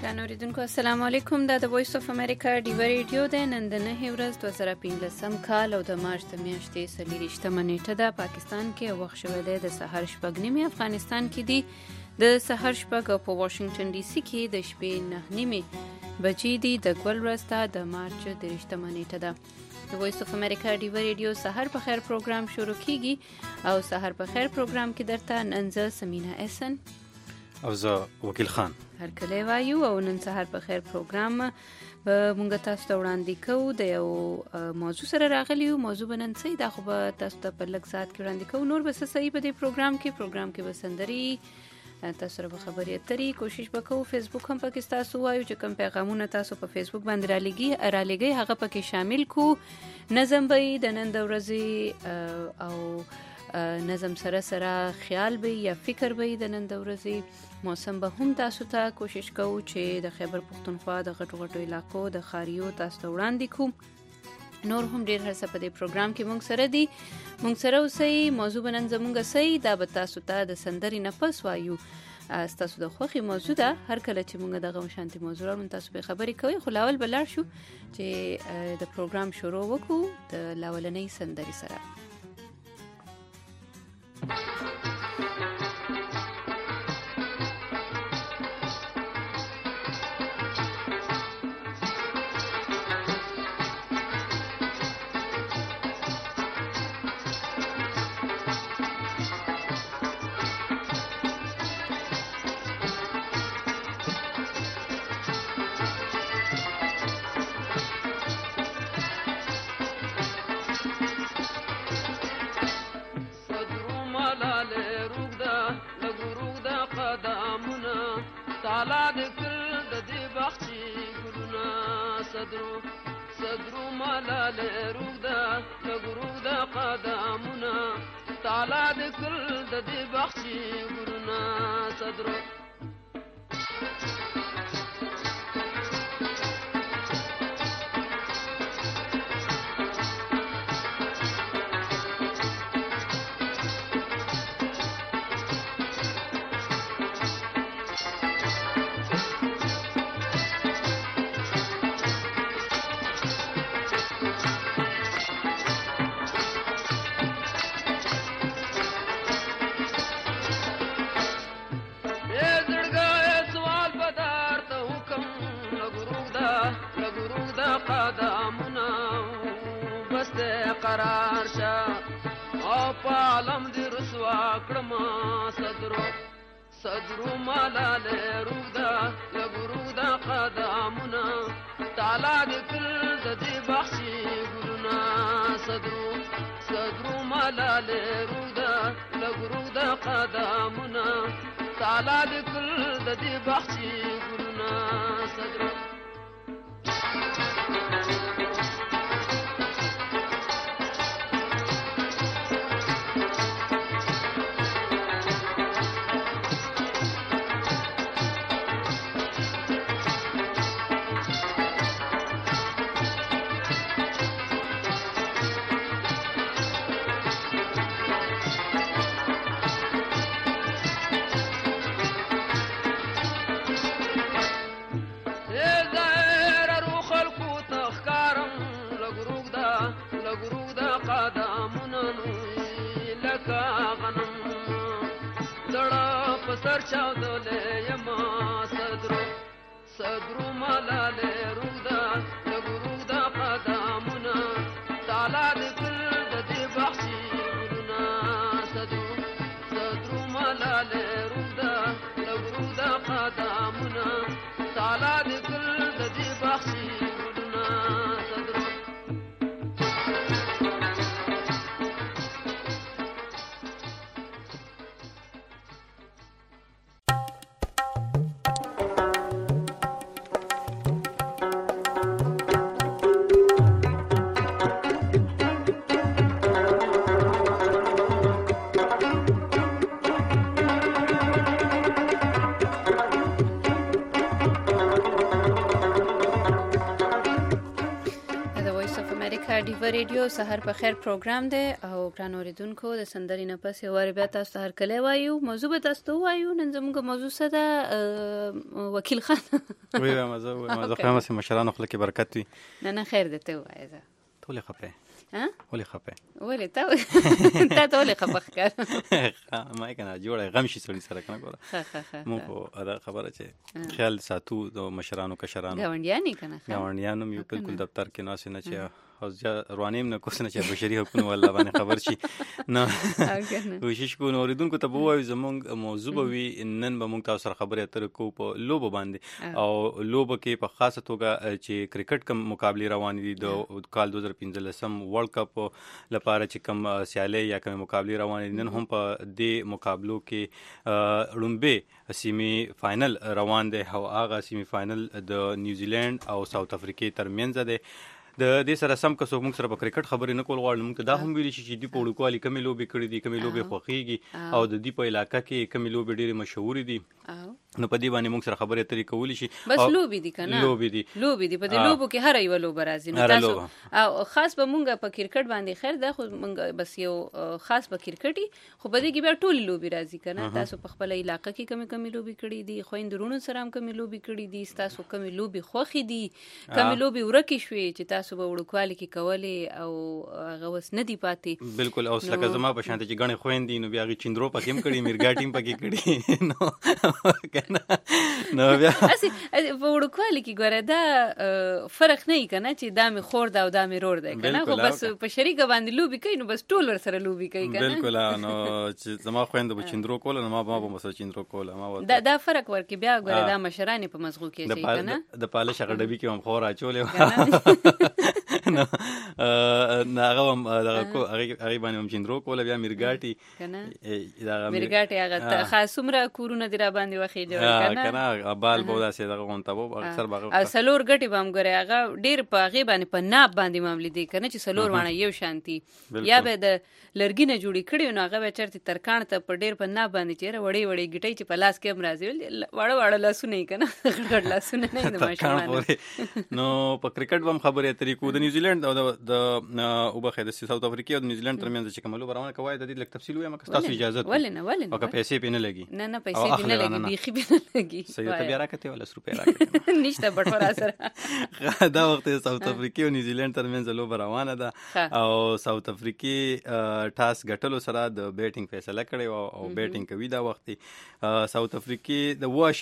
ګران اوریدونکو السلام علیکم. دا د وایس اف امریکا ډیو ریډیو د نن د 9 ورځ 2015 کال او د مارچ د میاشتې 23 نیټه ده. پاکستان کې وخت شوی دی د سحر شپږ نیمه، افغانستان کې دی د سحر شپږ او په واشنگټن ډي سي کې د شپې 9 نیمه بجې دي. د ګل ورځ ته د مارچ 23 نیټه ده. د وایس اف امریکا ډیو ریډیو سحر په خیر پروګرام شروع کیږي او سحر په خیر پروګرام کې درته نن سمینا احسن او زه وکیل خان هر کله وایو او نن سحر په خیر پروګرام مونږ تاسو ته وړاندې کوو د یو موضوع سره راغلی یو. موضوع بنن څه دا خو به تاسو ته په لږ ساعت کې وړاندې کوو. نور به صحیح په دې پروګرام کې وسندري تاسو سره به خبرې اترې کوشش وکړو. فیسبوک هم پکې تاسو وایو چې کوم پیغامونه تاسو په فیسبوک باندې را لګي هغه پکې شامل کو. نظم به د نن د ورځې او نظم سره خیال به یا فکر به د نن د ورځې موسم به هم تاسو ته کوشش کوو چې د خیبر پختونخوا د غټو علاقو د خاریو تاسو ته وړاندې کوو. نور هم ډیر هرڅه په دې پروګرام کې مونږ سره دي. مونږ سره اوسئ. موضوع بنن زمونږ سي دا به تاسو ته د سندري نه پس وایو. تاسو د خوخي موضوع ده هر کله چې مونږ دغه شانتي موضوع راوړو تاسو به خبرې کوي. خو لاول بلار شو چې د پروګرام شروع وکړو د لاولنۍ سندري سره. صدرو ملال روغدا لغروغدا قدامنا تعالی د کل د دې بخشي ګورنا صدرو قرار شا او پالم دی رسوا کړما صدرو مالال روغدا لغروغدا قدامنا تعالی د کل د دې بخشي ګورنا صدرو مالال روغدا لغروغدا قدامنا تعالی د کل د دې بخشي ګورنا صدرو سر چاودلې یما صدرو ملال روغدا لغروغدا قدامنا تعالی د کل د دې بخشي ګورنا صدرو ملال روغدا لغروغدا قدامنا تعالی د کل د دې بخشي ګورنا صدرو ډیو ریډیو سحر په خیر پروګرام دی او ګران اوریدونکو د سندرې نه پس یو وار بیا تاسو هر کله وایو موضوع به تاسو وایو نن زموږ موضوع څه ده وکیل خان وی موضوع خامه سي مشرانو خلک برکت وي نه خیر ده ته وایې ده ټول خپه ها ولې خپه ولې ته ولې خپه ښکار ما کنه جوړه غم شي سړی سره کنه ګوره مو دا خبره چې خیال ساتو د مشرانو کشرانو گاونډیانی کنه گاونډیانو یو بالکل دفتر کې ناس نه چې او روانیم نه کوس نه چې بشري حقوقو والله باندې خبر شي نو کوشش کوو اوریدونکو ته وایو زمونږ موضوع به وي نن به موږ تاسو سره خبرې اترې کوو په لوبو باندې او لوبو کې په خاصه توګه چې کرکټ کوم مقابله روان دي د کال 2015 ورلد کپ لپاره چې کوم سیالي یا کوم مقابله روان دي نن هم په دې مقابلو کې لومبه سیمي فائنل روان دي او هغه سیمي فائنل د نیوزیلند او ساوث افریقا ترمنځ ده د دې سره سم که څوک موږ سره په کرکټ خبرې نه کول غواړي موږ دا هم ویل شي چې دی په وړوکوالي کمې لوبې کړې دي کمې لوبې خوښیږي او د دې په علاقې کې کمې لوبې ډېرې مشهور دي نو په دې باندې موږ سره خبرې اترې کولی شي بس لوبې دي کنه لوبې دي په دې لوبو کې هر یو لوب راځي نو تاسو او خاص به موږ په کرکټ باندې خیر ده خو موږ بس یو خاص په کرکټي خو په دې کې بیا ټول لوبې راځي کنه تاسو په خپل علاقې کې کمې لوبې کړې دي خويندرونو سره هم کمې لوبې کړې دي تاسو کمې لوبې خوخي دي کمې لوبې ورکې شوې چې تاسو به وړوکوالي کې کولې او هغه وس نه دی پاتې بالکل او لکه زما په شانته چې غنې خويندې نو بیا غي چندرو پکې هم کړې میرګا ټیم پکې کړې نو بیا اسی په وړوکوالي کې ګوره دا فرق نه کنه چې دا مې خور دا او دا مې رور ده کنه خو بس په شریک باندې لوبي کوي نو بس ټول ور سره لوبي کوي کنه بالکل نو چې زما خويند به چندرو کول نو ما به مسل چندرو کول ما دا فرق ورکې بیا ګوره دا مشرانې په مزغو کې شي کنه د پالش هغه ډبي کې هم خور اچولې نو هغه باندې هم چندرو کول بیا میرګاټي کنه میرګاټي هغه خاصمره کورونه دی را باندې وخی جوړ کنه بال بودا سي دغه غونته وو اکثر باغ او سلور غټي بام غره هغه ډیر په غي باندې په ناب باندې معاملې دي کنه چې سلور وانه یو شانتي یا به د لرګینه جوړی کړي نو هغه به چرته ترکان ته په ډیر په ناب باندې چیرې وړي غټي چې په لاس کې هم راځي وړه لاسونه کنه غټ لاسونه نه د ماشومان نو په کرکټ هم خبرې اترې کو د نیوزیلند او د وبخې د ساوث افریقا او نیوزیلند ترمنځ چې کومه لوبه روانه کوي د دې لک تفصیل وایم که تاسو اجازه ولنه او که پیسې پینې لګي نه پیسې پینې لګي بيخي پینې لګي صحیح ته بیا راکته ولا روپیا راکته نشته بټور سره دا وخت ساوث افریقا او نیوزیلند ترمنځ لوبه روانه ده او ساوث افریقا ټاس ګټلو سره د بیټینګ فیصله کړې او بیټینګ کوي دا وخت ساوث افریقا د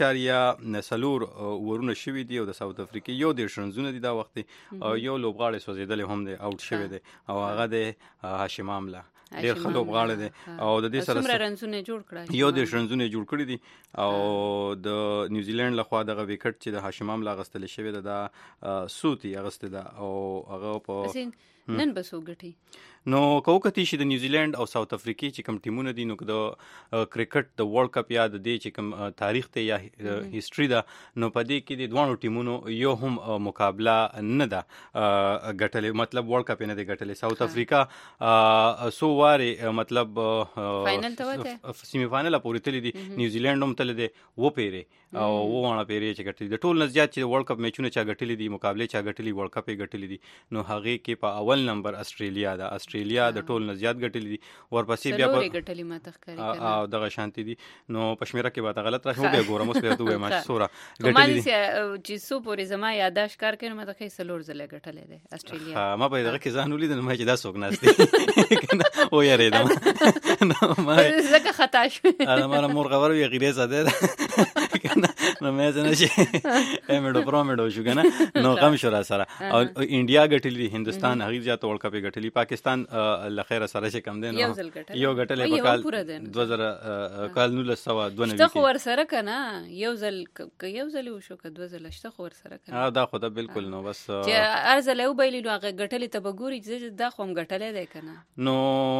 2.4 ورونه شوي دي او د ساوث افریقا یو د شنزونه دي دا وخت او یو لوبغاړی سوځیدل هم دی اوټ شوی دی او هغه د هاشم املا ډیر خلوب غاړه دي او د دې سره څومره رنزونه جوړ کړی یو د رنزونه جوړ کړی دي او د نیوزیلند لخوا دغه وکټ چې د هاشم املا غستل شوی ده سوتی غسته ده او هغه په نن بسو غټي نو کوکتی چې د نیوزیلند او ساوث افریقا چې کوم ټیمونه دي نو د کرکټ د ورلد کپ یا د دې چې کوم تاریخ ته یا هیستوري ده نو په دې کې د دوه ټیمونو یو هم مقابله نه ده غټلې مطلب ورلد کپ نه دی غټلې ساوث افریقا سو واره مطلب فائنل ته وته سیمی فائنل پورې تللی دي نیوزیلند هم تل دي و پیری او وونه پیری چې غټلې د ټول نزيات چې ورلد کپ میچونه چا غټلې دي مقابله چا غټلې ورلد کپ غټلې دي نو هغه کې په اول نمبر استرالیا ده استرالیا د ټول نزيات غټلې دي ورپسې بیا په غټلې ما تخکاری کنه او دغه شانتي دي نو پښمیره کې به غلط راځو به ګورم اوس به دوه ما سورا غټلې دي چې سو پورې زما یاداش کار کړم ما ته سلور زله غټلې ده استرالیا ما به دغه کې ځان ولید نو ما چې دا څوک ناشته کنه او یریدم نو ما زکه خطا شو انا مور خبر وی غیره زده کنه نو مې ځنه چې امیډو پرومیډو شو کنه نو غم شو را سره او انډیا غټلې هندستان هغه ځات ورلد کپ غټلې پاکستان لخيره سره چې کم دین یو غټلې په کال 2000 کال 1992 شته خو ور سره کنه یو ځل وشو که 2000 شته خو ور سره کنه دا خو دا بالکل نو بس چې ارزله وبایلی نو هغه غټلې ته بګوري چې دا خو هم غټلې ده کنه نو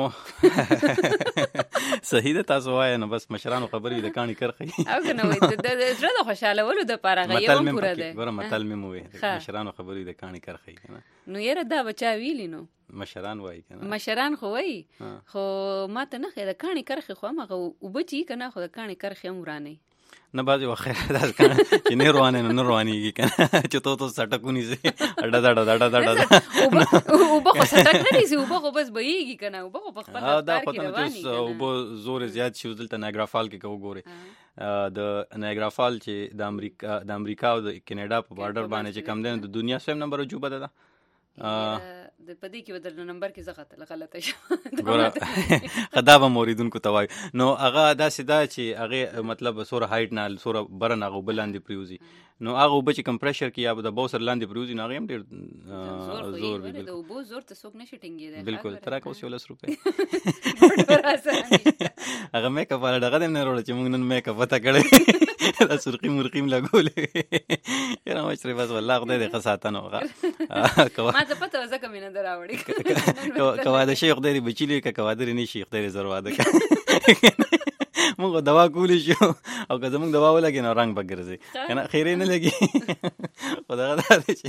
صحیح ده تاسو وایي نو بس مشرانو خبرې د کانی کرخي او کنه وای د زړه خوشاله ولو د پاره غيو پوره ده ګوره متل مې مو وي مشرانو خبرې د کانی کرخي کنه نو یره دا بچا ویلی نو مشران وای کنه مشران خو وای خو ماته نه خې د کانی کرخي خو مغه وبچی کنه خو د کانی کرخي هم ورانه نه بعضې وخت خیر داسې کنه چې نه روانې نو نه روانېږي کنه چې تو سټک ونیسې اډه دډه اوبه خو سټک نه نیسي، اوبه خو بس بهیږي کنه، اوبه خو په خپل رفتار کې روانې کنه. اوبه زور زیات شي دلته نایګرا فال کې که وګورې د نایګرا فال چې د امریکا او د کینیډا په بارډر باندې چې کم دی نو د دنیا 3 نمبر عجوبه ده د پدې کې بدل نمبر کې زغه غلطه شو خدا به موریدونکو ته وایي نو هغه داسې ده چې هغه مطلب سوره هایټ نه سوره برن هغه بلاندې پریوزي نو هغه وب چې کمپریشر کې یا د بوسر لاندې پریوزي نو هغه هم ډېر زور وي د وبو زور ته څوک نشي ټینګېدای بالکل تر کو 16 روپے هغه میک اپ ولا دغه نه وروړي چې موږ نن میک اپ وته کړې دا سرقي مرقيم لګولې یاره مشري بس والله خدای دې خساتنه وغه ما ته پته وځه کمینه دراوړي کواده شي خدای دې بچلی ک کواده نه شي خدای دې زرواده موږ دوا کولی شو او که زموږ دوا ولګي نو رنگ بګرځي کنه خیرې نه لګي خدای دا دې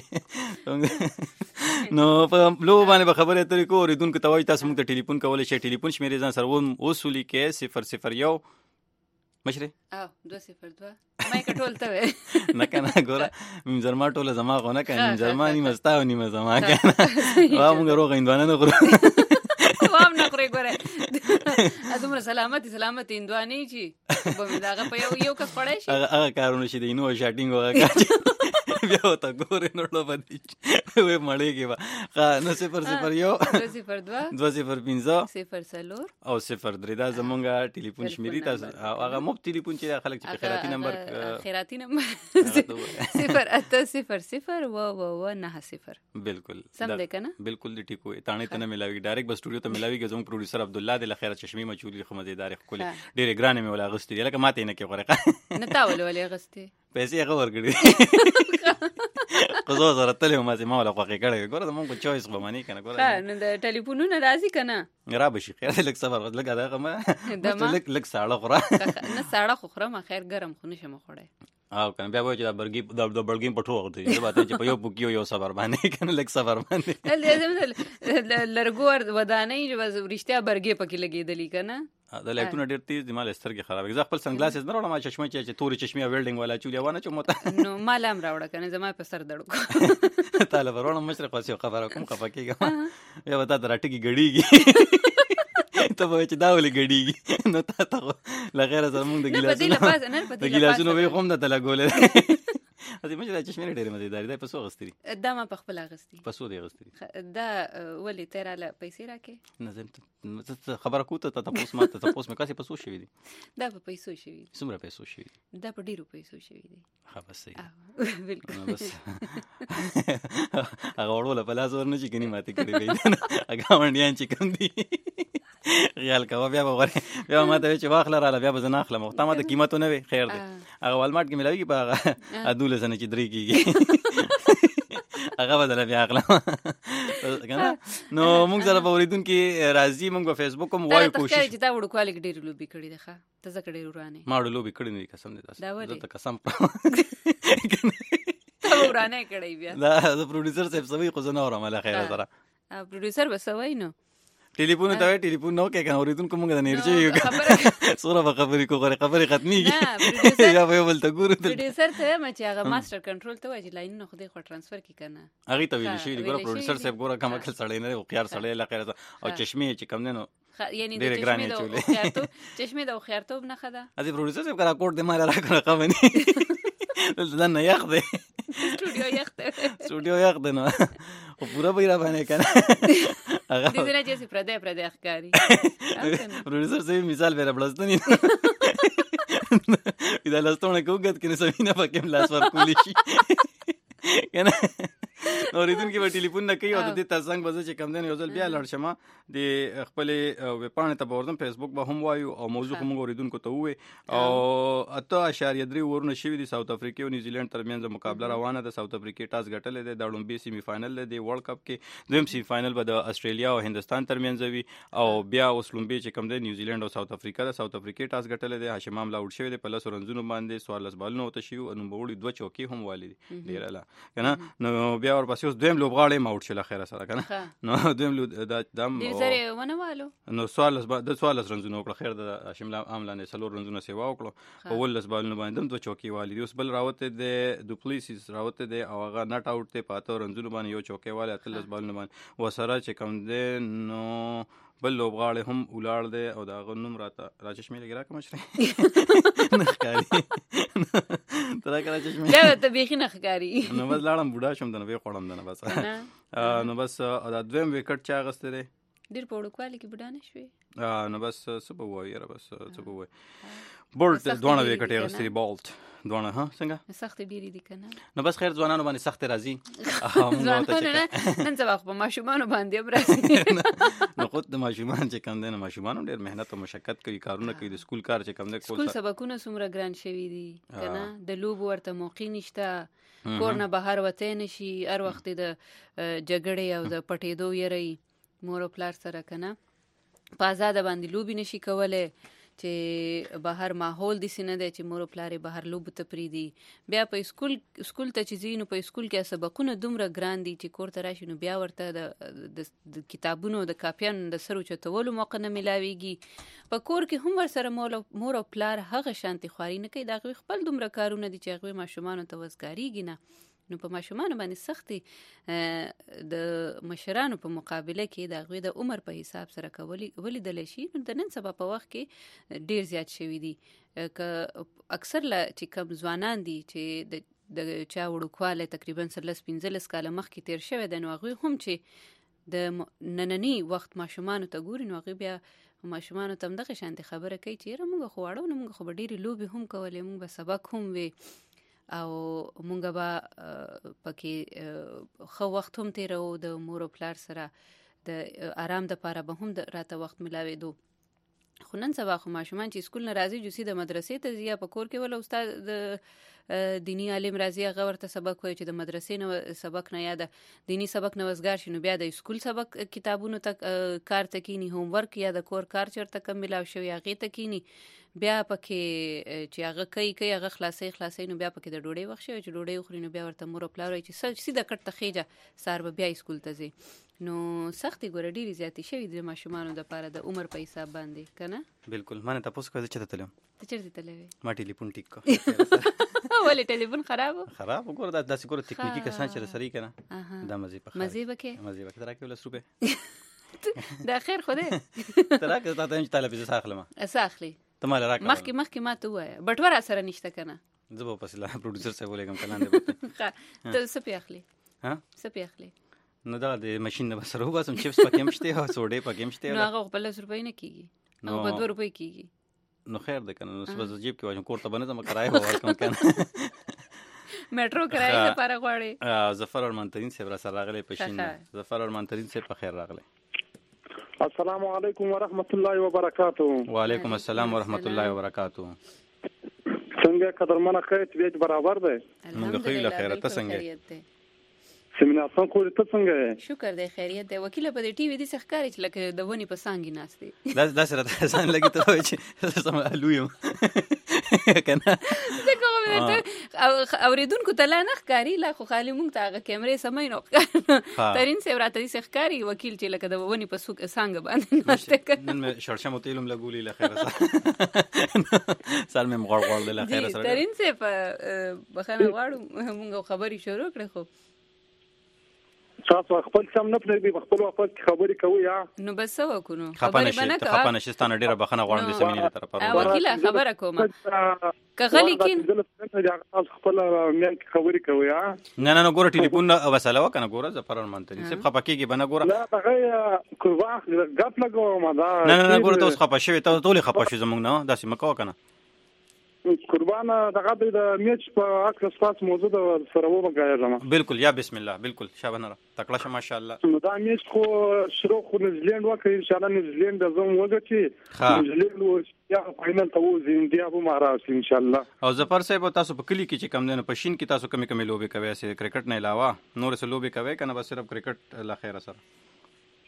نو په لو باندې خبره اترې کو ریدونکو ته وایي تاسو موږ ته ټلیفون کولای شئ ټلیفون شمیرې ځان سره وصولي کې 001 مشري 202 ما کټول ته نه کنه ګوره زما ټوله زما غو نه کنه زما نیمه ستا او نیمه زما کنه وا موږ روغ اندوانه نه غرو وام نه غري ګوره ازمره سلامتی اندواني چی به مې داغه په یو کس پړای شي هغه کارونه شي د نو شاټینګ وغه بیا وتا ګورې نو لو باندې وې مړېږي وا نو 001 202 او 03 دا زمونږه ټلیفون شمیرې تاسو هغه مو ټلیفون چې خلک چې خیراتي نمبر 08090 بالکل سم ده کنه بالکل دې ټیکو تانه ته نه ملاوي ډایرکټ بس سټوډیو ته ملاوي زموږ پروډوسر عبد الله د لخيره چشمي مچولي خو مزیدار خپل ډېر ګرانه مې ولا غستې لکه ماته نه کې غره نه تاول ولې غستې پیسې هغه ورګړي قزو زره تلې ما ما ولا خوخه کړې ګوره مونږ چويس به مانی کنه ګوره نو د ټلیفونونو راځي کنه را بشي خیر لک صبر لګا دا غمه لک ساړه خورا نه ساړه خورم خیر ګرم خو نشم خوړې او کنه بیا وایي چې د برګیم پټو وخت دی باته چې په یو بوکیو یو صبر باندې کنه لک صبر باندې لرګور ودانې چې ورشتیا برګې پکې لګېدلې کنه دا لایټونه ډېر تیز دي مال سترګې خرابې زه خپل سن ګلاسز نه راوړم ما چشمه چې تورې چشمه ویلډینګ والا چولیا وانه چې مت نو مالام راوړه کنه زما په سر دړو تعالی ورونه مشرق واسه خبره کوم خفکیږم بیا وتا درټکی غړیږي ته به چې دا ولې غړیږي نو ته لغیر سره موږ د ګلاسونو وې کوم د تلګولې ازي مشه د چشمه ډېر مزیدار دی په سو غستري دا ما په خپل غستري په سو دی غستري دا ولې تیراله پیسې راکې نه زم خبره کوته ته تاسو ما ته تاسو مې کاسي په سو شوی دي دا په پیسو شوی دي څومره پیسو شوی دي دا په ډیرو پیسو شوی دي ها بس صحیح بالکل بس هغه وړول په لاس ورنه چې کني ماته کړی وي هغه باندې چې کوم دي خیال کا بیا وګورې بیا ماته چې واخله رااله بیا به زنه اخلم ته ما د قیمت نه وي خیر دی هغه والمارټ کې ملاوي په هغه ادول سنه چې درې کیږي هغه بدل بیا اخلم کنه نو موږ سره په اوریدونکو راځي موږ په فیسبوک کوم وایو کوشش چې دا وړو کوالټي ډېر لوبي کړی ده ښه ته ځکه ډېر ورانه ما وړو لوبي کړی نه قسم دې تاسو ته قسم ته ورانه کړی بیا دا پروډوسر صاحب سوي خو زنه اورم الله خیر سره پروډوسر بسوي نو ټلیفون ته ټلیفون نو کې کنه اوریدونکو موږ د نېرچې یو سوره خبرې کو غره خبرې ختميږي یا به ول ته ګورو پروډوسر ته ما چې هغه ماستر کنټرول ته وایي لاین نو خدای خو ترانسفر کی کنه هغه ته ویل شي ګوره پروډوسر صاحب ګوره کوم کل سړی نه او خيار سړی الله خیر او چشمه چې کم نه نو یعنی د چشمه د خيارتوب نه خدا ازي پروډوسر صاحب کرا کوټ دې مال راکړه قومني دلته نه یخ دی سټوډیو یخ دی نو او پورا بیره باندې کنه هغه دې نه چې پردې ښکاری پروډوسر صاحب مثال به بلستنی دا لاستونه کوګت کنه سمینه پکې لاس ور کولی شي کنه اوریدونکو په ټلیفون نه کوي او د دې تاسو څنګه چې کم دین یو ځل بیا لړ شمه د خپل ویب پاڼې ته ورځم فیسبوک به هم وایو او موضوع هم اوریدونکو ته وې او 8.3 ورونه شوی دي ساوث افریقا او نیوزیلند ترمنځ مقابله روانه ده ساوث افریقا ټاس ګټلې ده د لومبي سیمی فائنل دی ورلد کپ کې دویم سیمی فائنل به د استرالیا او هندستان ترمنځ وي او بیا اوس لومبي چې کم دی نیوزیلند او ساوث افریقا د ساوث افریقا ټاس ګټلې ده هاشم املا اوټ شوی دی په لاسو رنزونو باندې 14 بالونو ته شي او نو بوړي دوه چوکي هم والي دي ډیر اعلی کنه نو بیا ورپسې چې اوس دویم لوبغاړی ما اوټ شل اخر سره کنه نو دویم دم دې زره ونوالو نو سوال رنځونه وکړه خیر د شمله عاملانه سلور رنځونه سیوا وکړو په ولس بالونه باندې دم دوه چوکي والی اوس بل راوته د دوپلیسیس راوته د او هغه نټ اوټ ته پاته رنځونه باندې یو چوکي والی اتلس بالونه باندې وسره چې کم دی نو بل لوبغاړی هم ولاړ دی او دا غنوم راته راچشمې لګرا کوم شری نخکاری ترا کرا چشمې دا ته بیخي نخکاری نو بس لاړم بوډا شم دنه به خورم دنه بس نو بس دا دویم وکټ چا غسته دی ډیر په وړوکوالي کې بوډا نه شوې نو بس څه به وایي یاره بس څه به وایي بولټ دوه وکټ یې غسته بولټ دوه ها څنګه سخت ډیری دي کنه نو بس خیر ځوانانو باندې سخت راځي نن سبا خو ماشومان باندې براسي نو خود د ماشومان چې کم دي نو ماشومان ډېر مهنت او مشقت کوي کارونه کوي د سکول کار چې کم دي سکول سبقونه څومره ګران شوي دي کنه د لوب ورته موقع نشته کور نه بهر وته نشي هر وخت د جګړې او د پټېدو یری مور او پلار سره کنه په آزاد باندې لوبي نشي کولای چې بهر ماحول دي سینه دی چې مور او پلار بهر لوب ته پریدي بیا په سکول ته چې ځینو په سکول کې سبقونه دومره ګران دي چې کور ته راشي نو بیا ورته د کتابونو د کاپیانو د سرو چتولو موقع نه ملاويږي په کور کې هم ور سره مور او پلار هغه شانتي خواري نه کوي دا خپل دومره کارونه دي چې هغه ماشومان ته وزګاریږي نه نو په ماشومان باندې سختي د مشرانو په مقابله کې د غوی د عمر په حساب سره کولی د لشي نو د نن سبا په وخت کې ډیر زیات شوی دي ک اکثر لا چې کم ځوانان دي چې د چا وړوکواله تقریبا 15 کال مخکې تیر شوی د نو غوی هم چې د نننی وخت ماشومان ته ګوري نو غوی بیا ماشومان ته دغه شانتي خبره کوي چې موږ خو واړو نو موږ خو ډیری لوبي هم کولې موږ به سبق هم وي او مونږ به پکې خو وخت هم تیرو د مور او پلار سره د آرام د پاره به هم راته وخت ملاوي دو خو نن سبا خو ماشومان چې سکول نه راځي جوسي د مدرسې ته ځي په کور کې ولا استاد د دینی عالم راځي هغه ورته سبق وایي چې د مدرسې نه سبق نه یاد دینی سبق نه وزګار شي نو بیا د سکول سبق کتابونو ته کار تکینی هوم ورک یا د کور کار چرته کم ملاو شوی هغه تکینی بیا پکې چې هغه کوي هغه خلاصي نو بیا پکې د ډوډۍ وخت شي چې ډوډۍ خوري نو بیا ورته مور او پلار چې سیده کټ ته خېجه سار به بیا سکول ته ځي نو سختي ګور ډیری زیاتی شوی د ماشومان د پاره د عمر په حساب باندې کنه بالکل مانه تاسو کوی چې تلم ته چیرته تلې ما ټلیفون ټیک کو ولې ټلیفون خراب وګوره دا داسې ګوره تکنیکی کسان چې سری کنه دا مزه په مزه بکې ترا کې 10 روپے دا خیر خوده ترا کې تا ته طالب زه اخلم اخلي ته مال راکړه مخکې ما ته وای بټور سره نشته کنه زه په اصله پروډوسر صاحب ولګم کلان دی ته سپی اخلي ها سپی اخلي نو دا د ماشين نه بسره وباسم چپس پکې مشته او سوډې پکې مشته نو هغه په 10 روپۍ نه کیږي نو په 2 روپۍ کیږي نو خیر ده کنه نو سبا جیب کې واجم کوړه بنه زما کرای هوا ورکم کنه میټرو کرای لپاره غواړي ظفر ارمانترین صاحب را سره راغلی پښین ظفر ارمانترین صاحب په خیر راغلی السلام علیکم ورحمت الله وبرکاته وعلیکم السلام ورحمت الله وبرکاته څنګه قدرمنه خیت بیت برابر ده موږ خیله خیرته څنګه سیمینار څنګه ته څنګه شکر دی خیریت دی وکیل په دې ټي وي دي ښکاری چې لکه د ونی په سانګي ناشته دا سره ځان لګی ته وای چې سم الویم کنه زه کوم ته اوریدونکو ته لا نه ښکاری لا خو خالی مونږ ته کیمرې سمای نو ترين سه راته دي ښکاری وکیل چې لکه د ونی په سانګ باندې ناشته نن مې شړشم تیلم لګولې لخيره سال مې مغړغړ له خیره سره ترين سه په بخنه واړو مونږ خبري شروع کړې خو تاسو خپل سم نه پرېږدي خپل وخت خبرې کوي یا نو بس وکونو خبرې بنه کوي خپانه شستانه ډیره بخنه غوړم د سیمینې له طرفه وکیل خبره کوم کغلی کین تاسو خپل مې خبرې کوي یا نه ګوره ټلیفون وساله وکنه ګوره ظفر ارمانترین صاحب خپکیږي بنه ګوره لا هغه قربان غټ لګو ما دا نه ګوره تاسو خپه شوی تاسو ټول خپه شوی زمونږ نه داسې مکو کنه قربان دغه د میچ په اکس پاس موضوع سره وګورم بالکل یا بسم الله بالکل شابه تکړه شه ماشاءالله نو دا میچ خو شروع خو نیوزیلند وکړي ان شاء الله نیوزیلند زم وګټي نیوزیلند یا فائنل ته وځي انډیا به مهارت ان شاء الله او ظفر صاحب تاسو په کلی کې چې کم نه پښین کې تاسو کمی لوبي کوي سه کرکټ نه علاوه نور څه لوبي کوي کنه بس صرف کرکټ لا خیر سره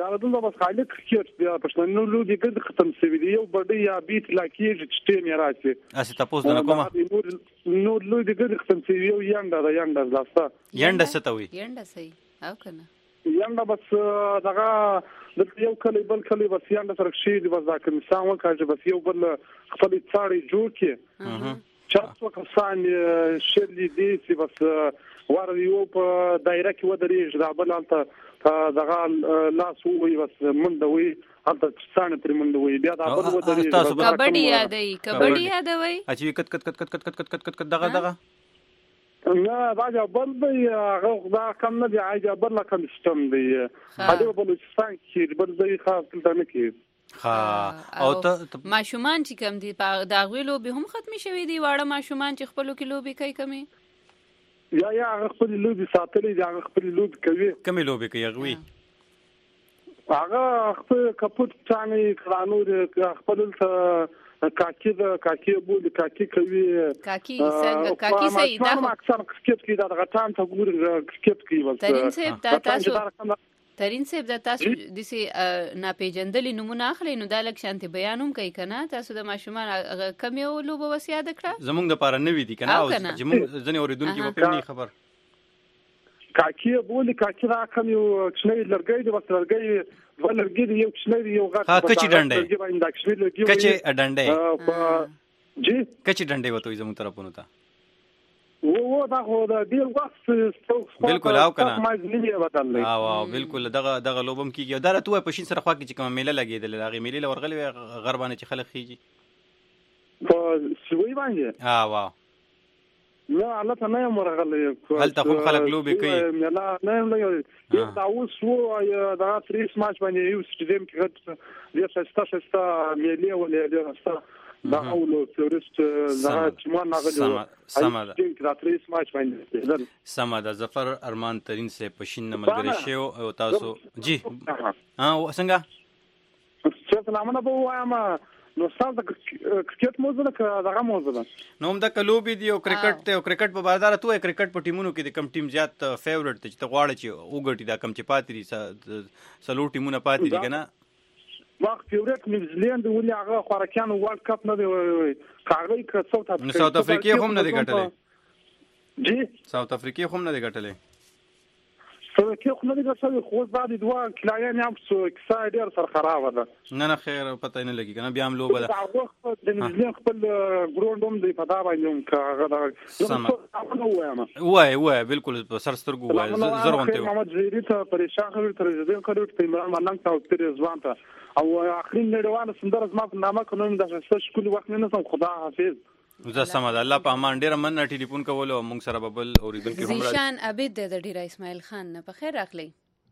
بیا دلته بس خالق کرکټ بیا پښتنو لوبي کې ختم شوی دی یو بډې یا بیت لاکیږي چې ټیم یې راځي اسی تاسو نه کومه نو لوبي کې ختم شوی یو ینده لاسته ینده ستوي ینده سي او کنه ینده بس دغه د یو کلی بل کلی بس ینده سره شي دی بس دا کوم انسان وکړي بس یو بل خپل څاړي جوړ کړي چاڅ وکړسان شلي دي چې بس ور یو په دایره کې ودرېږي دا بل الته دغه لاس وي بس منډه وي الته ستانه پر منډه وي بیا دا بل ودرېږي کبډي یادوي اچي کټ دغه نه دا جبل دی هغه دا کم نه دی جبل لا کم سیستم دی هغه بلوچستان کې بل ځای خاص دلته نه کې او ماشومان چې کم دي دا غویلو به هم ختمي شوی دی واړه ماشومان چې خپلو کې لوبي کوي کمی یا هغه خپل لوبي ساتلې دي هغه خپل لوبي کوي کمی لوبي کوي غوي هغه خپل کپوت څانګې کړانو خپل کاکی بولی کاکی کوي کاکی څنګه کاکی صحیح دا اکثر کرکټ کې دا غټان ته ګور کرکټ کې وځي ترين صاحب دا تاسو د سي ناپېجندلې نمونه اخلي نو دا لک شانتي بیانوم کوي کنه تاسو د ماشومان کم یو لوبه وسیاده کړه زمونږ د پاره نوې دي کنه او زمونږ ځنې اوریدونکو په پېنی خبر کاکی بولی کاکی را کم یو چنې لرګي د وسط لرګي ولرګي یو چنې یو غټ کچې ډنډې جی کچې ډنډې وته زموږ طرفونو ته و دا هو دا ډیر وخت بالکل او کنه او بالکل دغه لوبم کیږي دا راته په شین سره خوا کې چې کوم میله لګیدل هغه میله ورغلې غربانه چې خلک خيږي په سوي باندې واو لا الله ته نه مرغلې هل ته خلک لوبي کوي لا نه یو دا اوس وو دا 3 ماچ باندې یو سټډیم کې ډیر شستا میله ولې ډیر شستا دا اولو تورست دا چې ما ناغلو سماده دا 3 ماچ باندې سماده ظفر ارمان ترين سه پښین ملګری شو او تاسو جی څنګه سلامونه به وایم نو ستاسو کرکټ موضوع ده دغه موضوع ده نو هم د کلوبي دی او کرکټ ته او کرکټ په بازار ته کرکټ په ټیمونو کې د کم ټیم زیات فیورټ ته چې غواړي چې وګټي دا کم چې پاتري سلو ټیمونه پاتې دي کنه وخت فیورټ نیوزیلند ولې هغه خوراکیان ورلد کپ نه دی کاغی که ساوث افریقا هم نه دی ګټلې جی ساوث افریقا هم نه دی ګټلې سره خو نه دي ګټلې خو بعد دوه کلاین هم څو اکسایډر سره خراب ده نه خیر پته نه لګي کنه بیا هم لوبه ده د نیوزیلند خپل ګراوند هم دی پتا باندې کاغه دا وای بالکل سر سترګو وای زرغونته محمد زیری ته پریشان خبر تر دې کړو چې عمران ملنګ ته تر ځوان ته او اخرین نړیواله سندره زما په نامه کوم د شکل وخت نه سم خدا حافظ زه سمه الله په امان ډیر من ټلیفون کول او موږ سره ببل اوریدونکو هم زیشان عبید د ډیر اسماعیل خان نه په خیر راغلی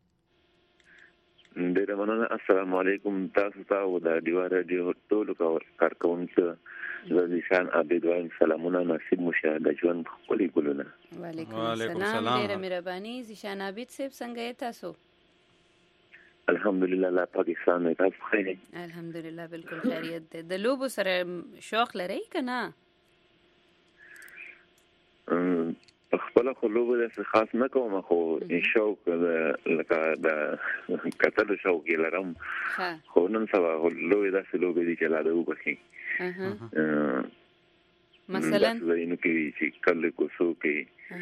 ډیر مننه السلام علیکم تاسو ته او د دیوا رادیو ټول کارکونکو زیشان عبید وایم سلامونه نصیب مشاهده ژوند خولي ګلونه وعلیکم السلام ډیر مهرباني زیشان عبید صاحب څنګه تاسو الحمدلله لا پاکستان نه تاسو خیر الحمدلله بالکل خیریت ده د لوبو سره شوق لري کنه خپل خلوبه د خاص نه کوم خو شوق لکه د کتل شوق لرم خو نن سبا لوبه د لوبه دي چې لا ده وبخي مثلا زینو کې چې کله کوسو کې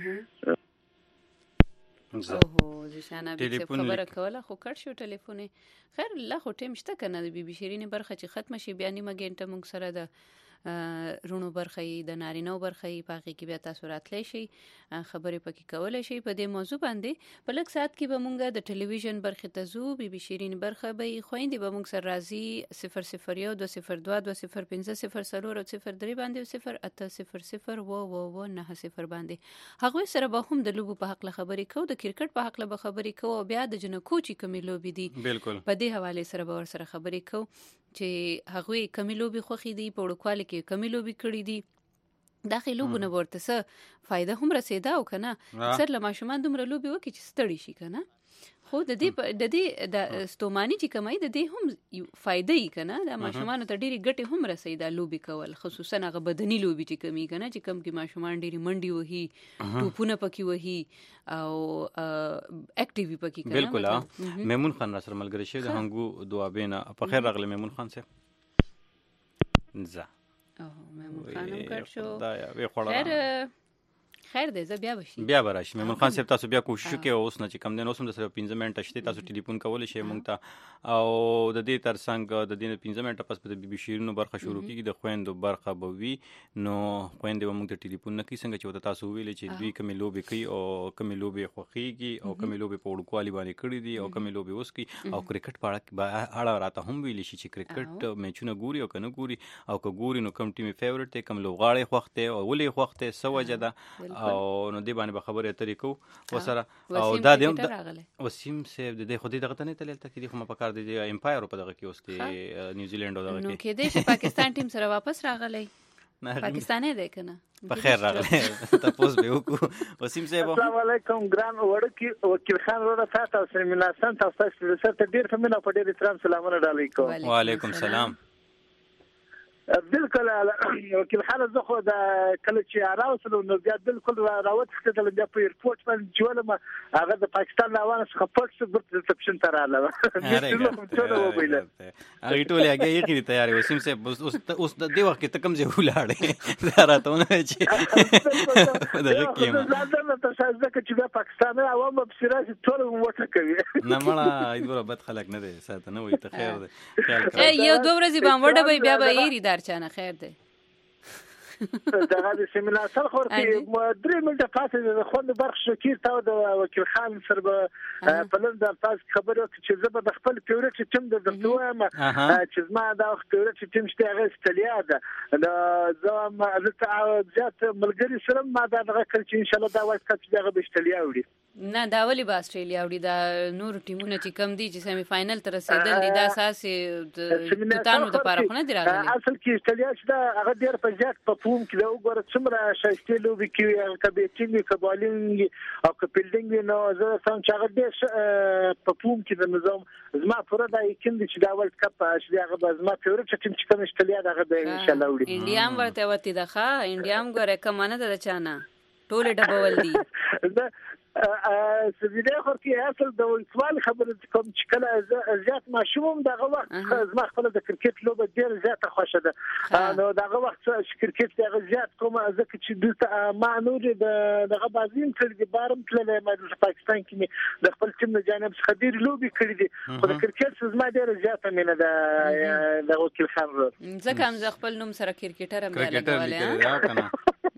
اوه زیشان ابي خبره کوله خو کړ شو ټلیفون خیر الله خو ټیم شته کنه د بي بي شيرين برخه چې ختم شي بیا نیمه غنټه موږ سره د رونو برخه د نارینو برخه پاکي کې بیا تاسو راتلی شي خبرې پکې کولای شي په دې موضوع باندې په لږ سات کې به موږ د ټلویزیون برخه ته زو بي بي شيرين برخه به خويندې به موږ سره راځي 001 202 205 0 03 باندې 08000 و 90 باندې هغه سره به هم د لوبو په حق خبرې کوو د کرکټ په حق به خبرې کوو بیا د جنکو چې کمی لوبي دي بالکل په دې حواله سره به ور سره خبرې کوو چې هغه کمی لوبي خوخي دي په وړوکواله کې کمی لوبي کړی دي داخلو بونه ورته څه فائدہ هم رسیدا او کنه اکثر لماشومان دومره لوبي وکي چې ستړي شي کنه خو د دې د ستوماني چې کمای د دې هم فائدې کنه د ماشومان ته ډېری ګټه هم رسي دا لوبي کول خصوصا هغه بدني لوبي چې کمی کنه چې کم کې ماشومان ډېری منډي وهي ټوپونه پکې وهي او اکټیوي پکې کنه بالکل. میمون خان را سره ملګری شه د هنګو دوابینا په خیر راغله میمون خان صاحب. میمون خانم کار شو دا وی خوړه خیر دی زه بیا براشي. میمون خان صاحب تاسو بیا کوشش وکړئ اوس نه چې کم دین اوس هم د سره 15 منټه شته تاسو ټلیفون کولی شئ مونږ ته او د دې ترڅنګ د دې 15 منټه پس په بي بي شیرینو برخه شروع کیږي د خويندو برخه به وي نو خويندې مونږ ته ټلیفون نه کوي څنګه چې تاسو ویلې چې دوی کومې لوبي کوي او کومې لوبي خوخيږي او کومې لوبي په وړوکوالي باندې کړې دي او کومې لوبي اوس کوي او کرکټ په اړه راته هم ویل شي چې کرکټ میچونه ګوري او کنه ګوري او که ګوري نو کوم ټیم فیورټ دی کوم لوغاړي خوخته او ولې خوخته سوجه ده او نو دی باندې به خبرې اترې کو وسره او دا دی وسیم صاحب د دې خودي دغه نه تلل تکي خو ما پکار دی امپایر په دغه کې اوس کې نیوزیلند او دغه کې نو کې دې چې پاکستان ټیم سره واپس راغلی پاکستاني دی کنه په خیر راغلی تاسو به وکړو وسیم صاحب. السلام علیکم ګران وړکی وکیل خان وروره تاسو سره مناسن تاسو سره ډیر فمنه په ډیر احترام سلامونه علیکم. وعلیکم سلام. بالکل وکیل خان زه خو د کله چې راوصلو نو بیا بالکل راوت کېدل بیا په ایرپورټ باندې جوړم هغه د پاکستان لاوان څخه پټ څه ریسپشن تر رااله هغه ټول هغه یې کړی تیار وسیم صاحب اوس د دې وخت ته کم ځای ولاړې دا راتونه چې دغه کېم زه تاسو چې بیا پاکستان عوام په سراج ټول وټه کوي نه مړه ایدوره بد خلک نه دي ساته نه وي ته خیر دی یو دوه ورځې باندې وړه بیا به یې چانه خیر دی دغه د سیمینار سره خور کې 3 منټه پاتې د خوند برخ شکیر ته د وکیل خان سره په لند الفاظ خبرو چې زه به خپل فیورټ ټیم د دفتوم چې زما دا فیورټ ټیم شته هغه استرالیا ده زه ما زیات ملګری سره ما دا دغه کل چې ان شاء الله دا وخت چې هغه به استرالیا وړي نه دا ولی با استرالیا وړي دا نور ټیمونه چې کم دي چې سیمی فائنل ته رسیدل دي دا اساسي د تانو د پاره خو نه دی راغلي اصل کې استرالیا چې دا هغه ډیر په ځات په فوم کې دا وګوره څومره شایسته لوبي کوي هغه بیټینګ کبالینګ او کپیلډینګ نو زه څنګه چې هغه ډیر په فوم کې د نظام زما پوره دا یقین دي چې دا ورلد کپ چې هغه به زما فیورټ ټیم چې کوم استرالیا دغه به ان شاء الله وړي انډیا هم ورته وتی ده ښه انډیا هم ګوره کمانه ده چانه ټول ډبول دي سویډن خو کې اصل د سوال خبره کوم چې کله زیات ماشوم دغه وخت زما خپل د کرکټ لوبه ډیر زیاته خوښه ده نو دغه وخت چې کرکټ دغه زیات کوم ځکه چې دلته ما نور دغه بازین کړي بارم تللی ما د پاکستان کې د خپل ټیم د جانب څخه ډیر لوبي کړي دي خو د کرکټ زما ډیر زیاته مینه ده د وکیل خان ځکه هم خپل نوم سره کرکټر هم لګولې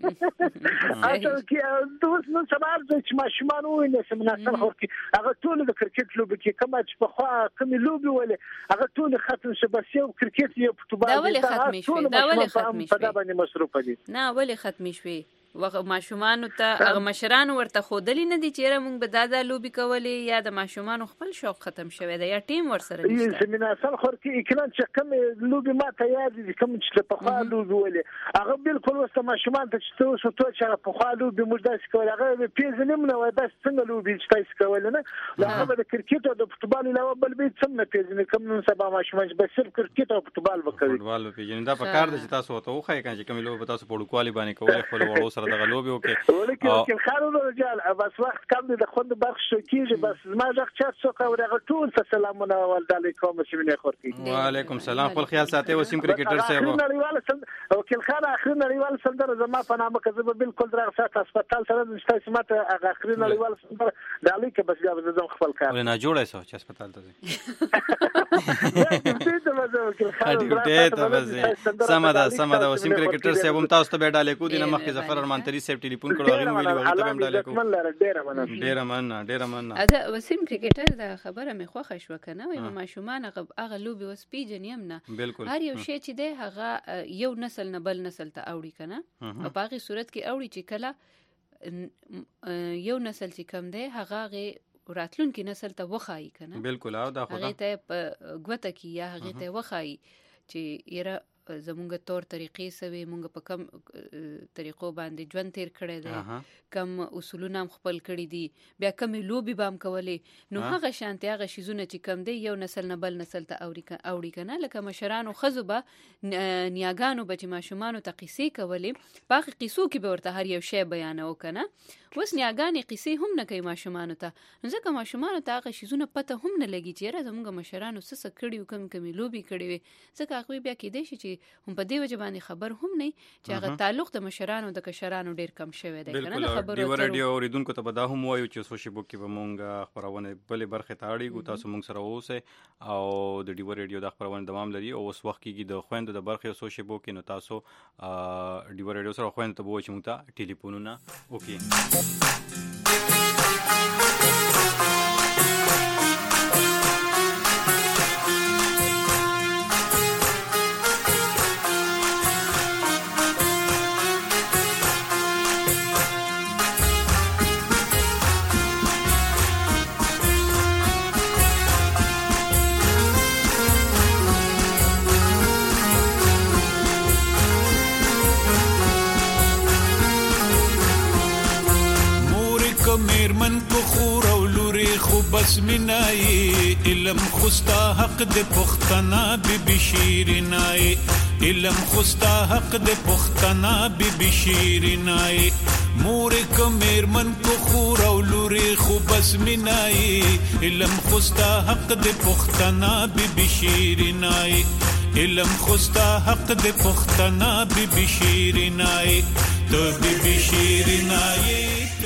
اته کې دوس نو سبب چې ماشومان ویني سمناسل خو کې هغه ټول د کرکټ لوبي کې کوم چې په خوا کوم لوبي ولې هغه ټول ختم شي بس یو کرکټ یو فوتبال دا ولې ختم شي دا ولې ختم شي په دا باندې مصروف دي نه ولې ختم شي وغه ماشومان ته هغه مشران ورته خودلی نه دي چې موږ به دا لوبي کولې یا د ماشومان خپل شوق ختم شوی دی یا ټیم ورسره نشته سمناسل خو کې اکران چې کوم لوبي ما ته یاد دي کوم چې په خوا لوبي ولې هغه بالکل وسته ماشومان ته چې څه تو چې په خوا لوبي موږ داسې کول هغه پیژنم نه وای بس څنګه لوبي چې تاسو کول نه هغه د کرکټ او د فوتبال علاوه بل به څنګه پیژنې کوم سبا ماشومان بس صرف کرکټ او فوتبال وکړي فوتبال پیژنې دا په کار دي چې تاسو ته وخایي کنه چې کوم لوبي تاسو په ډوکوالي باندې کوی خپل وړو سره دغه لوبي وکړي ولیکن خالو رجال بس وخت کم دي د خوند برخ شو کیږي بس ما ځکه چې څوک ورغه ټول سلامونه ولعلیکم سیمینه خورتي وعلیکم سلام خپل خیال ساتي وسیم کرکټر صاحب وکیل خان اخر نړیوال سندره زما په نامه کذب بالکل درغه سات هسپتال سره نشته سمات اخر نړیوال سندره د الیک بس بیا زم خپل کار ولې نه جوړای سو چې هسپتال ته سمدا وسیم کرکټر صاحب هم تاسو ته به ډالې کو دي نه مخکې ظفر مانتری صاحب ټلیفون کړو هغه ویلي وغه ته هم ډالې کو ډیر مننه اته وسیم کرکټر دا خبره مې خوښه شو کنه وای ماشومان هغه لوبي وس پیجنیم نه هر یو شی چې دی هغه یو نسل نه بل نسل ته اوړي کنه په هغه صورت کې اوړي چې کله یو نسل چې کم دی هغه راتلونکي نسل ته وخایي کنه بالکل او دا خو هغه ته ګوته کې یا هغه ته وخایي چې یره زمونږ تور طریقې سوي، مونږ په کم طریقو باندې ژوند تیر کړی دی، کم اصولونه هم خپل کړي دي، بیا کمې لوبې به هم کولې، نو هغه شانتې هغه شیزونه چې کم دی یو نسل نه بل نسل ته اوړي که نه. لکه مشرانو ښځو به نیاګانو به چې ماشومانو ته قیسې کولې، په هغې قیسو کې به ورته هر یو شی بیانوه که نه. اوس نیاګانې قیسې هم نه کوي ماشومانو ته، نو ځکه ماشومانو ته هغه شیزونه پته هم نه لګي چې یاره زموږ مشرانو څه کړي وو، کمې لوبې کړې وې، ځکه هغوی بیا کیدای شي چې هم په دې وجه باندې خبر هم نه چې هغه تعلق د مشرانو د کشرانو ډېر کم شوی دی که نه. د خبرو ډیوه راډیو اوریدونکو ته به دا هم وایو چې سوشل بک کې به مونږ خپرونې بلې برخې ته اړیږو، تاسو مونږ سره اوسئ او د ډیوه راډیو د خپرونې دوام لري. او اوس وخت کېږي د خویندو د برخې سوشل بک کې، نو تاسو ډیوه راډیو سره خویندو ته به وایو چې مونږ ته ټلیفونونه وکړي. بس منای علم خوستا حق د پختنا بی بشیرنای، علم خوستا حق د پختنا بی بشیرنای، مور کو میرمن کو خور او لوري خو بس منای علم خوستا حق د پختنا بی بشیرنای، علم خوستا حق د پختنا بی بشیرنای، تو بی بشیرنای.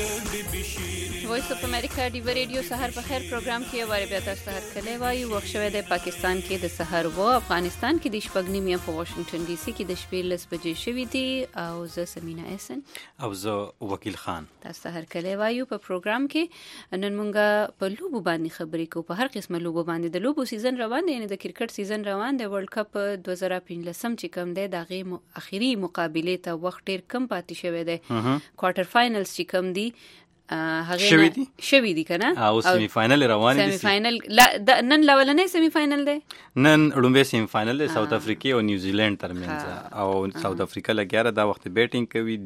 وایس اف امریکا ډیوه ریډیو سحر په خیر پروګرام کې واره بیا تاسو ته هرکلی وایو. وخت شوی دی پاکستان کې د سحر و، افغانستان کې د شپږ نیمې، په واشنگټن ډي سي کې د شپې 10 بجې شوي دي، او زه سمینا احسن او زه وکیل خان تاسو ته هرکلی وایو. په پروګرام کې نن مونږ په لوبو باندې خبرې کوو، په هر قسمه لوبو باندې. د لوبو سیزن روان دی، یعنی د کرکټ سیزن روان دی. ورلد کپ 2015 چې کوم دی د هغې اخري مقابلې ته وخت ډېر کم پاتې شوی دی. کوارټر فاینلز چې کوم دی هغه شوی دی کنه، او سیمی فائنل روان دي. سیمی فائنل نن لولنې سیمی فائنل دی، نن لومبه سیمی فائنل دی ساوث افریقا او نیوزیلند ترمنځ، او ساوث افریقا لګیاره دا وخت بیټینګ کوي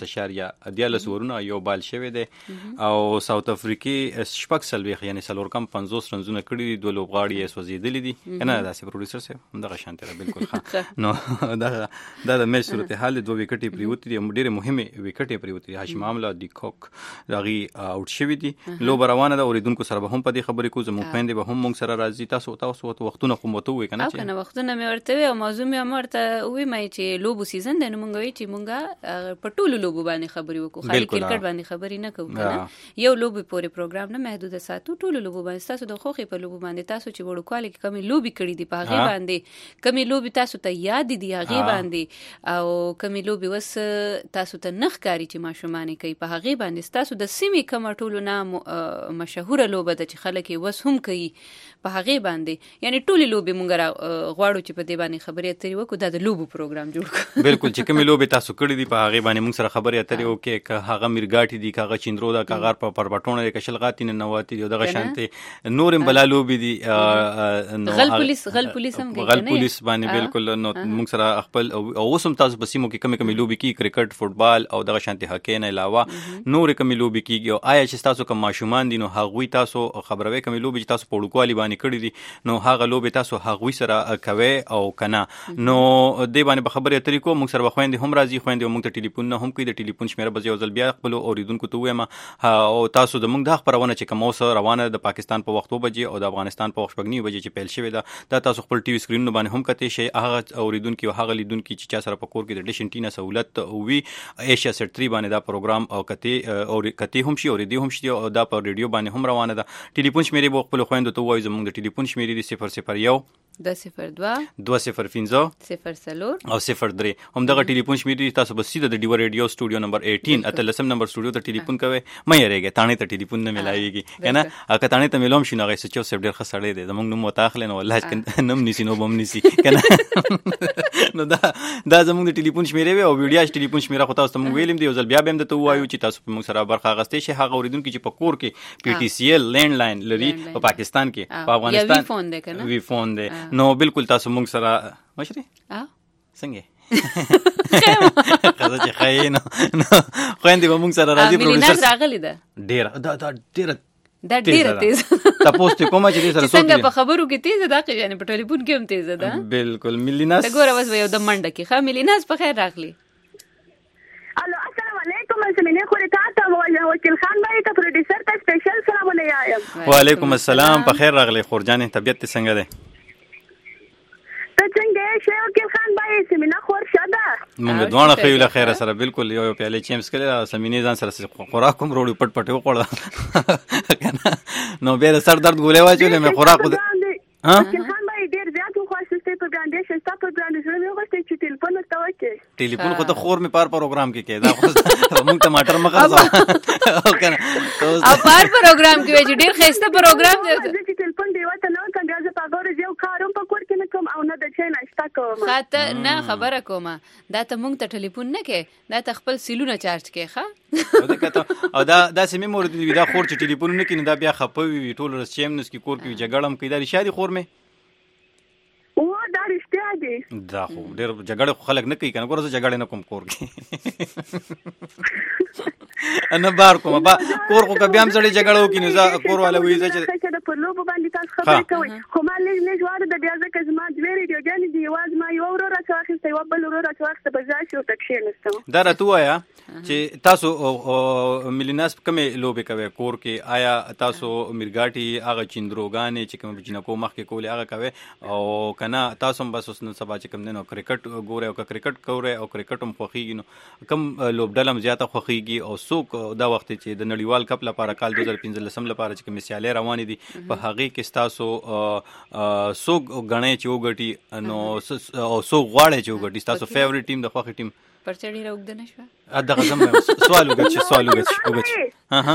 14 ورونه یو بال شوی دی، او ساوث افریقا شپږ سلويخ یعنی سلور کم 50 رنزونه کړی دي، دوه لوبغاړي یې سوځیدلې دي کنه، داسې پروډوسر سه دغه شانته بالکل ښه. نو دا د میچ صورتحال دوه وکټې پریوتی دي، ډېر مهمه وکټې پریوتی دي. هاشم عامله دی کوک اوټ شوی دي، لوب روانه ده. اوریدونکو سره به هم په دې خبرې کو، زموږ خويندې به هم موږ سره راځي. تاسو وختونه خو مو ته وې کنه چې وختونه مې ورته وي، او موضوع مې ورته وې مې چې لوبو سیزن دی، نو مونږ وی چې مونږه په ټولو لوبو باندې خبرې وکړو، خالي کرکټ باندې خبرې نه کوو کنه. یو لوبي پورې پروګرام نه محدود ساتو، ټولو لوبو باندې. تاسو د خوخي په لوبو باندې تاسو چې وړوکواله کې کمی لوبي کړې دي په هغه باندې، کمی لوبي تاسو ته یاد دي هغه باندې، او کمی لوبي وس تاسو ته نخ کاری چې ماشومان کوي په هغه باندې. تاسو د سیمې کوم ټولو نه مشهوره لوبه ده چې خلک یې وس هم کوي په هغه باندې، یعنی ټولې لوبې مونږ غواړو چې په دې باندې خبرې اترې وکړو. دا د لوبو پروګرام جوړ کړو. بالکل چې کومې لوبې تاسو کړې دي په هغه باندې مونږ سره خبرې اترې وکړي، که هغه میرګاټي دي، که هغه چیندرو ده، که هغه پر بټونه دي، که شلغاتي نه نواتي دي، دغه شانته نورم بلا لوبې دي. غل پولیس هم کوي، غل پولیس باندې بالکل. نو مونږ سره خپل او اوسم تاسو په سیمو کې کومې لوبې کې کرکټ، فوتبال او دغه شانته هکې نه علاوه نور کومې لوبې کېږي، او آیا چې تاسو کوم ماشومان دي نو هغوی تاسو خبروي کومې لوبې چې تاسو په وړوکوالي باندې کړې دي، نو هغه لوبې تاسو هغوی سره کوي او کنه. نو دې باندې به خبرې اترې کوو. موږ سره خويندې هم راځي، خويندې موږ ته ټلیفون نه هم کوي. د ټلیفون شمیره به یو ځل بیا خپل اوریدونکو ته وایم، او تاسو د موږ د خبرونه چې کوم اوس روانه د پاکستان په وخت 2 بجې او د افغانستان په وخت 9 بجې چې پیل شوې ده، دا تاسو خپل ټي وي سکرینونو باندې هم کتئ شئ. هغه اوریدونکو هغه لیدونکو چې چا سره په کور کې د ډیش انټینا سہولت وي، ایشیا سیټ 3 باندې دا پروګرام او کتئ هم شي، اوریدي هم شي، او دا په ریډیو باندې هم روانه ده. ټلیفون شمیرې به خپل خويندو ته وایو. زموږ د ټلیفون شمیرې دي 001 202 205 او 03. هم دغه ټلیفون شمیرې تاسو به سیده د ډیو ریډیو سټوډیو نمبر 18 اتلسم نمبر سټوډیو ته ټلیفون کوئ. مې یریږي تانه ته ټلیفون نه ملایږي کنه، اګه تانه ته ملوم شي نو غي سچو سب ډیر خسړې دي. زموږ نوم متاخلن والله نم نسی نو بم نسی کنه. نو دا زموږ د ټلیفون شمیرې وي، او ویډیو ټلیفون شمیره خو تاسو ته ویلم دی. یو ځل بیا به هم ته وایو چې تاسو په موږ سره برخه غستې شي. هغه اوریدونکو چې په کور کې پی ټی سی ایل لینډ لاین لري په پاکستان کې، په افغانستان وی فون دی کنه، وی فون دی، نو بالکل تاسو موږ سره مشري څنګه خزه چې خاينه خويندې به موږ سره راځي پروډوسر راغلی ده ډیر دا ډیر تیز تاسو ته کومه چې سره څنګه په خبرو کې تیز ده که یعنی په ټلیفون کې هم تیز ده بالکل ملیناس ګوره بس یو د منډه کې ښه ملیناس په خیر راغلی الو السلام علیکم زمینه خو تاسو وکیل خان بھائی ته پروډوسر ته سپیشل سلام علیکم وعلیکم السلام په خیر راغلی خورجانې طبیعت څنګه ده ته څنګه یې وکیل خان بھائی زمینه خور شاده موږ دوه خو له خیر سره بالکل یو پیاله چیمس کړه سمینه ځان سره خوراک کوم روړی پټ پټ وخوړه کنه نو به سر درد ګولې واچولې مې خوراک وکیل خان بھائی ډیر زیات خو خوښته په ګاندې شستا په ګاندې سره مې وغوښته چې ټلیفون ورته وکړي ټلیفون خو ته خور مې پار پروګرام کې دا خو موږ ټماټر مخازه او کنه او پار پروګرام کې وی ډیر خسته پروګرام دی چې ټلیفون دی وته نو څنګه زه په ګورې یو کاروم په کور کې نه کوم او نه د چای ناشتا کوم خاطر نه خبره کوم دا ته مونږ ته ټلیفون نه کې دا ته خپل سیلونه چارج کې ښه او دا سمې مورد دی دا خور چې ټلیفون نه کینې دا بیا خپوي ټول رس چیمنس کې کور کې جګړم کې دا شادي خور مې او دا رښتیا دی دا خو ډېر جګړه خلک نه کوي کنه ګوره زه جګړه نه کوم کور کې انا بار کوم با کور خو بیا هم سړی جګړه وکړي نو زه کور والا وایي چې په لوبو باندې تاسو خبرې کوئ خو ما لږ واره د بیا ځکه زما دوې ریډیوګانې دي یوازې ما یو ورور راڅخه یو بل ورور راڅخه په ځای شو تکشې نستم دا راته وایا چې تاسو ملیناس کومې لوبې کوي کور کې آیا تاسو مرګاټي هغه چندروګانې چې کوم جنکو مخ کې کولې هغه کوي او کنه تاسو هم بس نن سبا چې کوم دنو کرکټ ګوره او کرکټ کوي او کرکټ هم خوخيږي نو کوم لوبډلم زیاته خوخيږي او څوک دا وخت چې د نړیوال کپ لپاره کال 2015 لپاره چې کوم سیالي روانې دي په هغه کې تاسو څوک غنې چې وګټي نو او څوک غواړي چې وګټي تاسو فیورټ ټیم د خوخي ټیم پرچړی راوګد نشو دغه زم سوال وګورئ ها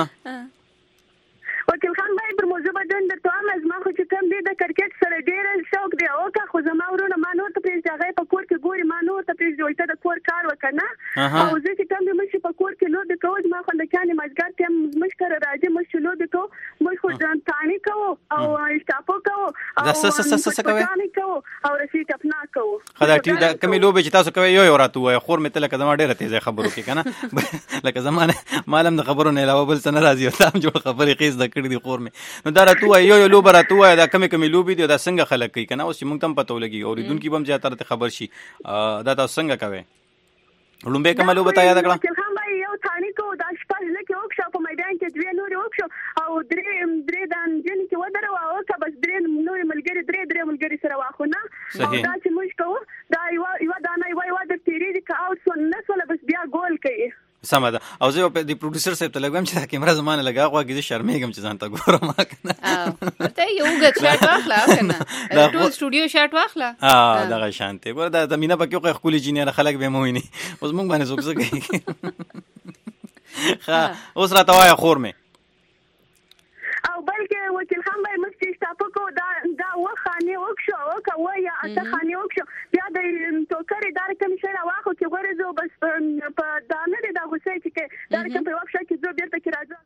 وکیل خان بھائی پر موضوع باندې درته وایم زما خو چې کوم دی د کرکټ سره ډېر شوق دی او که خو زما ورونه ما نور ته پرېږدي هغه په کور کې ګوري ما نور ته پرېږدي وایي ته د کور کار وکړه نه او زه چې کوم دی موږ په کور کې لوبې کوو زما خوندکیانې مازدیګر ټایم موږ کره راځي موږ لوبې کوو موږ خو تانې کوو او اشتاپو کوو او تانې کوو او رسي ټپنا کوو خدا ټیو دا کومې لوبې چې تاسو کوي یو راته وایي خور مې ته لکه زما ډېره تیزه خبرو کې کنه لکه زمانه مالم د خبرو نه علاوه بل څه نه راځي او تام جوړ خبرې خېز د کړې دي خور مې نو دا راته وایي یو لوبه راته وایي دا کومې لوبې دي دا څنګه خلک کوي کنه اوس موږ تم پته ولګي اوریدونکو به هم زیاتره خبر شي دا تاسو څنګه کوي لومبه کومه لوبه تا یاد کړه یو ثاني کو دا شپږ لکه وکښه په میدان کې دوه نور وکښه او درې دان جن کې ودره او که بس درې نور ملګری درې ملګری سره واخو نه دا چې موږ کوو دا یو دانه یو د تیری د کاوټ نه سره بس بیا ګول کوي سمه ده او زه په دې پروډوسر صاحب ته لګم چې دا کیمرا زمانه لگا غواګې زه شرمېږم چې ځان ته ګورم کنه ته یو غټ شاټ واخلا کنه ټول سټوډیو شاټ واخلا دا شانته ګور دا زمينه پکې خو خولي جینې خلک به مویني اوس موږ باندې زوګ کوي ها اوس راته وای خور مې او بلکې وکیل خان بھائی مستي تاسو کو دا وخانه وکښو او کوي اته خانه وکښو بیا د توکرې دار کوم شي راوخو چې غوړې زو بس په دانه د غوسه چې دار کوم په وښه کې زو بیرته کې راځه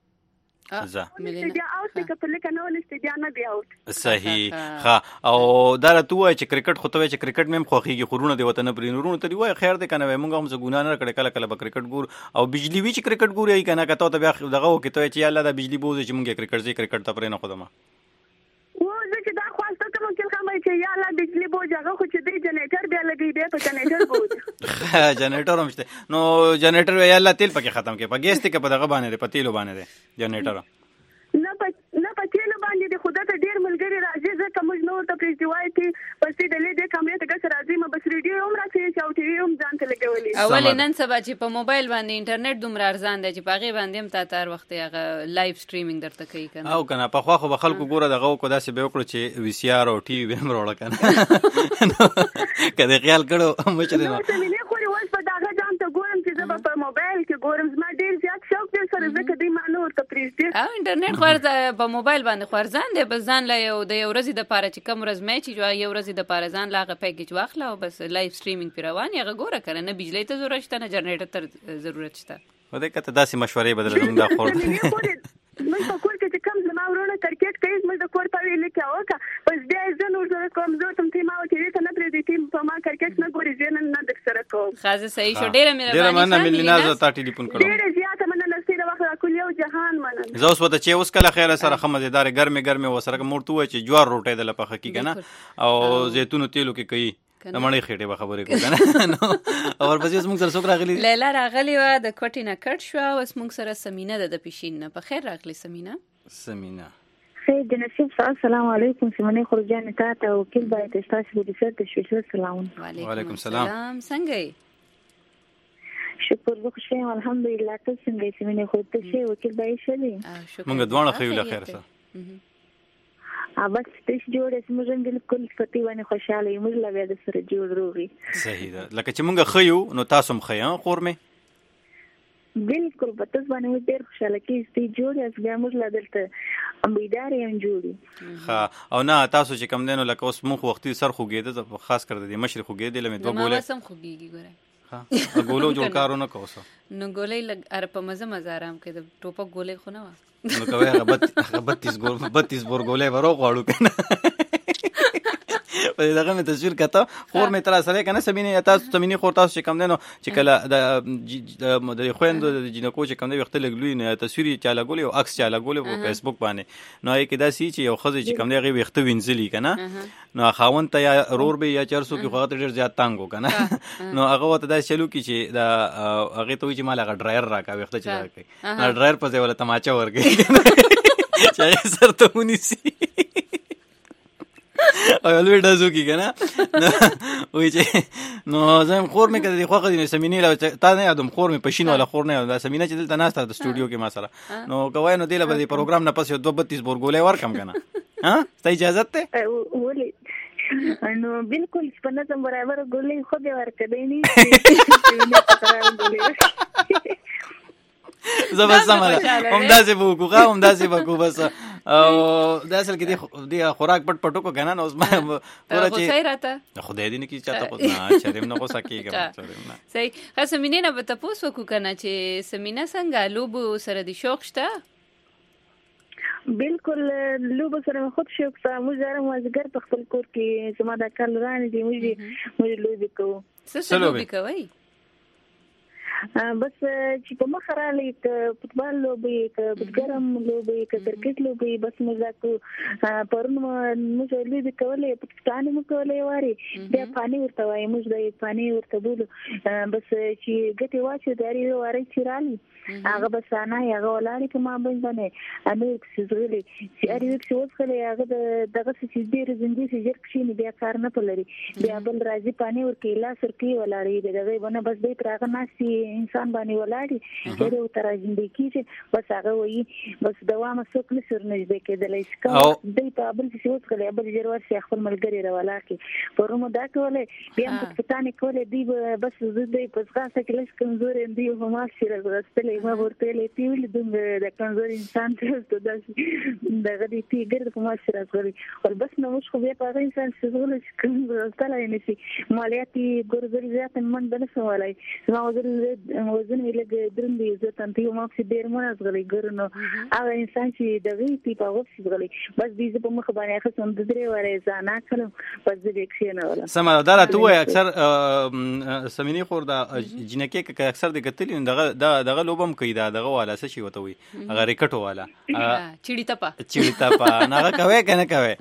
بیا اوت کې په لکه نو لسته بیا نه بیا اوت صحیح ها او دا راته وای چې کرکټ خو ته چې کرکټ مې خوخيږي خورونه دی وطن پرې نورونه ته وای خیر دې کنه موږ هم څه ګنا نه کړې کله به کرکټ ګور او بجلی وی چې کرکټ ګوري کنه کته ته بیا دغه وکي ته چې الله دا بجلی بوزي چې موږ کرکټ ته پرې نه خدامه و زه چې دا خواسته کوم چې کوم چې یا الله بجلی بوزي هغه خو چې دې جنریټر بیا لګي دی په جنریټر بوزي جنریټر هم شته نو جنریټر یا الله تیل پکې ختم کې پګېست کې په دغه باندې په تیلو باندې دی جنریټر نه پاتېلو باندې د خدای ته ډیر ملګری راځي ځکه موږ نور ته پریږدي وای چې بس دې دې کیمرې ته ګس راځي ما بس ریډیو هم راځي او ټي وي هم ځان ته لګولې اول نن سبا چې په موبایل باندې انټرنیټ دومره ارزان دی چې پاغه باندې هم تار وخت هغه لایو سټریمینګ درته کوي کنه او کنه په خو خلکو ګوره دغه کو داسې به وکړو چې وی سی آر او ټي وي هم وروړه کنه کله خیال کړو مچره نو ته نه خو اوس په دغه ځان ته ګورم چې زه په موبایل کې ګورم زما ډیر زیات شوق دی سره ځکه دې مانور ته پریږدي او انټرنیټ خورځه په موبایل باندې خورځان دی بس ځان له یو د یو ورځې د پاره چې کوم ورځ مې چې یو ورځې د پاره ځان لاغه پیکیج واخلا او بس لایو سټریمینګ پیروان یې غوړه کړه نه بجلی ته ضرورت شته نه جنریټر ته ضرورت شته و دې کته داسې مشورې بدل زموږ د خور موږ په کور کې چې کوم زما زما ورونه کرکټ کوي موږ د کور په ویل کې اوکا پس دې زه نور زه کوم زه تم ټیم او ټي ته نه پرې دي ټیم په ما کرکټ نه ګوري ځین نه د سره کوم خاصه صحیح شو ډیره مهرباني ملینا زه تا ټلیفون کړم ډیره زیاته مننه ستې وخت کول یو جهان مننه زه اوس وته چې اوس کله خیر سره خمزدار ګرمه وسره مورته و چې جوار روټه د لپاره حقیقت او زيتون تیلو کې کوي د مړې خېټه به خبرې کوي کنه نو اور پسې موږ سره څوک راغلي لیلا راغلی و د کوټې نه کټ شو اوس موږ سره سمینه د پښین نه په خیر راغلی سمینه خیر د نصیب السلام علیکم سمینه خرجان ته وکیل باید تاسو د سر تشویش سلام وعلیکم السلام څنګه شکر وکړم الحمدلله تاسو څنګه سمینه خو ته شی وکیل باید شې موږ دوه خو له خیر سره بس تاسو جوړه سمجن بالکل پتی باندې خوشاله یم موږ لا بیا د سره جوړ روغي صحیح ده لکه چې موږ خيو نو تاسو هم خيان خورمه بالکل په تاسو باندې ډېر خوشاله کیږي جوړه اس بیا موږ لا دلته امیدار یم جوړي ها او نه تاسو چې کم دینو لکه اوس مخ وختي سر خوګیده خاص کر دې مشرق خوګیده لمه دوه ګوله سم خوګیږي ګوره ها ګولو جوړ کارونه کوسه نو ګولې لګ ار په مزه آرام کې د ټوپک ګولې خو نه و نو کوي هغه 32 بور ګولې ورو غواړو کنه په دغه مې تصویر کته خور مې تر سره کنه سمینه تاسو سمینه خور تاسو چې کم دینو چې کله د خويندو د جنکو چې کم دی وخت لګلوي نه تصویر چاله ګولې او عکس چاله ګولې په فیسبوک باندې نو یې کې دا سی چې یو خزه چې کم دی غي وخت وینځلی کنه نو خاون ته یا رور به یا 400 کې خو ډیر زیات تانګو کنه نو هغه وته دا چلو کې چې دا هغه ته چې مال هغه ډرایر راکا وخت چې راکې نو ډرایر په ځای ولا تماچا ورګي چې سرته ونیسي او لوی دازو کی کنه وای چې نو زم خور مې کړي خو غوډه سمینه لا تا نه یادم خور مې پښین ولا خور نه دا سمینه چې دلته ناسته د سټوډیو کې ما سره نو کوي نو دله په پروګرام نه پس 32 بور ګولې ور کم کنه ها ته اجازه ته ولې نو بالکل په نظم برابر ګولې خو دې ور کړې نه زبر سمره همداسې وکړه همداسې وکړو بس او دا اصل کې دی خوراک پټ پټو کو کنه نو اوس ما پورا چې خدای دې نه کی چاته خو نه چرېم نه غوسه کیږم صحیح سمینه نه به تاسو کو کنه چې سمینه څنګه لوب سره دی شوق شته بالکل لوب سره خود شوق سره مزاره مازګر په خپل کور کې زما د کال رانه دی موږ لوب کوو څه لوب کوي بس چې په مخ را لې فوتبال لوبي ک ګرم لوبي ک کرکټ لوبي بس موږ کو پرون موږ لوبي کولې پاکستان مو کولې واري بیا پانی ورته وای موږ د پانی ورته بولو بس چې ګټي واچو داري واري چیرالي هغه بس نه هغه ولاري په ما باندې انو سيزولي چې اړ یو څه وکړي هغه دغه چې ډېر زندګي چې جر کښینی بیا کار نه پلري بیا بل راځي پانی ورکې لا سرکی ولاري دغه ونه بس دې ترغه ناسي انسان باندې ولاړی چې یو تر ژوندۍ کیږي بس هغه وایي بس دوامه څوک نه سر نږدې کېدلای شي کوم دې په بل څه وکړي بل جوړ ورسي خپل ملګری راولا کی پرمو دا کولې بیا په پټانې کولې دی بس دې په ځغاسته کې لږ کمزورې دی هم ماشي راغستلې ما ورته لې پیول د کمزور انسان ته دغه دې تیګر په ماشي راغلي ول بس نو مش خو بیا په انسان څه چې کوم راستلای نشي مالیاتي ګورګل زیات من بل څه ولای ما وزن ویلګ درندې عزت انته ما په ډیر مونږ غلي ګورنو هغه انسان چې دغه تی په وښه غلي بس دې په مخ باندې اخر څوم د درې وړې ځانا کړم بس دې کښینه ولا سم دا راته وای اکثر سمینی خور دا جنکه کې اکثر د قتل دغه لوبم کوي دغه والا څه شي وته وي هغه ریکټ والا چړی تپا نه کوي کنه کوي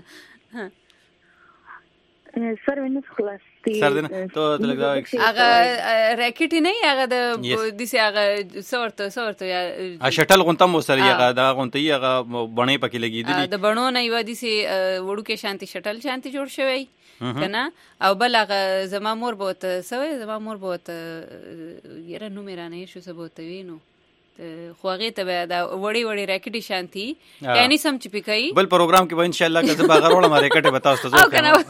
سر وینس خلاص سر دین ته لګا هغه ریکټ نه هغه د دسه هغه سورته یا شټل غونتم وسره هغه دا غونتی هغه بڼې پکې لګیدلی د بڼو نه یو دسه وړو کې شانتي شټل شانتي جوړ شوی کنه او بل هغه زما مور بوته سوې زما مور بوته یره نو میرانه شو سبوته وینو خو هغه ته دا وړي وړي راکټي شانتي یعنی سم چې پکای بل پروګرام کې به ان شاء الله که زه باغ وړم راکټه به تاسو ته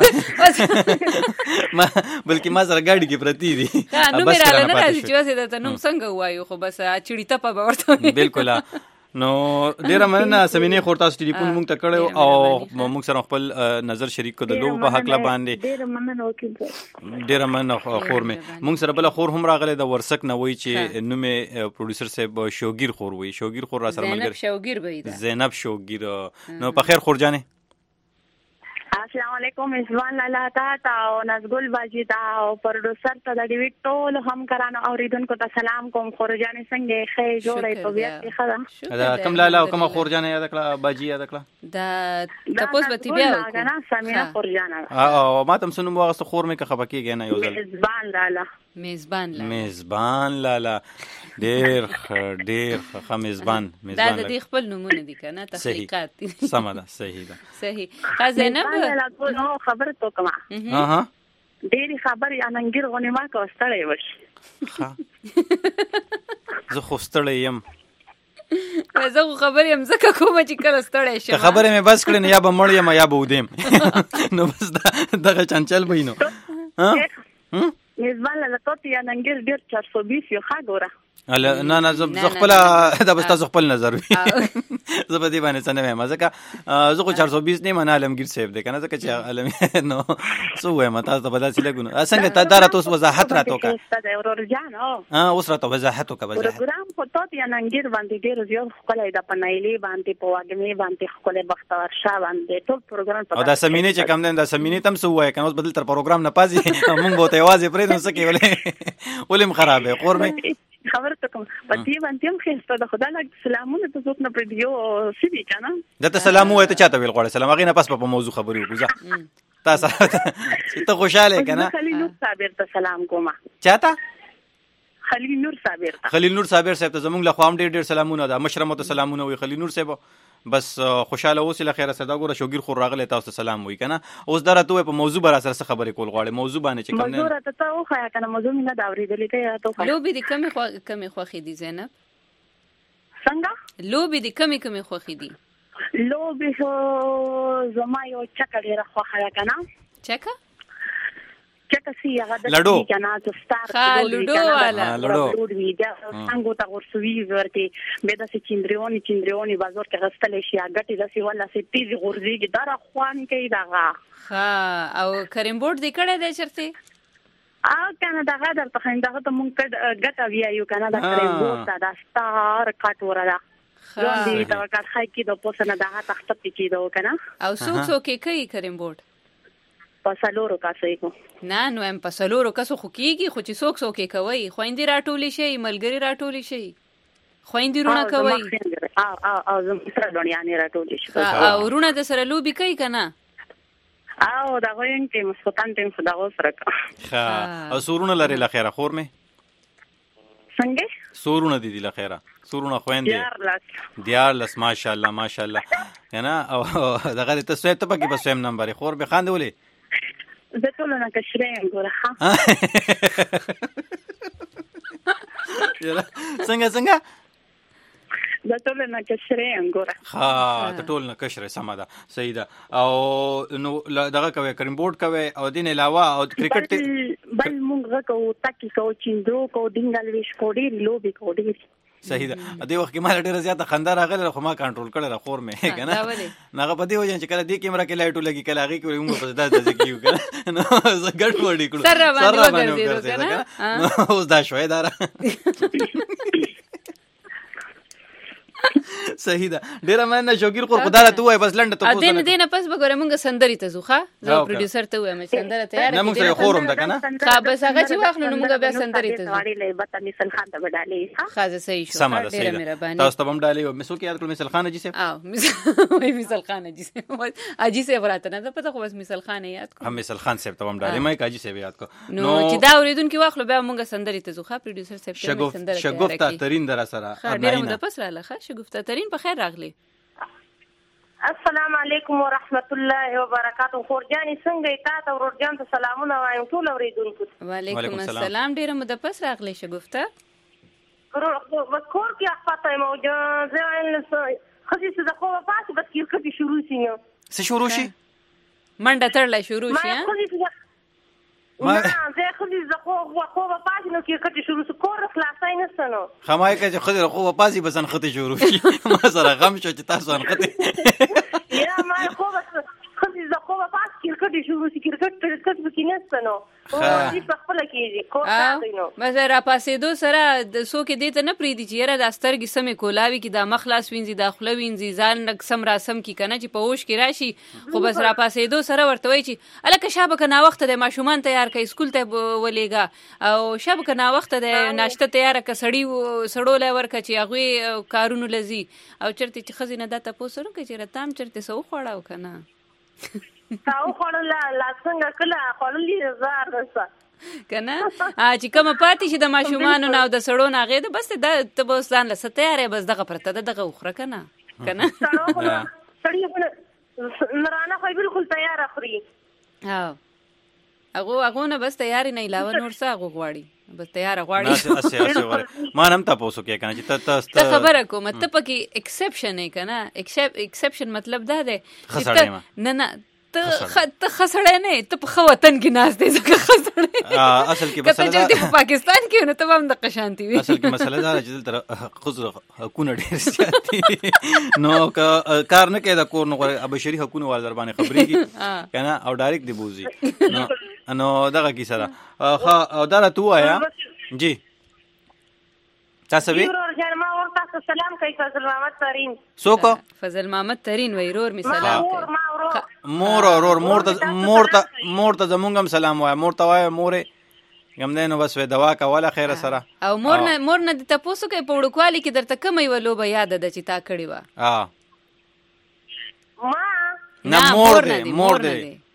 ما بلکې ما سره ګاډي کې پرتی دي نو میراله نه راځي چې واسه ته نو څنګه وایو خو بس چړی ته په ورته بالکل نو ډیره مننه سمینه خور تاسو ټلیفون مونږ ته کړو او مونږ سره خپل نظر شریک کړو د لوب په حق لا باندې. ډیره مننه وکیل ډیره مننه خور مې مونږ سره بل خور هم راغله د ورسک نه وای چې نومه پروډوسر صاحب شوګیر خور وای. شوګیر خور را سره ملګری زینب شوګیر. نو په خیر خور جانې. السلام علیکم میزبان لالا تا او نازګل باجی تا او پروډوسر ته د ډیوډ ټول هم کرانو اوریدونکو ته سلام کوم. خورجانې څنګه ښه جوړې طبيعت ښه ده کم لالا او کوم خورجانې یاد کړه باجی یاد کړه دا تاسو به بیا وکړه سمینه خورجانه او ما تم سنوم واغست خور مې که خپکیږي نه یو ځل میزبان لالا ډېر ښه میزبان دا د دې خپل نومونه دي کنه تحقیقات دي. سم ده صحیح ده صحیح. زینب نو خبر تو کما ډېری خبر یا ننګیر غونې ما کو ستړی وش زه خو ستړی یم. زه خو خبر یم زکه کوم چې کله ستړی شم خبره مې بس کړې یا به مړ یم یا به ودیم نو بس دغه چنچل بینو میزبان له توتی یا ننګیر ډېر 420 یو ښه ګوره. نه زه خپل دا بس تاسو خپل نظر وي زه په دې باندې څه نه وایم ځکه زه خو 420 نه منه عالمگیر صاحب دی کنه ځکه چې عالم نو سو وایم تاسو ته بدل لګونو څنګه ته دارا تاسو وضاحت راتو کا اوس راتو وضاحت وکړه پروګرام په توتی یا ننګیر باندې ډېر زیات خپل د پنایلی باندې په واګمې باندې خپل بختور شاه باندې ټول پروګرام او دا سمینه چې کم نه دا سمینه تم سو وای کنه اوس بدل تر پروګرام نه پازي مونږ به ته आवाज پرې نو سکه ولې خرابې خور مې خبر ته کوم پتی باندې هم خسته د خدای لاګ سلامونه ته څوک نه پردیو سړي کنه دته سلام وای ته چاته ویل غواړم سلام هغه نه پس په موضوع خبرې وکړه تاسو ته خوشاله کنه خلیل نور صابر ته سلام کوم چاته خلیل نور صابر صاحب ته زمونږ له خوام ډېر سلامونه ده مشرمو ته سلامونه وي خلیل نور صاحب بس خوشاله اوسه له خیره صدا ګوره شوګیر خور راغله تاسو سلام وای کنه اوس درته په موضوع بر سره خبرې کول غواړم موضوع باندې چې کوم نه موضوع راته ته خو کنه موضوع نه دا اوریدلې کې راته لوبي دي کمی خوخي دي زینب څنګه لوبي دي کمی خوخي دي لوبي هو زما یو چکړې راخه کنه چکه سی هغه د کنه د ستار لوډو والا لوډو ویډیو څنګه تا ورسوي ورته به د چندريوني بازار کې غستلې شي هغه د سی ولا سی تیز غورځي کې دار خوان کې دغه او کریم بورډ د کړه د چرته کنه دغه درته خندغه ته مونږ ګټه ویایو کنه د کریم بورډ د ستار کاټوره ده ځوندې دا کار خای کې د پوسنه دغه تخت پکې دو کنه او څوک کوي کریم بورډ پسلورو کاسو کو نه نو هم پسلورو کاسو خو کیږي خو چې څوک کوي خويندې راټولې شي ملګری راټولې شي خويندې رونه کوي او زم سره دنيانه راټولې شي او رونه د سره لوبي کوي کنه او دا غوین ټیم سپتان ټیم صداو سره ها او سورونه لري لخيره خور مې څنګه سورونه دي لخيره سورونه خويندې دیارلس ماشاءالله کنه او دغه ته سوي ته پکې بس هم نمبر خور به خاندولې زه ټول نه کشرې ګوره ها څنګه زه ټول نه کشرې ګوره ها ته ټول نه کشرې سم ده صحیح ده او نو دغه کوي کریم بورډ کوي او دین علاوه او کرکټ بل مونږ کو تاکي کو چیندرو کو دینګل ویش کوډي لوبي کوډي صحیح ده دې وخت کې ما ډېر زیاته خندا راغله خو ما کنټرول کړل خور مې کنه ناغه پدې وځي چې کله دې کیمرا کې لایټو لګي کله هغه کې موږ په داسې کیو کنه نو زه ګډ وډی کړو سره باندې کنه اوس دا شوې دارا صحیح ده ډیر مننه شوګیر خور خدای ته وای بس لنډه ته پوسه دینه پس وګوره مونږ سندري ته زوخه زه پروډوسر ته وایم سندره تیار نه موږ سره خورم ده کنه ها بس هغه چې واخلو نو موږ بیا سندري ته وړي لې بته مثال خان ته وډالې ها زه صحیح شو ډیر مهرباني تاسو ته هم ډالې مسو کې یاد کړم مثال خان جی سے مثال خان جی سے اجي سے وراته نه پته خو بس مثال خان یاد کو هم مثال خان صاحب ته هم ډالې مې کاجي سے یاد کو نو چې دا اوریدونکو واخلو بیا موږ سندري ته زوخه پروډوسر صاحب ته سندره شګوفتا ترين در سره ډیر مو د پس را لخه شګوفتا ترين په خیر راغلی السلام علیکم ورحمت الله وبرکاتہ خورجانی څنګه تاسو ورجان ته سلامونه وایم ټول اوریدونکو وعلیکم السلام ډیر مو د پس راغلی شګوفتا کور کې اخته موجه زين خصيص د خو پاتې بس کې شروع شي څه شروع شي منډه ترلای شروع شي ما زه خو خو پاتې نو کې کټ شروع کور خلاصای نه سنو خمای کې خو خو پاتې بس ان خطه شروع شي ما سره غم شو چې تاسو ان خطه یا ما خو بس خو زه خو پاتې کې کټ شروع شي کرکټ کې نه سنو او دې په خپل کېږي کو تاسو نو مزه را پاسې دو سره د سو کې دې ته نه پریدي چې یاره د سترګې سمې کولاوي کې د مخلاص وینځي د خله وینځي ځان نک سم را سم کې کنه چې په هوش کې راشي خو بس را پاسې دو سره ورته وای چې الکه شابه کنا وخت د ماشومان تیار کړي سکول ته ولېګا او شابه کنا وخت د ناشته تیار ک سړول ورکه چې هغه کارونو لذي او چرته چې خزینه د تاسو سره کې چې راتام چرته سو خوړاو کنه تاو خړل لا څنګه کله خړلې زار رسا کنه چې کوم پاتې شي د ماشومان او د سړو ناغې د بس د ته بس ځان له ستاره بس دغه پرته دغه اخره کنه سړی نرانه خو بالکل تیار اخري هغه نه بس تیار نه علاوه نور څه هغه غواړي بس تیار غواړي اسه غواړي ما نم تاسو کې کنه چې ته خبره کوم ته پکې ایکسپشن نه کنه ایکسپشن مطلب دا دی چې نه ته خسړې نه ته په خوتن کې ناز دې ځکه خسړې اصل کې مسله دا په پاکستان کې نو ته هم د قشانتي وي اصل کې مسله دا چې تر خزر حقونه ډېر سیاتي نو کار نه کوي د کور نو بشري حقونه ول در باندې خبرې کی کنه او ډایرکټ دی بوزي نو دغه کی سره او دا تو آیا جی تاسو وی ما ورته سلام کوي فضل محمد ترين سوکو فضل محمد ترين ویرور می سلام کوي مور اور مور ته زمونږم سلام وای مور ته وای مورې یم نه نو بس وې دوا کا ولا خیر سره او مور نه د تاسو کې په وړوکوالي کې درته کومې ولو به یاد ده چې تا کړی و ما نه مور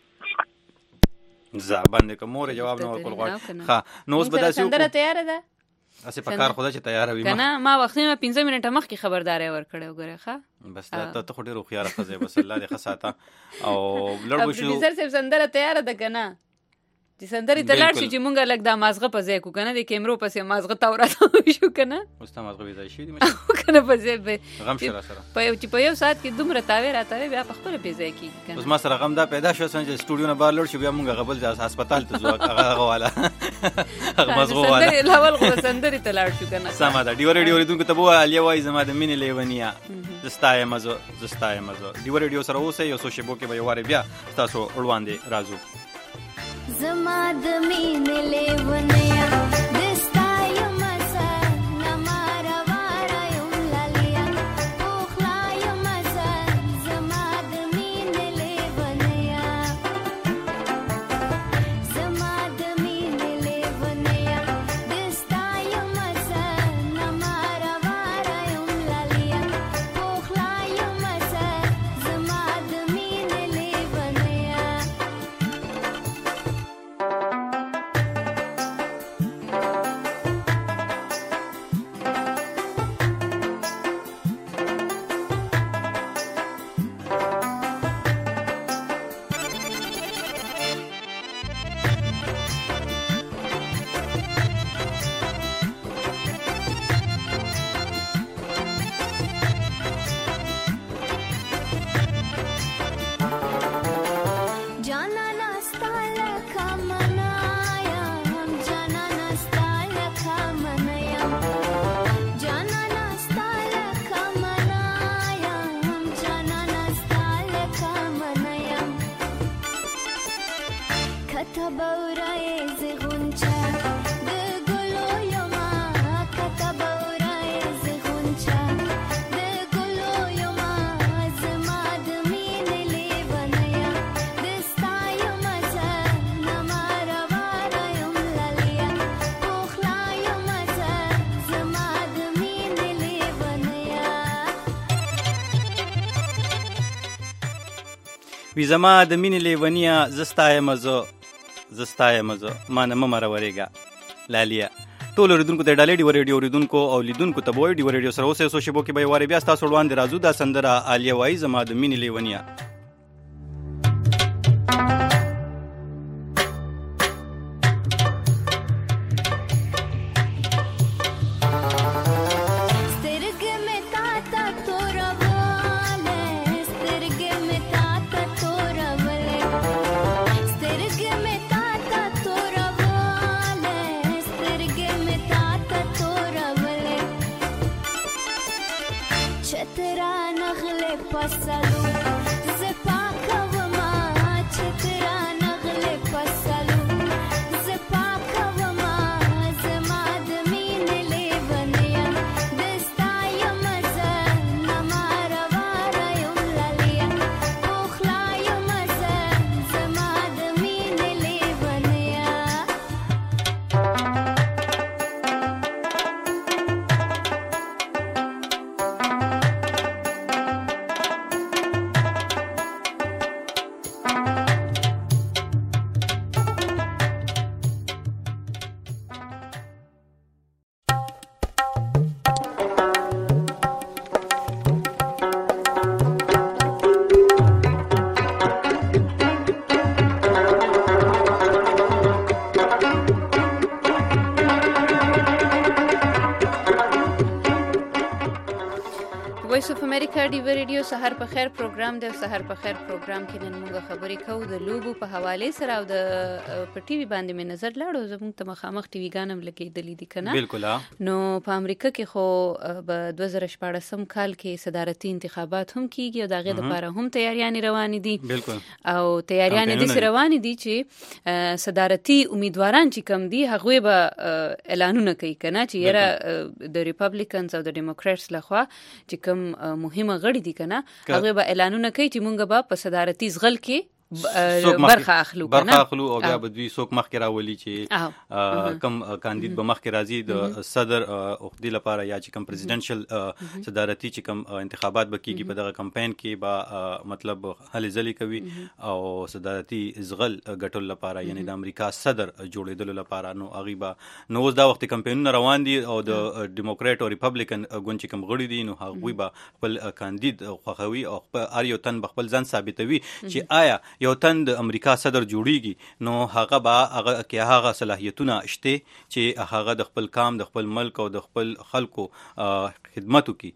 دې زبان دې کوم جواب نه ورکول غواړي ها نو اوس بداسي سندره تیار ده اسه پکار خدا چې تیار وي کنه ما وختونه 15 منټه مخکې خبرداري ورکړې وګوره ښا بس ته خو ډېر خيار خزه بس الله دې خساته او لړ بشو پروډوسر صاحب سندره تیار ده کنه چې سندري تلاړ شي چې مونږه لګ د مازغه په ځای کو کنه د کیمرو پسې مازغه تاوراته شو کنه اوس ته مازغه وځای شي دي کنه په ځای به غم سره په یو سات کې دومره تاوي راته بیا په خپل په ځای کې کنه اوس ما سره غم دا پیدا شو چې سټوډیو نه بار لور شو بیا مونږه غبل ځه هسپتال ته ځو هغه والا هغه مازغه والا سندري لاول غو سندري تلاړ شو کنه سما دا ډیو دونکو ته بو علي وای زما د مینې لیونیا زستای مزو ډیو سره اوسه یو سوشي بو کې به واره بیا تاسو وړاندې راځو زما د مینې لیونیا دستای مسا نمارا وارا یم لالیا اوخلا یم مسا زما د مینې لیونیا زما د مینې لیونیا دستای مسا نمارا وارا یم لالیا اوخلا یم مسا زما د مینې لیونیا وی زما د مینې لیونیا زستای مزو ما نه مروریګه لالیا ټول اوریدونکو ته ډالې ډیو ریډیو اوریدونکو او لیدونکو ته وای ډیو ریډیو سره اوسه سو شبو کې به واره بیا تاسو وړاندې راځو دا سندره عالیه وای زما د مینې لیونیا तोरा چترا نغله پسلو زپاکا وما چترا نغله پسلو زپاکا وما زما د مینې لیونیا دستا یم زه نماره واره یم لالیا پوخلا یم زه زما د مینې لیونیا وایس اف امریکا ډي وی ریډیو سحر په خیر پروګرام دی. سحر په خیر پروګرام کې نن موږ خبرې کوو د لوبو په حواله سره او د په ټي وي باندې مې نظر لاړو زموږ ته مخامخ ټي وي ګانم لګېدلې دي کنه. بالکل. نو په امریکا کې خو په 2014 کال کې صدارتي انتخابات هم کیږي او دغه لپاره هم تیاریان روانې دي. بالکل. او تیاریان دي روانې دي چې صدارتي امیدواران چې کم دي هغه به اعلانونه کوي کنه چې یره د ریپبلیکنز او د ډیموکراتس لخوا چې کم مهمه غړي دي کنه هغه به اعلانونه کوي چې مونږ به په صدارتي زغل کې برخه اخلو کنه برخه اخلو او بیا به دوی څوک مخکې راولي چې کم کاندید به مخکې راځي د صدر عہدې لپاره یا چې کم پریزیدنشل صدارتي چې کم انتخابات به کیږي په دغه کمپاین کې به مطلب هلې ځلې کوي او صدارتي زغل ګټل لپاره یعنی د امریکا صدر جوړېدل لپاره نو هغه به نو اوس دا وخت کمپاینونه روان دي او د ډیموکرات او ریپبلیکن ګوند چې کم غړي دي نو هغه به خپل کاندید خوښوي او هر یو تن خپل ځان ثابتوي چې آیا یو تن د امریکا صدر جوړیږي نو هغه کې هغه صلاحیتونه شته چې هغه د خپل کام د خپل ملک او د خپل خلکو خدمت وکړي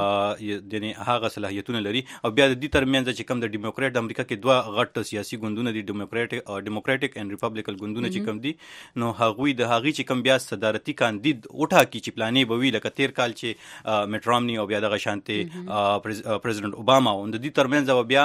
یعنی هغه صلاحیتونه لري او بیا د دې ترمنځ چې کم د ډیموکرات د امریکا کې دوه غټ سیاسي ګوندونه دي ډیموکراټک اینڈ ریپبلیکن ګوندونه چې کم دي نو هغوی د هغې چې کم بیا صدارتي کاندید وټاکي چې پلانې به وي لکه تیر کال چې میټ رامني او بیا دغه شانتې پریزیدنت اوباما او د دې ترمنځ بیا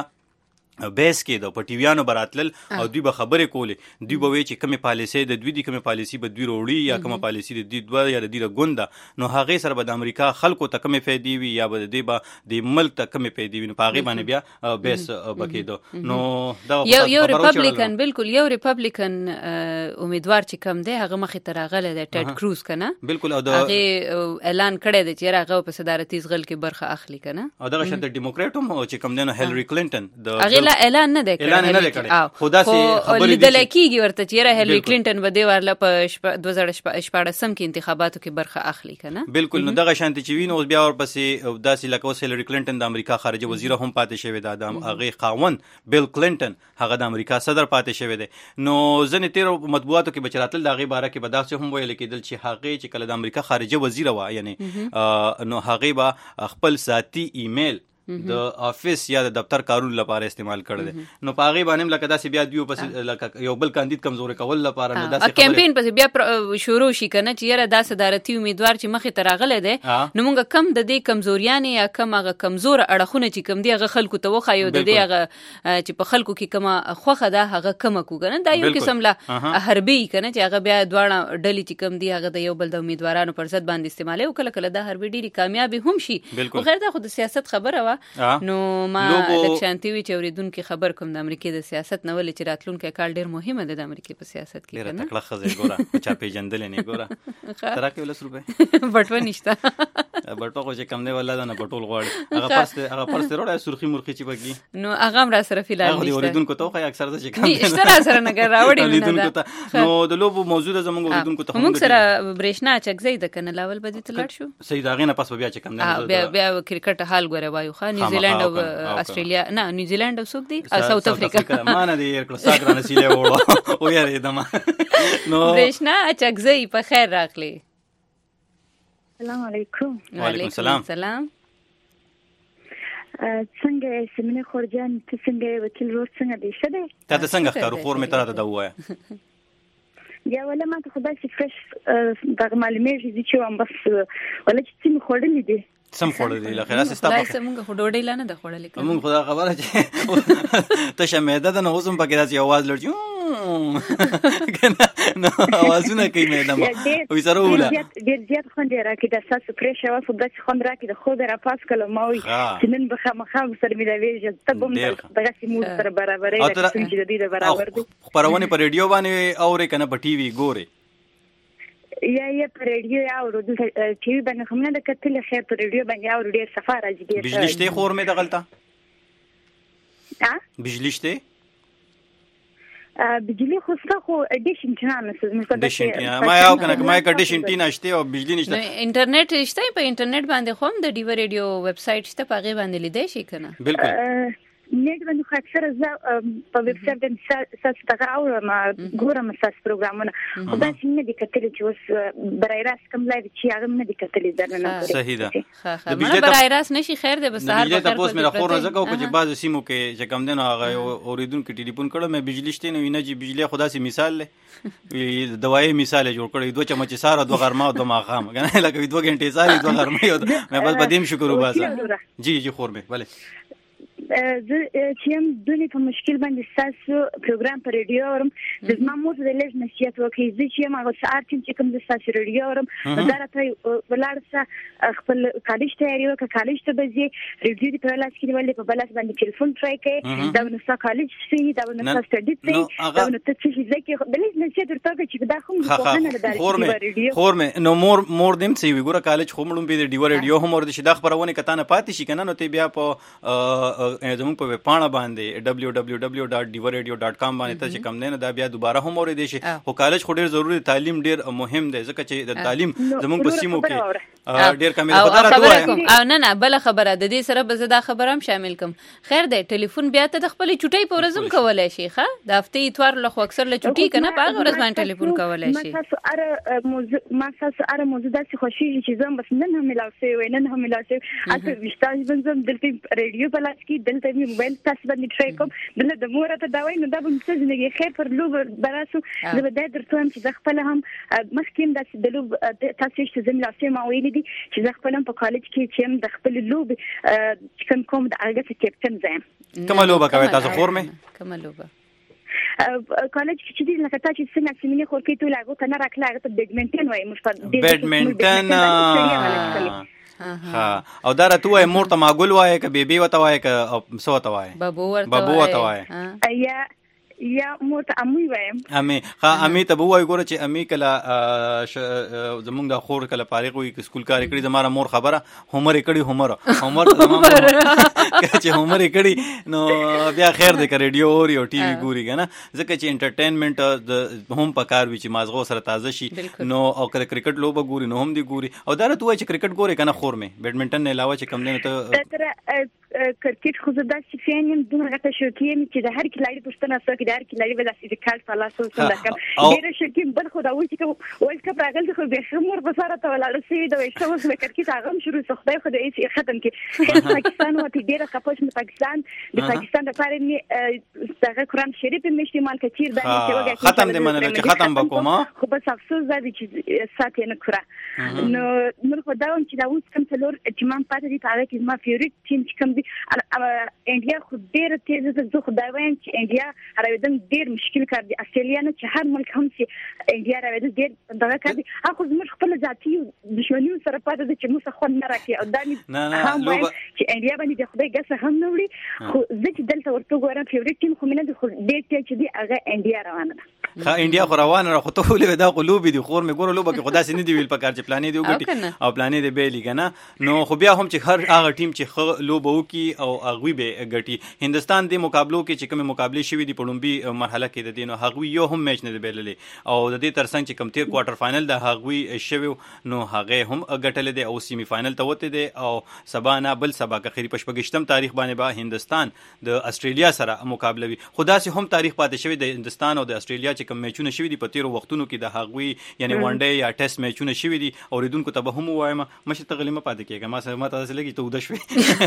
بیس کې د پټیویانو براتل او دوی به خبرې کولې دوی به وی چې کومه پالیسي د دوی د کومه پالیسي به دوی وروړي یا کومه پالیسي د دوی دوه یا د دوی ګونده نو هغه سره به د امریکا خلکو ته کومه فائدې وي یا به د ملک ته کومه فائدې وي نو هغه باندې بیا بیس بکیدو نو دا یو ریپبلیکن بالکل یو ریپبلیکن امیدوار چې کم دی هغه مخې ته راغلی دی ټیډ کروز کنه بالکل او هغه اعلان کړی دی چې هغه په صدارتي زغل کې برخه اخلي کنه او دغه شته ډیموکراټ هم چې کم دی نو هیلری کلینټن د اعلان نه دی کړی خدا سي خبرې لیدل کیږي ورته چې هیلری کلینټن به دی ورله په 2014 کې انتخاباتو کې برخه اخلي کنه بالکل نو دغه شانتي چې وینو بیا ورپسې داسې لکه هیلری کلینټن د امریکا خارجه وزیر هم پاتې شوی دی د هغه خاون بیل کلینټن هغه د امریکا صدر پاتې شوی دی نو ځنې تیر مطبوعاتو کې بچراتل دغه باره کې بداسه هم ویل کېدل چې هغه چې کله د امریکا خارجه وزیر و یعنی نو هغه به خپل ذاتی ایمیل د افیس یا د دفتر کارونو لپاره استعمال کړل نو پاغي باندې لکه داسې بیا دیو پس لکه یو بل کاندید کمزور کول لپاره نه داسې کمپاین پس بیا شروع شي کنه چې یره د صدارتي امیدوار چې مخې ته راغله ده نو موږ کم د دې کمزوریان یا کم هغه کمزور اړخونه چې کم دی هغه خلکو ته وخایو د دې هغه چې په خلکو کې کومه خوخه ده هغه کم کو کنه دا یو قسم لا حربي کنه چې هغه بیا دواړه ډلې چې کم دی هغه د یو بل د امیدوارانو پر ضد باندې استعمالي او کله کله د حربي ډيري کامیابی هم شي خو غیر دا خو د سیاست خبره وا نو ما د شانتي وی چې اوریدونکو خبر کوم د امریکای د سیاست نه ولې چې راتلونکو کال ډیر مهمه ده د امریکای په سیاست کې کنه تکړه خزه ګوره چا پیجندل نه ګوره ترکه ول روپے بټو نشته بټو خو چې کم نه ولا نه بټول غواړي هغه پرسته روړه سرخي مرخي چې بګي نو هغه را سره فلال نشته هغه اوریدونکو ته خو اکثر د چې کم نشته را سره نه راوړي نو د لوبو موجوده زموږ اوریدونکو ته موږ سره برېښنا چکزې د کنه لاول بدی تلړ شو سید هغه نه پس بیا چې کم نه بیا کرکټ حال غوړې وایو خا نیوزیلند او استرالیا نه نیوزیلند او سوق دی او ساوث افریقا ما نه دی کله ساګرانه سیله وړو او یاره دما نو برېښنا چکزې په خیر راغلی السلام علیکم وعلیکم السلام څنګه سیمه خورجان ته څنګه وکیل ور څنګه دی شه دی ته څنګه ښکارو خور می تر ته وایا یا ولا ما ته خدای چې فرش دغه معلومات دي چې وام بس ولا چې څنګه خورلې دي سم خوړلې لخر اساس تا په موږ خو ډوډۍ لانه د خوړلې موږ خدا خبره چې ته شمېده د نو اوسم پکې داسې आवाज لړجو کنه نو आवाजونه کوي مې دمه وې سره ولا ډېر زیات خوند راکې د ساسو پرې شو خو د خوند راکې د خو را پاس کله ماوي چې نن به خامخا سره مې دا ویل چې ته بم دغه سیمو سره برابرې ده چې د دې برابر دي خبرونه په ریډیو باندې اورې کنه په ټي وي ګوري یا په ریډیو او د ټي وي باندې هم نه د کتل خیر په ریډیو باندې او ډېر سفر راځي بجلی شته خور مې د غلطه بجلی شته بجلی خو څه خو اډیشن چنانه څه ما یو کنه ما یک اډیشن ټی نشته او بجلی نشته انټرنیټ شته په انټرنیټ باندې خو د ډیو ریډیو ویب سټ شته پاغه باندې لیدای شي کنه بالکل نیټ باندې خو اکثر ز په ویب سټ باندې ساس تاغاو ما ګورم ساس پروګرامونه خو دا څنګه د کتل چې اوس برای راس کوم لایو چې هغه نه د کتل درنه صحیح ده د بجلی برای راس نشي خیر ده بس هر بجلی ته پوس مې خور زکه او چې بعض سیمو کې چې کم دنه هغه اوریدونکو ټلیفون کړو مې بجلی شته نو نه چې بجلی خدا سي مثال له دوايي مثال جوړ کړی دوه چمچ ساره دوه غرمه او دوه ماخام کنه لکه 2 غنټه ساري دوه غرمه مې بس بدیم شکر وباسه جی خور مې بله چې هم دونی په مشکل باندې تاسو پروګرام پر ریډیو اورم د ما مور د لږ نصیحت وکړي چې ما ساعت چې کوم د تاسو ریډیو اورم دا راته ولارسه خپل کالج تیاری وکړه کالج ته بځي ریډیو دی په لاس کې ولې په بلاس باندې ټلیفون ټرای کوي دا نو څه کالج سي دا نو څه سټډي سي دا نو ته چې ځکه د لږ نصیحت ورته چې دا کوم په نه لداري خور مې نو مور دیم سی وګوره کالج خو مړم به دی ریډیو هم ور دي چې دا خبرونه کته نه پاتې شي کنه نو ته بیا په زموږ په پاڼه باندې www.divaradio.com باندې ته چې کم نه دا بیا دوباره هم اورېدې شي خو کالج خو ډېر ضروري تعلیم ډېر مهم دی ځکه چې د تعلیم زموږ په سیمو کې ډېر کم خبره راځي او نه بل خبره د دې سره به زدا خبره هم شامل کوم خیر دی ټلیفون بیا ته د خپل چټي په ورځم کولای شي ښه د هفته اتوار له خو اکثر له چټي کنه په هغه ورځ باندې ټلیفون کولای شي ما تاسو اره موضوع داسې خوشي چې زم بس نن هم ملاوي نن هم ملاوي اته وشتاج بنزم دلته ریډیو په لاس کې دلته موبایل تاسو باندې ټرای کوم دلته د مور ته دا وای نو دا به څه ژوندۍ خیر پر لوب براسو زه به درته هم چې خپل هم مخکیم د لوب تاسو چې زم لاسه ما ویل دي چې خپل هم په کالج کې چې هم د خپل لوب کوم د هغه کیپټن زم کومه لوبه کوي تاسو خور مې کومه لوبه کالج کې چې دې لکه تاسو څنګه سیمینه خور کې ته لاګو کنه راکلا ته بیډمنټن وای مشفق بیډمنټن ها او دا راته وای مور ته ماګول وای ک بیبي وته وای ک سو وته وای بابو ورته وای یا مور ته امي وایم امي ته وای ګوره چې امي کله زمونږ د خور کله فارغ وي ک سکول کار کړی زماره مور خبره عمر کړي عمر چې عمر کړي نو بیا خیر دې ک ریډیو او ټي وي ګوري کنه ځکه چې انټرټینمنت هم پکار وي چې مازغو سره تازه شي نو او کله کرکټ لوبه ګوري نو هم دی ګوري او دا راته وای چې کرکټ ګوري کنه خور مې بیډمنټن نه علاوه چې کم نه ته کرکټ خو زدا چې فینم دغه غته شو کې چې د هر کلاري پښتنه سره کې د هر کلاري به داسې کال فلاسو څنګه کوم ډېر شو کې بل خو دا وایي چې ولې کپ راغل خو به خمر بصاره ته ولاړ سي دا وشته اوس کرکټ هغه شروع څه خدای خو دې ختم کې پاکستان وتی ډېر خپش نه پاکستان د پاکستان لپاره نه دغه قرآن شریف مشتي مال کثیر دا چې وګه ختم دې منل چې ختم وکوم خو بس افسوس دا چې ساتي نه کړه نو خو دا چې دا اوس کوم څلور چې مان پاتې دي هغه کې ما فیوریټ ټیم چې کوم دي انډیا خو ډېر تیز زه خدای وایم چې انډیا راوېدل ډېر مشکل کار دی استرالیا نه چې هر ملک هم چې انډیا راوېدل ډېر دغه کار دی هغه زموږ خپل ذاتي دښمنیو سره پاتې دي چې موږ خو نه راکې او دا هم وایم چې انډیا باندې د خدای ګسه هم نه وړي خو زه چې دلته ورته ګورم فیوریټ ټیم خو مینه د خو ډېر چې دی هغه انډیا روانه ده ها انډیا خو روانه خو ته ولې دا قلوب دي خور مې ګوره لوبه کې خدا سي نه دی ویل پکار چې پلانې دی وګټي او پلانې دی بیلی کنه نو خو بیا هم چې هر هغه ټیم چې لوبه وکي او اغوی به ګټي هندستان د مقابلو کې چې کوم مقابله شوی دی په لومبي مرحله کې د دینو هغوی یو هم میچ نه دی بیللې او د دې ترڅنګ چې کوم تیر کوارټر فائنل د هغوی شوی نو هغه هم ګټل دی او سیمی فائنل ته وته دی او سبا نه بل سبا که خیر پښپګشتم تاریخ باندې با هندستان د استرالیا سره مقابله وي خدا سي هم تاریخ پاتې شوی د هندستان او د استرالیا چې چې کوم میچونه شوي دي په تیرو وختونو کې د هغوی یعنی ون ډے یا ټیسټ میچونه شوي دي اوریدونکو ته به هم وایم مشه ته غلیمه پاتې کېږه ما ته لګي ته وده شوې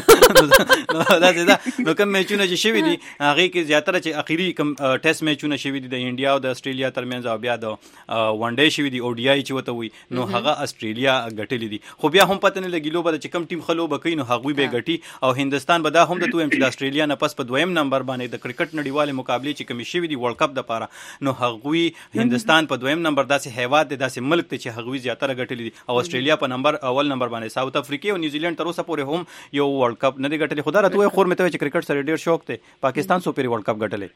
نو کوم میچونه چې شوي دي هغې کې زیاتره چې اخري کوم ټیسټ میچونه شوي دي د انډیا او د اسټرالیا ترمنځ او بیا د ون ډے شوي دي او ډي آی چې ورته وایي نو هغه اسټرالیا ګټلې دي خو بیا هم پته نه لګي لوبه چې کوم ټیم ښه لوبه کوي نو هغوی به ګټي او هندوستان به دا هم درته وایم چې د اسټرالیا نه پس په دویم نمبر باندې د کرکټ نړیوالې مقابلې چې کومې شوي دي ورلډ کپ دپاره نو هغوی هندوستان په دویم نمبر داسې هیواد دی داسې ملک دی چې هغوی زیاتره ګټلي دي او اسټرالیا په اول نمبر باندې ساوث افریقا او نیوزیلینډ تر اوسه پورې هم یو ورلډ کپ نه دی ګټلی خو دا راته وایي خور مې ته وایي چې کرکټ سره ډېر شوق دی پاکستان څو پیرې ورلډ کپ ګټلی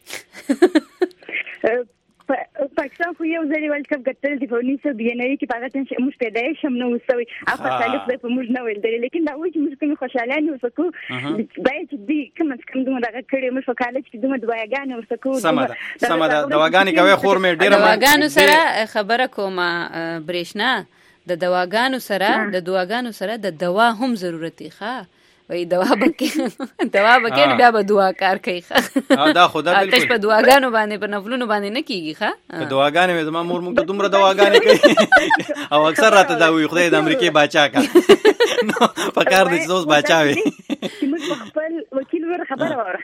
پاکستان خو یو ځلې ورلډ کپ ګټلی دی په 1992 کې په هغه ټایم چې موږ پیدایښت هم نه وو سوی هغه تعلق دی په موږ نه ویل دی لیکن دا وایي چې موږ کومې خوشحالانې ورته کوو باید چې دوی کم از کم دومره دغه کړی موږ په کالج کې دومره دعاګانې ورته کوو سمه ده دعاګانې کوئ خور مې ډېره دعاګانو سره خبره کومه برېښنا د دعاګانو سره د دوا هم ضرورت دی ښه وای دوا بکې بیا به دعا کار کوي دا خدا بالکل تاسو په دعاګانو باندې په نفلونو باندې نه کیږي ښه په دعاګانې زما مور موږ ته دومره دعاګانې کوي او اکثر راته دا وي خدای د امریکای باچا کا نو پکار دې اوس باچا وي موږ خپل وکیل ور خبره وره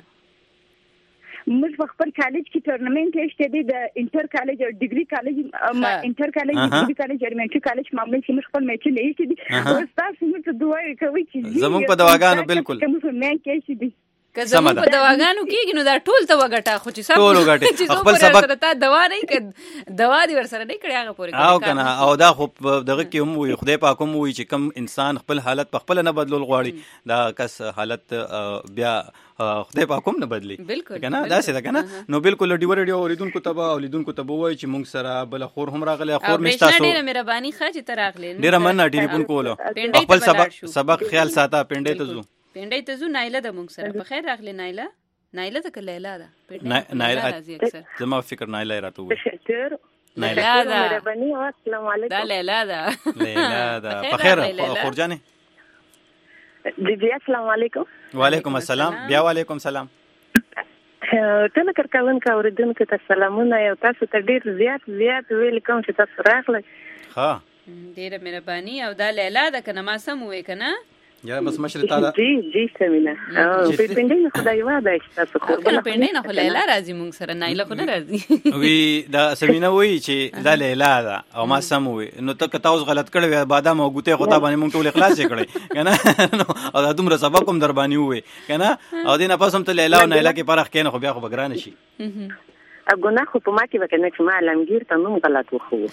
موږ په خپل کالج کې ټورنمنت کې د انټر کالج او ډیګري کالج انټر کالج ډیګري کالج ایلیمنټري کالج معاملې کې موږ خپل میچونه یې دي او تاسو موږ ته دعا کوي چې زموږ په دواګانو بالکل کوم څه مې کې دي که زموږ په دواګانو کېږي نو دا ټول ته وګټه خو چې ټول وګټه خپل سبق ته دوا نه کې دوا دی ورسره نه کړی هغه پورې او کنه او دا خو دغه کې هم وي خدای پاک هم وي چې کم انسان خپل حالت په خپل نه بدلول غواړي دا کس حالت بیا خدای پاک هم نه بدلی کنه دا څه ده کنه نو بالکل ډیورډیو اوریدونکو ته اولیدونکو ته وایي چې مونږ سره بل خور هم راغله خور مشتا سو ډیره مهرباني ښه چې تراغله ډیره مننه ټلیفون کوله خپل سبق خیال ساته پنده ته زو پنده ته زو نایله د مونږ سره په خیر راغله نایله ته که لیلا ده نایله زما فکر نایله راته وي لیلا ده السلام علیکم دا لیلا ده په خیر خورجانه دیدی السلام علیکم وعلیکم السلام بیا وعلیکم السلام ټول کارکونکو اوریدونکو ته سلامونه یو تاسو ته ډیر زیات ویلکم چې تاسو راغلی ها ډیره مهرباني او دا لیلا ده کنه ما سم وې کنه یا بس مشر تعالی جی سمینا په پندینه خدای واده تاسو خو بل پندینه خو لیلا راځي مونږ سره نایله خو نه راځي وی دا سمینا وی چې دا لیلا ده او ما سم وی نو ته که تاسو غلط کړی بادام او ګوته خو تا باندې مونږ ټول اخلاص کړی کنه او دا دومره سبق هم در باندې وی کنه او دینه پس هم ته لیلا او نایله کې فرق کین خو بیا خو بګران شي ګناه خو په ما کې وکنه چې ما علمگیر ته نوم غلط وخو خو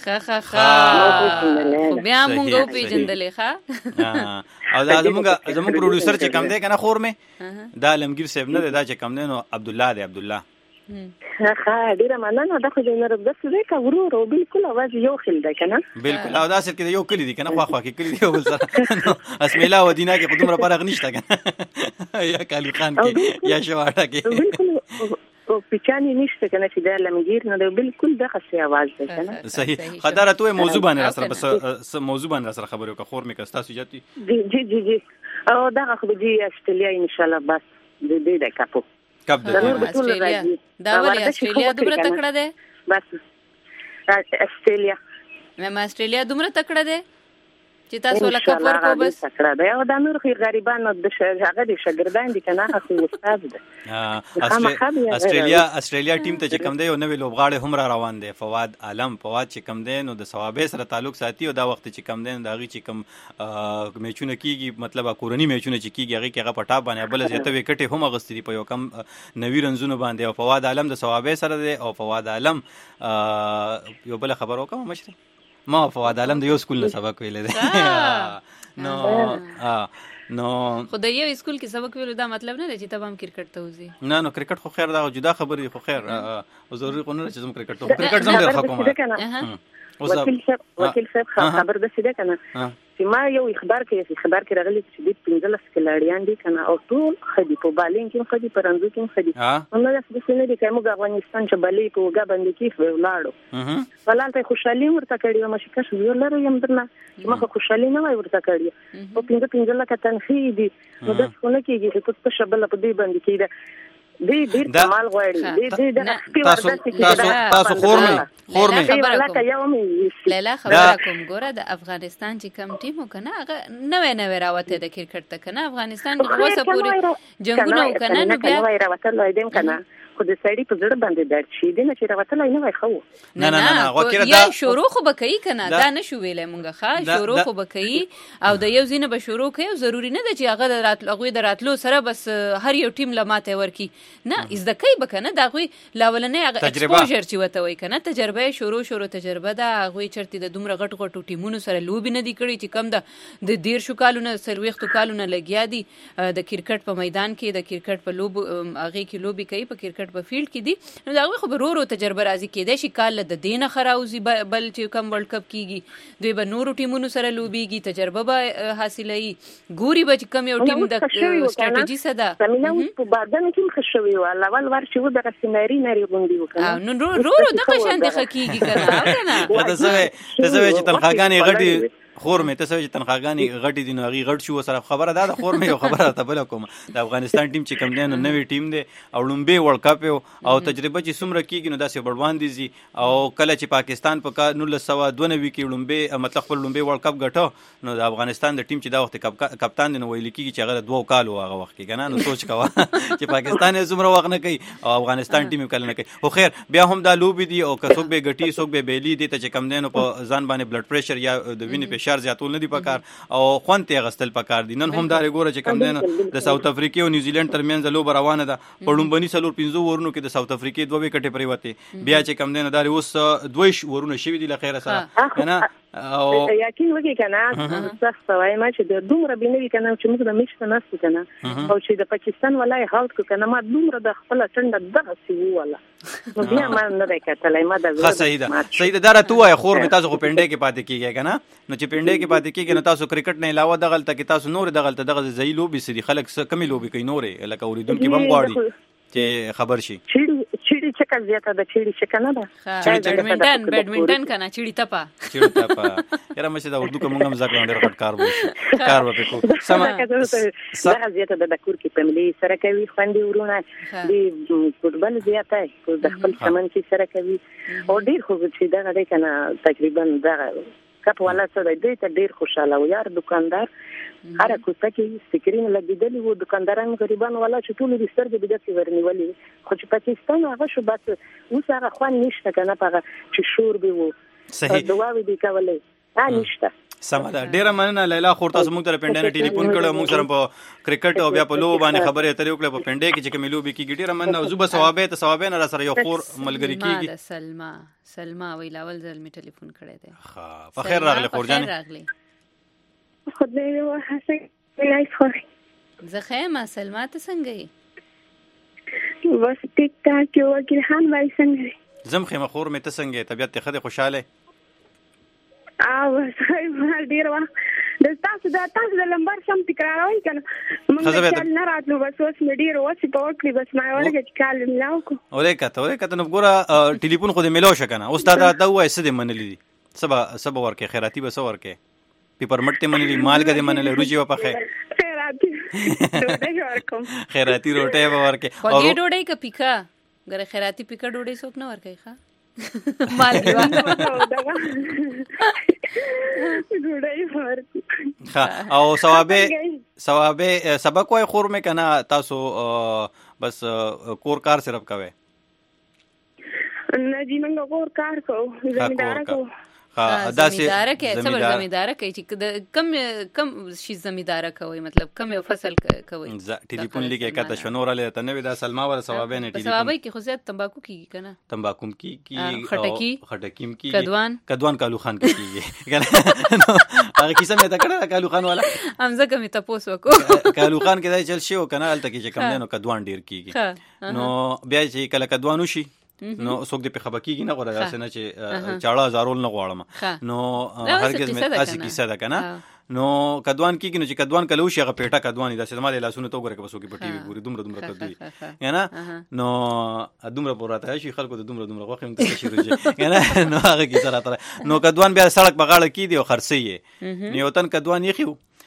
بیا مونږ په پیجندلې ښا او دا زموږ پروډوسر چې کم دی کنه خور مې دا علمگیر صاحب نه دی دا چې کم دی نو عبد الله دی عبد الله ښه ډیره مننه دا خو جنر بس دې کا ورو بالکل اواز یو خل دی کنه بالکل او دا اصل کې یو کلی دی کنه خو کې کلی دی بل سره اسمیلا و دینا کې قدم را فرق نشته کنه یا کالی خان کې یا شواړه کې بالکل او پچانی نشته کنه چې د علمگیر نه بالکل دغه څه आवाज ده کنه صحیح خدای ته موضوع باندې سره بس موضوع باندې سره خبرو کا خور مې کستا سوجاتي جی او دغه خو دی استرالیا ان شاء الله بس دې د کاپو کپ د استرالیا دا ولې استرالیا دومره تکړه ده بس استرالیا مې استرالیا دومره تکړه ده چې تاسو لکه ورکو بس تکړه ده او دا نور خو غریبانو د هغه د شاګردان دي کنه خو استاد ده استرالیا ټیم ته چې کم دی او نوې لوبغاړي هم را روان دي فواد چې کم دی نو د ثوابې سره تعلق ساتي او دا وخت چې کم دی دا غي چې کم میچونه کیږي مطلب کورنی میچونه چې کیږي هغه کې هغه پټا باندې بل زیاته وکټي هم غستري په یو کم نوی رنزونه باندې او فواد عالم د ثوابې سره دی او فواد عالم یو بل خبر وکم مشر ما فواد عالم د یو سکول نه سبق ویل دی نو خو د یو سکول کې سبق ویلو دا مطلب نه دی چې تبام کرکټ ته وځي نه کرکټ خو خیر دا جدا خبرې خو خیر او ضروري خو نه چې زم کرکټ ته کرکټ زم ډېر حکومت وکیل صاحب خبر ده سیده کنه چې ما یو خبر کې راغلی چې د 15 کلاړیان دي کنه او ټول خدي په بالینګ کې خدي په رنځو کې خدي نو دا څه نه دي کوم افغانستان چې بالې په وګا باندې کې ولاړو ولانته خوشالي ورته کړی او مشکل شو یو لره یم درنه چې ما خوشالي نه وای ورته کړی او 15 لکه تنخیدي نو دا څونه کېږي چې په شبل په دې باندې کې ډیر کمال غواړي تاسو خور مې لیلا خبره کوم ګوره د افغانستان چې کم ټیم وکنه هغه نوې راوته د کرکټ ته کنه افغانستان کې اوسه پوری جنگونه وکنه نو بیا راوته دیم کنه خو د سړی په زړه باندې درد شي دنه چې راوتلای نه وای خو نه غوکره دا شروع خو بکې کنه دا نشو ویلې مونږه ښا شروع خو بکې او د یو زینه به شروع کوي ضروری نه ده چې هغه د راتلو سره بس هر یو ټیم لماته ورکی نه از د کوي بکنه دا غوي لاولنې هغه ایکسپوژر چې وته وای کنه تجربه شروع تجربه دا غوي چرته د دومره غټ ټیمونو سره لوبي نه دی کړی چې کم د 13 کالونو سرويختو کالونو لګیا دي د کرکټ په میدان کې د کرکټ په لوب هغه کې لوبي کوي په کرکټ په فیلډ کې دي نو دا خو به ورو تجربه راځي کېدای شي کال د دینه خراوزي بل چې کم ورلد کپ کیږي دوی به نورو ټیمونو سره لوبيږي تجربه به حاصلې ګوري به کم یو ټیم د استراتیژي سره زمينه په بدن کې مخشوي ولا اول ورشي و د سیناري نری غونډي وکړه نو ورو د قشان د خکېږي کنه دا څه چې تنخواګانې غټي خور مې ته چې تنخواګانې غټي دي نو هغه غټ شو سره خبره ده خور مې یو خبره ته بل کوم د افغانستان ټیم چې کم دی نو نوې ټیم دی او لومبه ورلد کپ او تجربه چې څومره کیږي نو داسې بړوان دي او کله چې پاکستان په 1992 کې لومبه مطلب خپل لومبه ورلد کپ ګټو نو د افغانستان د ټیم چې دا وخت کپتان دی نو ویل کیږي چې هغه 2 کال هغه وخت کې کنه نو سوچ کوا چې پاکستان یې څومره وخت نه کوي او افغانستان ټیم کله نه کوي خو خیر بیا هم دا لوبي دي او کڅوک به ګټي څوک به بیلی دي ته چې کم دی نو په ځان باندې بلډ پریشر یا د وینې فشار زیاتول نه دي او خوانته غستل پکار دي نن هم دا ګوره چې کم دین د ساوث افریقا او نیوزیلند ترمنځ لوب روانه ده په لومبني سلور 15 ورونو کې د ساوث افریقا 2 وکټې پرې وته بیا چې کم دین دا اوس 2 ورونه شوي دي لخيره سره نه او یقین وکي کنه تاسو وایم چې د دومره بینوي کنه چې موږ د میشته ناست کنه او چې د پاکستان ولای هاوت کنه ما دومره د خپل ټنډه دغه سی ولا نو بیا ما نه راکټلای ما د صحیح ده دا توه خور مې تاسو خو پنده کې پاتې کیږي کنه نو چې پنده کې پاتې کیږي نو تاسو کرکټ نه علاوه دغلت کې تاسو نور دغلت دغه زئی لوبي سړي خلک کمی لوبي کوي نورې لکه اوریدونکو بم غواړي چې خبر شي چیړي چکه زیاته د چیړي چکه نه ده بیډمنټن کنه چیړي تپا یاره مشه دا اردو کوم هم ځکه ډېر غټ کار وشي کار وکړو سم دا زیاته د کور کې پملي سره کوي خوندې ورونه دی فوټبال زیاته د خپل سمن کې سره کوي او ډېر خو چې دا غړي کنه تقریبا دا کپ والا څه دی ته ډیر خوشاله و یار دکاندار هر کوڅه کې سکرین لګیدلی و دکانداران غریبان والا چې ټول دې سترګې بدې ورنیولې خو چې پاکستان هغه شو بس اوس هغه خوان نشته کنه هغه چې شور به وو صحیح دواوی دې کولې نشته سمه ده ډیره مننه لیلا خور تاسو موږ ته پندنه ټلیفون کړو موږ سره په کرکټ او بیا په لوب باندې خبرې اترې وکړه په پنده کې چې کوم لوبي کې ډیره مننه او زوبه ثوابه نه را سره یو خور ملګری کیږي سلمہ ویلاول زل می ټلیفون کړی دی ها په خیر راغلی خور جان خدای و حسن لایف خو زخه ما سلمہ ته څنګه بس ټیک ټاک یو ګرهان وای څنګه زم خې مخور می ته څنګه طبيعت ته خدای خوشاله ما ډیر وخت د تاسو د لمبر سم تکراروي کنه موږ چې نه راتلو بس اوس مې ډیر وڅ په وکړي بس ما ورګه چې کال ملاو کو اورې کته نو ګوره ټلیفون خو دې ملو شکنه استاد دا وای څه دې منلې دي سبا ورکه خیراتی به سو ورکه پیپر مټ منلې مالګه دې منلې روجي و پخې خیراتی روټي ورکم خیراتی روټي به ورکه خو دې ډوډۍ ک پیکا غره خیراتی پیکا ډوډۍ څوک نه ورکه ښا مالګي او ثوابه سبق وای خور مې کنه تاسو بس کور کار صرف کوي نه جی موږ کور کار کوو زمیندار کوو زمیندار کې څه زمیندار کوي چې کم شي زمیندار کوي مطلب کم یو فصل کوي ټلیفون لیکه کته شنور له ته نو دا سلمہ ور ثوابه نه ټلیفون ثوابه کې خو زیات تمباکو کیږي کنه تمباکو کی خټکیم کی کدوان کالو خان کیږي کنه هغه کیسه مې تا کړه کالو خان والا همزه کمی تاسو وکړو کالو خان کې دا چل شي او کنه الته کې چې کم نه کدوان ډیر کیږي نو بیا چې کله کدوان وشي نو څوک دې په خبرکیږي نه غواړي داسې نه چې چاړه زارول نه غواړم نو هرګز مې اسی کیسه ده کنه نو کدوان کیږي نو چې کدوان کلو شي هغه پیټه کدوان داسې مالې لاسونه تو غره کې بسو کې په ټي وي ګوري دومره کدوې یعنی نو دومره پوراته شي خلکو ته دومره غوښه هم ته شي روزي یعنی نو هغه کی سره نو کدوان بیا سړک بغاړه کی دی او خرسي نو یو تن کدوان یې خو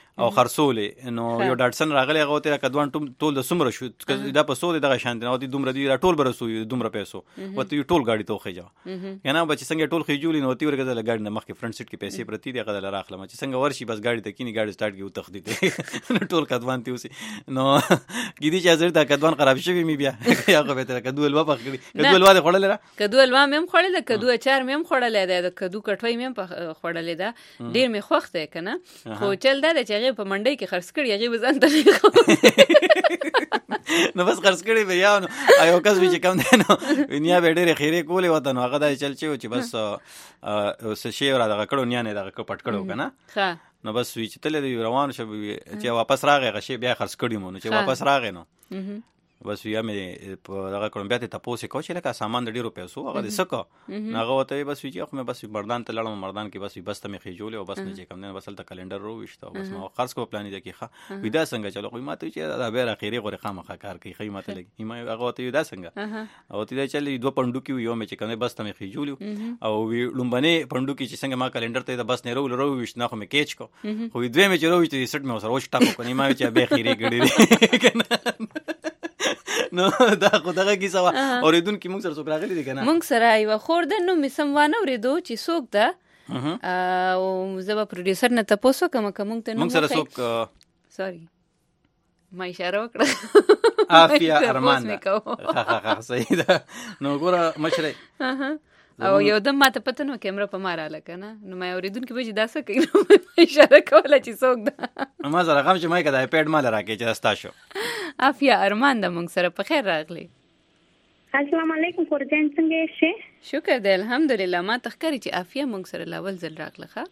او خرصولې نو یو ډاټسن راغلی هغه ته کدوان ټول د سمره شو دا په سو دغه شان نه او د دومره دی ټول برسو دومره پیسو وته یو ټول گاډي ته خېجا کنه بچ څنګه ټول خېجولې نو تی ورګه د گاډي نه مخکې فرنٹ سیټ کې پیسې پرتی دی غل راخلم چې څنګه ورشي بس گاډي ته کینی گاډي سٹارټ کیو تخدي ټول کدوان تی اوسې نو کیدی چې حضرت کدوان خراب شوی می بیا هغه به ته کدو الوا پخړي کدو الوا د خړل را کدو الوا مم خړل کدو اچار مم خړل د کدو کټوي مم خړل دا ډیر می خوخته کنه خو چل دا چې هغه په منډي کې خرڅ کړی هغه وزن ته نو بس خرڅ کړی به یا نو ایو کس چې کم دی نو دنیا به ډېر خیره کولې وته نو هغه دا چل چې بس څه شی را دغه کړو نه دغه پټ کړو کنه ها نو بس وی چې تل دی روان شو چې واپس راغی غشي بیا خرڅ کړی مونږ چې واپس راغی نو بس یا مې په دغه کوم بیا ته تاسو کو چې لکه سامان د ډیرو پیسو هغه د سکه هغه وته بس وی چې خو مې بس مردان ته لړم مردان کې بس ته مې خېجولې او بس نه چې کم نه بس ته کلندر رو وشته بس ما خرڅ کو پلان دي کې ودا څنګه چلو خو ماته چې دا به اخیری غوړې خامخا کار کوي خې ماته لګي ما هغه وته ودا څنګه او ته چلې دوه پندو کې یو مې چې کم بس ته مې خېجولې او وی لومبنه پندو کې چې څنګه ما کلندر ته بس نه رو وشت نه خو مې کېچ کو خو دوی مې چې رو وشت سټ مې سره وشتا کو نه ما چې به اخیری ګړې نو دا خدای کی سوا اوریدونکو موږ سره څوک راغلي دي کنه موږ سره یو خورده نو مسموانه اوریدو چې څوک ده او زما پروډوسر نه تاسو کوم ته نو موږ سره څوک سوري ما اشاره وکړه عافیه ارمان ها صحیح ده نو ګوره مشره او یو دم ماته پته نو کیمرا په مارا لکنه نو ما اوریدونکو به دا څه کوي اشاره کوله چې څوک ده ما زره غم چې ما کدا پیډ مال راکې چې استا شو عافیه ارمان د موږ سره په خیر راغلی السلام علیکم خورجان څنګه یې شکر دی الحمدلله ما تخکری چې عافیه موږ سره لاول ځل راغله ښه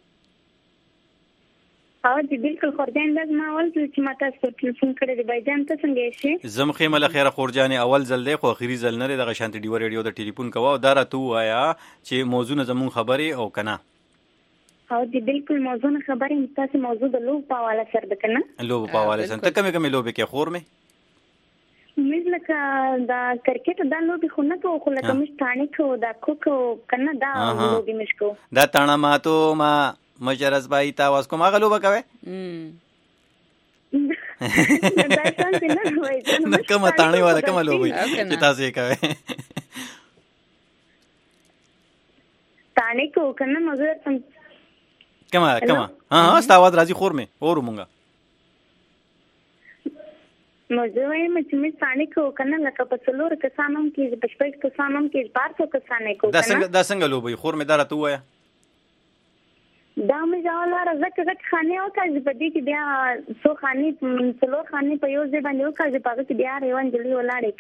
او دې بالکل خورجان د ما اول چې ما تاسو ټلیفون کړی دی بایجان ته څنګه یې زم خیمه خیره خورجان اول ځل دی خو اخیری ځل نه دغه شانتي ډیو ریډیو د ټلیفون کوا او دارا تو آیا چې موضوع زمون خبرې او کنه او دې بالکل موضوع خبرې تاسو موضوع د لوب په حواله سره ده کنه لوب په حواله سره ته کومه لوب کې خور مې مثلکه دا کرکټ دا لوبي خو نه کوو خو لکه مش تانی کو دا کوکو کنه دا لوبي مش کو دا تانا ما تو ما مجرز بای تا واس کوم هغه لوبه کوي دا څنګه نه وای نه کومه تانی والا کومه لوبي چې تاسو یې کوي تانی کو کنه مزه کومه ها ستاواد راځي خور مې اور مونږه مزه وایم چې مې تانی کو کنه لکه په څلور کسانم کې پښپېک کسانم کې 1200 کسانې کو کنه دا څنګه لوبي خور مې دارته وایا دا مې ځاله زکه خانه او کاږي په دې کې بیا سو خاني څلور خاني په یو ځای باندې او کاږي په کې بیا روان جلی ولاړې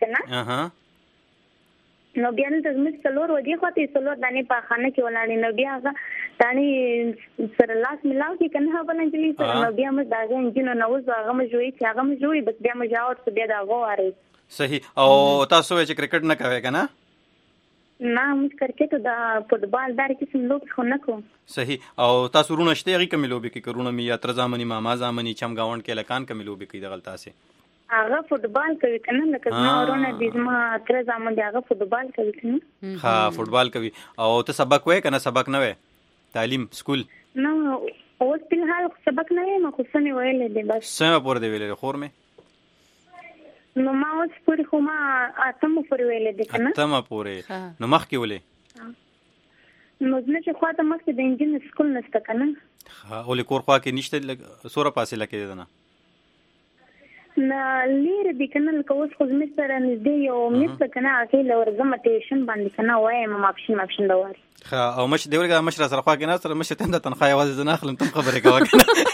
کنه نو بیا نو د څلور ودی خو ته څلور دانه په خانه کې ولاړې نو بیا هغه دانی سره لاس ملاو کې کنه باندې جلی سره نو بیا مې داغه انجن نو وځه هغه مې جوړي چې هغه مې جوړي بس بیا مې جاوت بیا دا غواره صحیح او تاسو چې کرکټ نه کوي کنه نه موږ کرکټ دا فوتبال دار کې څه لوب خو نه کوم صحیح او تاسو رونه شته غي کوم لوبي کې کرونه می یا تر زماني ماما زماني چم گاوند کې لکان کوم لوبي کې دغلطه سه هغه فوتبال کوي کنه لکه ما ورونه د ما تر زماني هغه فوتبال کوي کنه ها فوتبال کوي او ته سبق وې کنه سبق نه وې تعلیم سکول نو اوس په حال سبق نه وې ما خو سمې ویلې دي بس سم پور دی ویلې خور مې نو ما اوس پوری خو ما اتم پوری ویلې دي کنه اتم پوری نو مخ کې ولې نو ځنه چې خواته مخ کې د انجن سکول نشته کنه ها ولې کور خوا کې نشته سوره پاسه لکه ده نه لیر دي کنه لکه اوس خو زمې سره نږدې یو مست کنه اکه لور زما ټیشن باندې کنه وایم ما اپشن دا وای ها او مش دی ورګه مشره سره خوا کې نه سره مش ته د تنخواه یوازې زنه اخلم تم خبره کوي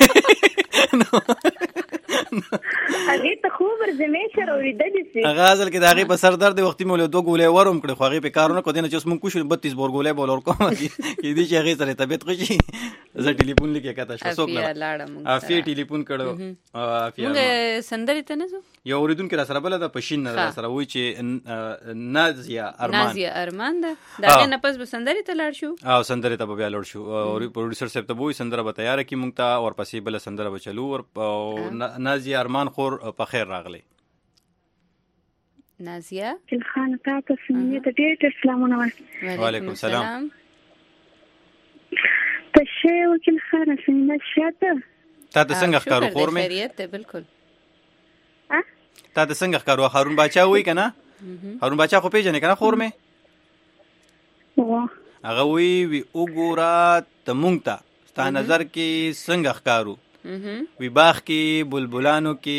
کنه هغه ته خو ورزمه شر اوریده دي سي هغه ځل کې داغي په سر درد وختي مولې دوه ګولې ورم کړې خو هغه په کارونه کو دینه چې مونږ کوشش 32 بور ګولې بولور کوم کې دي چې هغه سره طبيعت خوشي زه ټلیفون لیکه کاته شو څوک لا افي ټلیفون کړو افي موږ سندري ته نه زو یو اوریدونکو را سره بل د پښین نه سره وای چې نازیا ارمان ده داغه نه پس به سندري ته لاړ شو او سندري ته بیا لاړ شو او پروډوسر صاحب ته وای سندره به تیار کی مونږ ته اور پسې بل سندره به چلو او نازیا ارمان خور په خیر راغلی نازیا خان تاسو څنګه ته ډېر سلامونه وعلیکم السلام تشه وکیل خان څنګه شاته تا ته څنګه ښکارو خور مې خیریت ده بالکل تا ته څنګه ښکارو هارون باچا وای کنه هارون باچا خو پیژنې کنه خور مې هغه وی وګوره ته مونږ ته ستا نظر کې څنګه ښکارو وی باغ کې بلبلانو کې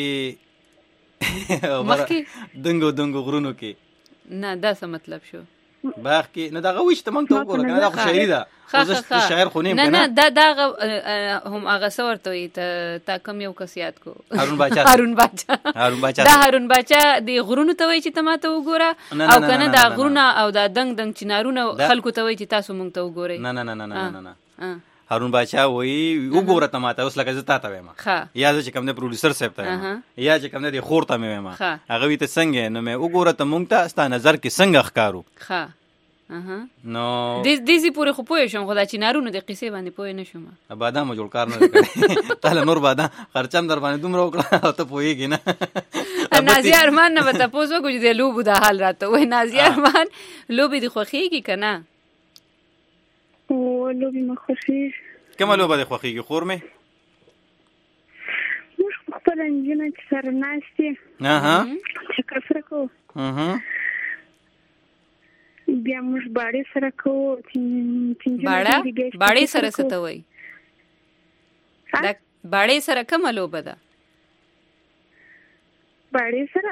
دنګو غرونو کې نه دا څه مطلب شو باغ کې نه دغه وښته مونږ ته وګوره کنه دا خو شاعري ده خو شاعر خو نیم کنه نه دا هم هغه څورته وي ته کم یو کسيات کو هارون باچا دا هارون باچا دی غرونو ته وای چې ته ماته وګوره او کنه دا غرونه او دا دنګ چنارونه خلکو ته وای چې تاسو مونږ ته وګورئ نه هارون باچا وای وګوره ته ماته اوس لکه زه تا ته وایم یا چې کوم نه پروډوسر صاحب ته وایم یا چې کوم نه دی خور ته وایم هغه وی ته څنګه نو مې وګوره ته مونږ ته ستا نظر کې څنګه ښکارو نو دیزی پورې خو پوه شم خدا چې نارونو د قصې باندې پوه نه شوم بادام جوړ کار نه کړی تعالی نور بادام خرچم در باندې دومره وکړه ته پوهیږي نه نازیه ارمان نه وته پوسو کو چې لوبو د حال راته وای نازیه ارمان لوبي د خوخيږي کنه او لوبي مخخي کومه لوبه د خوخيږي خور مې مش خپل انجنه چې سره ناشتي چې کفر کو بیا موږ باړې سره کوو باړې سره څه ته وایي دا باړې سره کومه لوبه ده باړې سره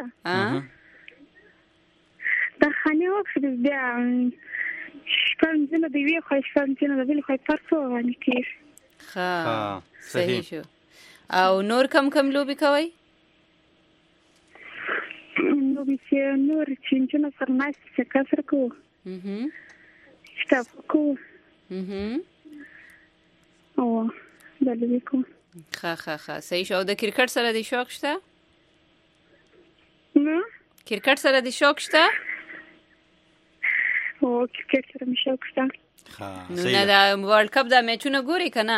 دا خاني وخت بیا شپږ ځله د وی خو شپږ ځله د بل خو پرڅو باندې کېږي صحیح شو او نور کم لوبي کوي لوبي چې نور چې سره ناشته چې کسر کوو کتاب کوو او دا لوبي کوو ښه صحیح شو او د کرکټ سره د شوق شته نه کرکټ سره د شوق شته او کرکټ سره مې شوق شته نه دا ورلد کپ دا میچونه ګوري کنه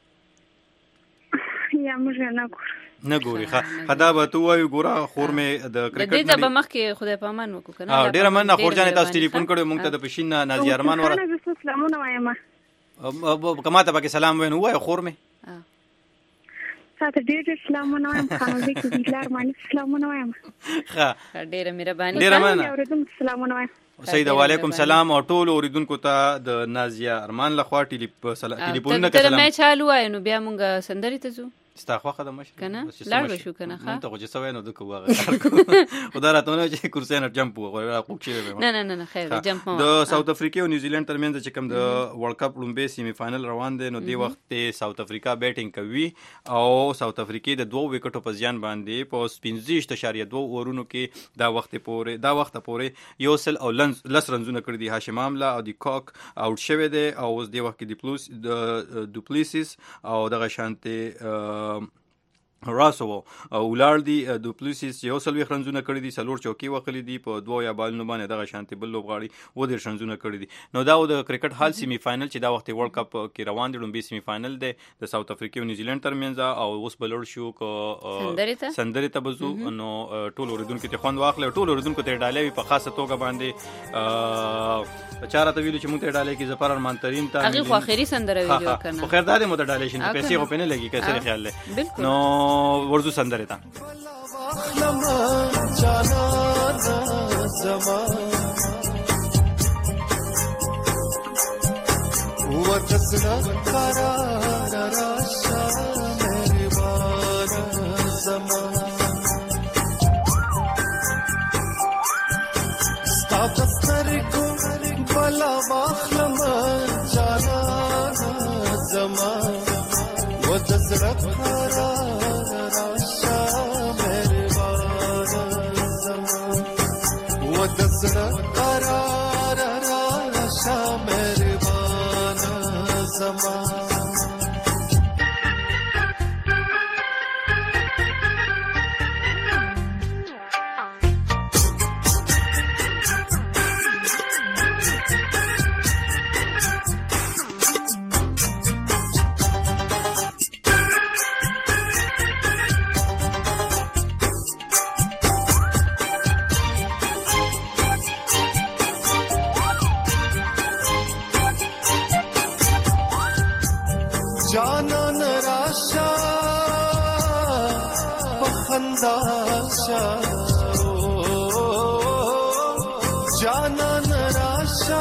یا موږ نه ګوري خدا به تو وایو ګوره خور مې د کرکټ د دې د مخ کې خدای پامان وکړو کنه ډیر مننه خور جان تاسو ټلیفون کړو مونږ ته د پښین نازیه ارمان ور سلامونه وایم کما ته پکې سلام وینو وای خور مې تاسو ډیر سلامونه وایم خانم دې کې لار باندې سلامونه وایم ښه ډیر مهرباني سلامونه وایم سید علیکم سلام او ټول اوریدونکو ته د نازیه ارمان لخوا ټلیفون نه کړم مې چالو وای نو بیا مونږ سندري ته ځو ستا خو خدای مشه کنه لړ بشو کنه ښه ته خو چې سوي نو د کوغه خدای راته نه چې کرسي نه جمپ وغوړه کوک شي نه خیر جمپ د ساوث افریقا او نیوزیلند ترمنځ چې کوم د ورلد کپ لومبي سیمی فائنل روان دي نو دی وخت ساوث افریقا بیټینګ کوي او ساوث افریقا د 2 وکټو په ځان باندې په 15.2 اورونو کې دا وخت پورې یو سل او لس رنزونه کړی دي هاشم املا او دی کوک اوټ شوی دی او اوس دی وخت کې د دوپلیسیس او دغه شانته راسو او ولار دی دوپلیسیس یو سلوي خرنزونه کړی دي سلور چوکي وکړي دي په 2 یا بالونو باندې دغه شانتي بل لوبغاړي و دې شنزونه کړی دي نو دا د کرکټ حال سیمی فائنل چې دا وخت ورلد کپ کې روان دي لومبي سیمی فائنل دی د ساوث افریقا او نیوزیلند ترمنځ او اوس بلور شو کو سندري ته بزو نو ټول اوریدونکو ته خوند واخلې ټول اوریدونکو ته ډالې په خاصه توګه باندې چاره ته ویلو چې مونږ ته ډالې کې زفر ارمان ترين ته هغه خو اخري سندره ویډیو کنه خو خیر دا مو ته ډالې شي پیسې خو پنه لګي کیسه خیال له نو ورزو سندره تا خندا شا جانان راشا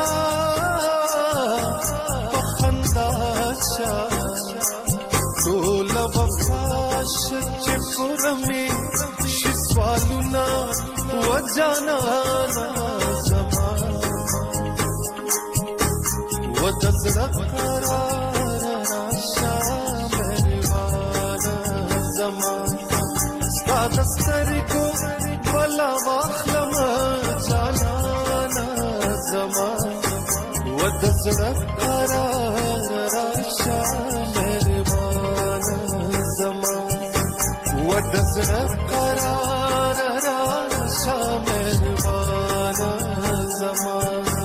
په خندا شا ټول وفاش چې پرمي شي سوالونه و جانانا زما و دزړه قرار راشا مهربان زما ستاسو بلا واخلم جانانا زما و دزړه قرار راشا مهربان زما و دزړه قرار راشا مهربان زما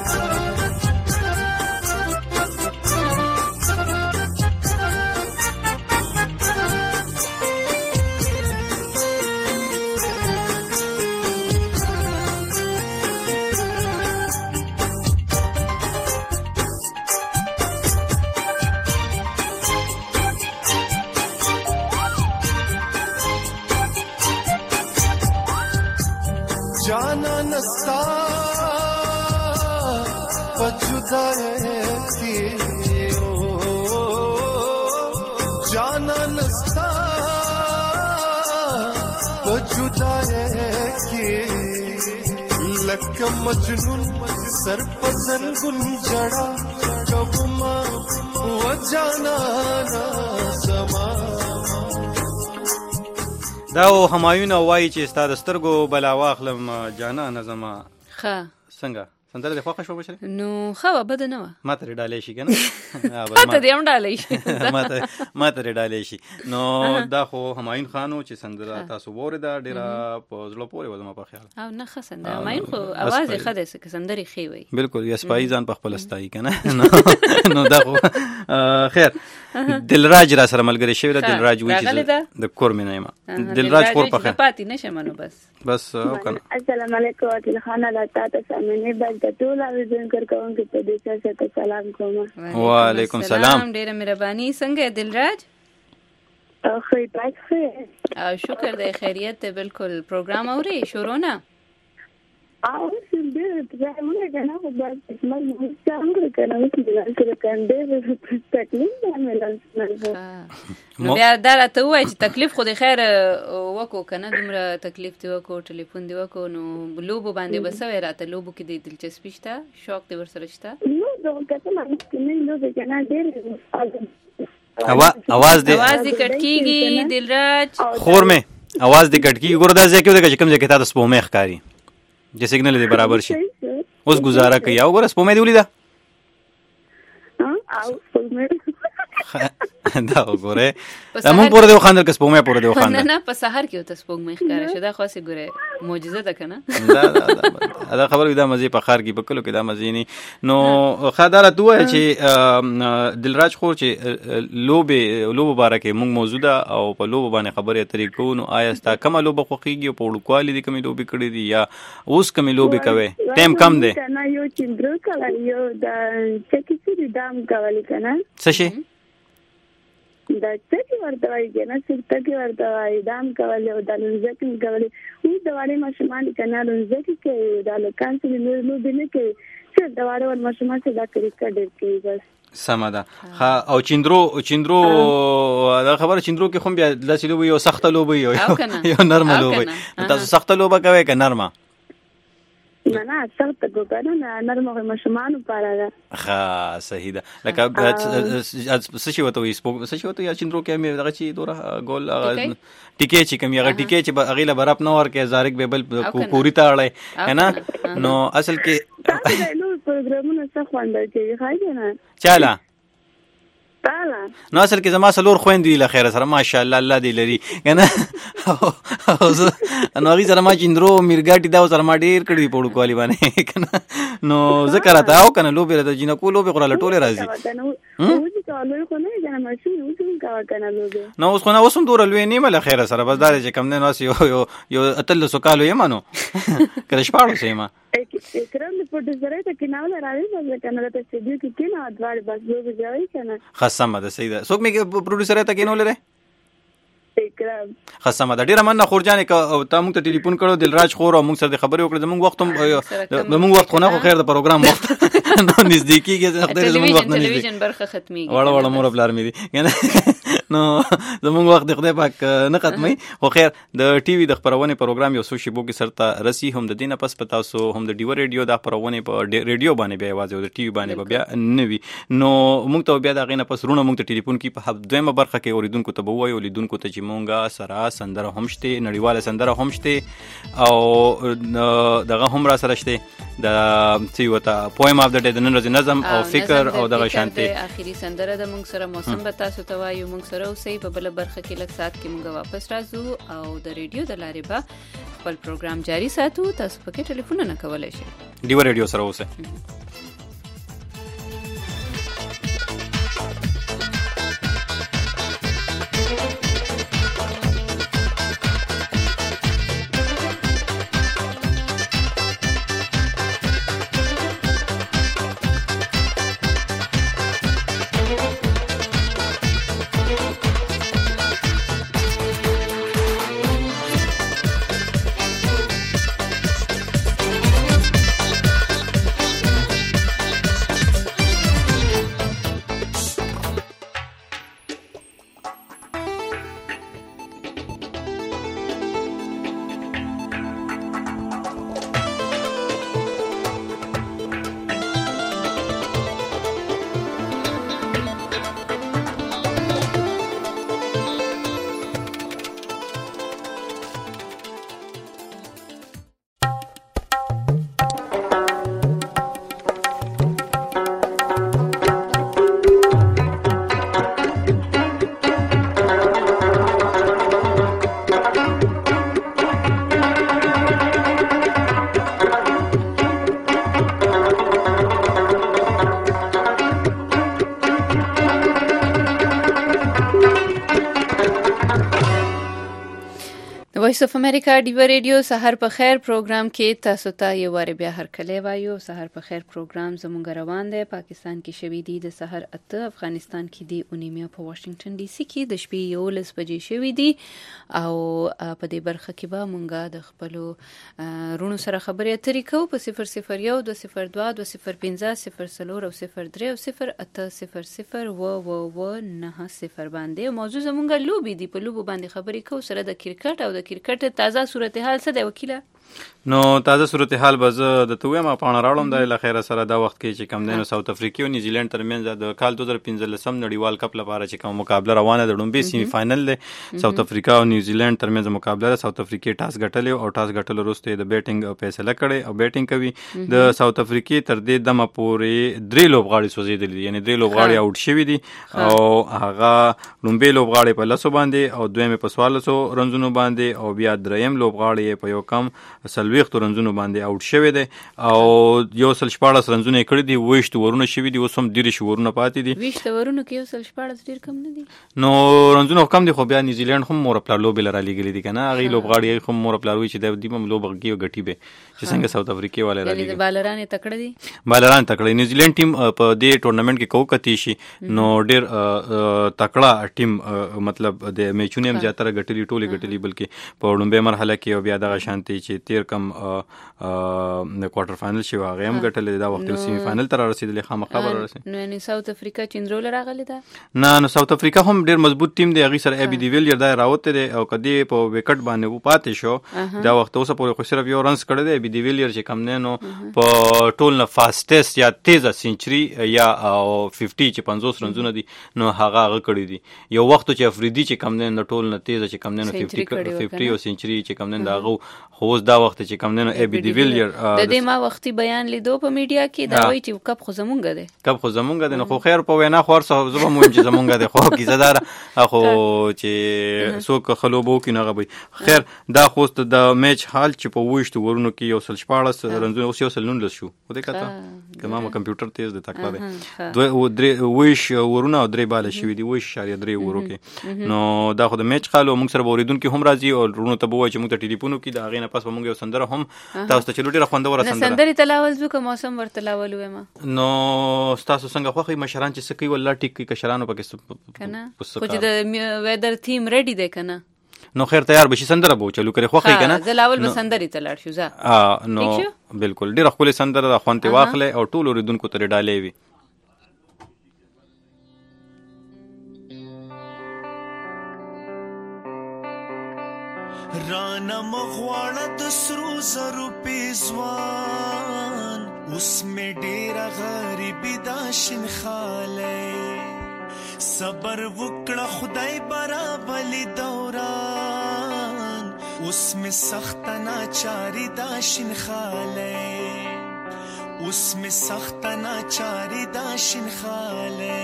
जाना नस्ता पछुदाएगी जाना नस्ता पछुदाएगी लक मजनून सर पजन गुंजड़ा कबमा वो जाना ना समा دا همایون وایي چې ستاسو سترګو بلا واخلم جانان زما ښه څنګه سندره د خوښه شو بشره نو خو بده نه و ما ته ډالې شي کنه ما ته دې هم ډالې شي ما ته ډالې شي نو دا خو همایون خانو چې سندره تاسو وره ډیره په زړه پورې وځم په خیال او نه ښه سندره همایون خو आवाज یې ښه ده چې سندري خې وي بالکل یا سپای ځان په خپل استای کنه نو دا خو خیر دلراج را سره ملګری شوی دا دلراج وی چې د کور مې نه ما دلراج کور په خیر پاتې نشم نو بس کنه السلام علیکم وکیل خانه د تاسو سامنے باندې ټول اوریدونکو کوونکو ته د تاسو سلام کوم وعلیکم سلام ډیره مهرباني څنګه دلراج خیر پاتې او شکر د خیریت ته بالکل پروګرام اوري شروع نه او څنګه دې موږ کنه په بل اسمه څنګه کنه چې دلته کنده تکلیف نه ملل نو بیا دا راته وای چې تکلیف خو د خیر وکړو کنه دومره تکلیف دی وکړو ټلیفون دی وکړو نو لوبو باندې بسوي راته لوبو کې د دلچسپي شته شوق دی ورسره شته نو دا کته ما نه لوبه کنه ډېر आवाज دې کټکیږي دلراج خور مې आवाज دې کټکیږي ګور دا ځکه چې کوم ځکه تاسو په مخ ښکاری چې سیګنل دې برابر شي اوس گزاره کوي او ګور سپومې دی ولیدا او سپومې دا وګوره موږ پورې د خاندر کس په مې پورې د خاندر نه په سحر کې ته سپوږ مې ښکارا شدا خاصه ګوره معجزه ده کنه دا خبر دا مزه په خار کې بکلو کې دا مزه نه نو خدای ته وای چې دلراج خور چې لوبه بارکه موږ موجوده او په لوبه باندې خبرې اترې کوو نو آیا ستا کومه لوبه خوخیږي په وړوکوالي دي کومه لوبه کړې دي یا اوس کومه لوبه کوي ټیم کم دی کنه یو چندرو کله یو د چکیسي دام کولې کنه څه شي دا څه ورته وایي کنه څه کې ورته وایي دام کولې او د لنځکې کولې او د وړې ماشومان کنه لنځکې کې د لکان څه نو دنه کې چې د وړې ماشومان څه دا کرکټ کې بس سمه ده او چندرو دا خبره چندرو کې خو بیا داسې لوبه یو سخته لوبه یو نرمه لوبه تاسو سخته لوبه کوي که نرمه نه سخته ګورنه نرمه ماشومان لپاره ده ښه صحیح ده لکه څه شي وته وي څه شي وته یا چندرو کې مې دغه چی دوره ګول ټیکې چې کوم یغه ټیکې چې اغیله براب نه ورکه زارک به بل پوری تاړې ہے نا نو اصل کې نو پروګرامونه څه خواندل کې خایي نه چاله نو اصل کې زما سلور خويندې له خیره سره ماشاءالله الله دې لري کنه نو هغه سره ما چندرو میرګاټي دا سره ما ډیر کړی په وړوکوالي باندې کنه نو ذکر راته او کنه لوبه راته جنکو لوبه قراله ټوله راځي نو اوس خو نه اوسم دوره لوی نیمه له خیره سره بس دا چې کم نه نو یو اتل سوکالو یمانو کله شپاړو سیمه اکرام په دې سره ته کې نه راوي بس کنه ته سیدی کې نه ادوار بس لوبه ځای کنه خاصه ده صحیح ده څوک مې پروډوسر ته کې نو لره خاصه ما د ډیره مننه خورجان ک ته موږ ته ټلیفون کړو دلراج خور او موږ سره خبرې وکړې زموږ وخت زموږ وخت خو نه خو خیر د پروګرام وخت نو نزدیکیږي زموږ وخت نه ټلویزیون برخه ختميږي وړه مور بلار مې دي نو زموږ وخت خدای پاک نه ختمي خو خیر د ټي وي د خبرونه پروګرام یو څو شیبو کې سرته رسی هم د دینه پس پتا سو هم د ډیو ریډیو د خبرونه په ریډیو باندې بیا आवाज او د ټي وي باندې بیا نوي نو موږ ته بیا د غینه پس رونه موږ ته ټلیفون کې په دویمه برخه کې اوریدونکو ته بووي اوریدونکو ته چې مونږه سره سندره هم شته نړیواله سندره هم شته او دغه هم را سره شته د څه وته پویم اف د ډے د نن ورځې نظم او فکر او دغه شانته اخیری سندره د موږ سره موسم به تاسو ته وایو موږ سره اوسې په بل برخه کې لږ سات کې موږ واپس راځو او د ریډیو د لارې به خپل پروګرام جاری ساتو تاسو پکې ټلیفون نه کولای شئ ډیو ریډیو سره اوسه وایس اف امریکا ډیو ریډیو سحر په خیر پروګرام کې تاسو ته یو واره بیا هر کله وایو سحر په خیر پروګرام زموږ روان دی پاکستان کې شوی دی د سحر 8 افغانستان کې دی اونیمیا په واشنگټن ډي سي کې د شپې 11 بجې شوی دی او په دې برخه کې به مونږه د خپل رونو سره خبرې اترې کوو په 001 202 205 04 او 03 او 0800 و90 باندې موضوع زموږ لوبي دی په لوبو باندې خبرې کوو سره د کرکټ او د کرکټ تازه صورتحال څه دی وکیله نو تازه صورتحال به زه د تویم په اړه راوړم د اخیره سره دا وخت کې چې کم دینو ساوث افریقا او نیوزیلند ترمنځ د کال 2015 نړیوال کپ لپاره چې کوم مقابله روانه ده لومبي سیمی فائنل له ساوث افریقا او نیوزیلند ترمنځ مقابله ده ساوث افریقا ټاس ګټل او ټاس ګټل وروسته د بیټینګ فیصله کړي او بیټینګ کوي د ساوث افریقا تر دې دمه پورې درې لوبغاړي سوځیدل دي یعنی درې لوبغاړي آوټ شوي دي او هغه لومبي لوبغاړي په لاسو باندې او دویمه په 1400 رنزونو باندې او بیا دریم لوبغاړي په یو کم سلويخت رنزونو باندې آوټ شوی دی او یو سل 14 رنزونه کړی دي وښت ورونه شوی دي اوس هم ډیر شورونه پاتې دي وښت ورونه کې یو سل 14 ډیر کم نه دي نو رنزونه کم دي خو بیا نیوزیلند هم مور خپل لوب لرا لګلی دي کنه هغه لوبغاړي هم مور خپل وی چې د دې لوبغي غټي به چې څنګه ساوث افریقا والے را لګي بالران تکړه دي بالران تکړه نیوزیلند ټیم په دې ټورنمنت کې کوکتی شي نو ډیر تکړه ټیم مطلب د میچونه هم زیاتره غټلی ټوله غټلی بلکې په لومبه مرحله کې بیا دغه شانتي چې تیر کم د کوارټر فائنل شي هغه هم غټل دا وخت سیمی فائنل تر رسیدلې خامخا بر رسید نو نه ساوث افریقا چندرول راغلی دا نه ساوث افریقا هم ډیر مضبوط ټیم دی هغه سره ابي دی ویلیر دا راوته دی او کدی په وکټ باندې و پاتې شو دا وخت اوسه پورې خو صرف یو رنز کړی دی ابي دی ویلیر چې کم نه نو په ټول نه فاستست یا تیزه سنچري یا 50 چې 50 رنزونه دي نو هغه کړی دی یو وخت چې افریدي چې کم نه ټول نه تیزه چې کم نه 50 او سنچري چې کم نه دا خو دا وخت چې کم نه ابي دی ویلیر د دې ما وختي بیان لیدو په میډیا کې دا وایي چې کپ خو زمونږ دی کپ خو زمونږ دی نو خو خیر په وینا خو ورسره زما مهم چې زمونږ دی خو کیزدار خو چې څوک خلوبو کې نه غوي خیر دا خو د میچ حال چې په وښت ورونو کې یو سل 14 رنزونه اوس یو سل 19 شو خو دې کته کما کمپیوټر تیز دی تکړه دی دوه او درې وښ ورونه او درې bale شوی دی وښ شاریه درې ورو کې نو دا خو د میچ خالو موږ سره اوریدونکو هم راځي او رونو ته بوای چې موږ ته ټلیفون کې دا غینه پس موږ یو سندره هم تاسو ته چلو ډیره خوندوره سندره سندري تلاول زو که موسم ورته لاول وې ما نو تاسو څنګه خوخي مشران چې سکی ولا ټیک کی کشرانو پکې کنه خو چې د ویدر تیم ریډي ده کنه نو خیر تیار بشي سندره بو چلو کړي خوخي کنه زلاول به سندري تلاړ شو ځه نو بالکل ډیره خپل سندره د خوانته واخله او ټول اوریدونکو ته ډالې وي رانا مغواړه د سرو زرو پیزوان اوس مې ډېره غریبي دا شینخالی صبر وکړه خدای برابلی دوران اوس مې سخته ناچاري دا شینخالی اوس مې سخته ناچاري دا شینخالی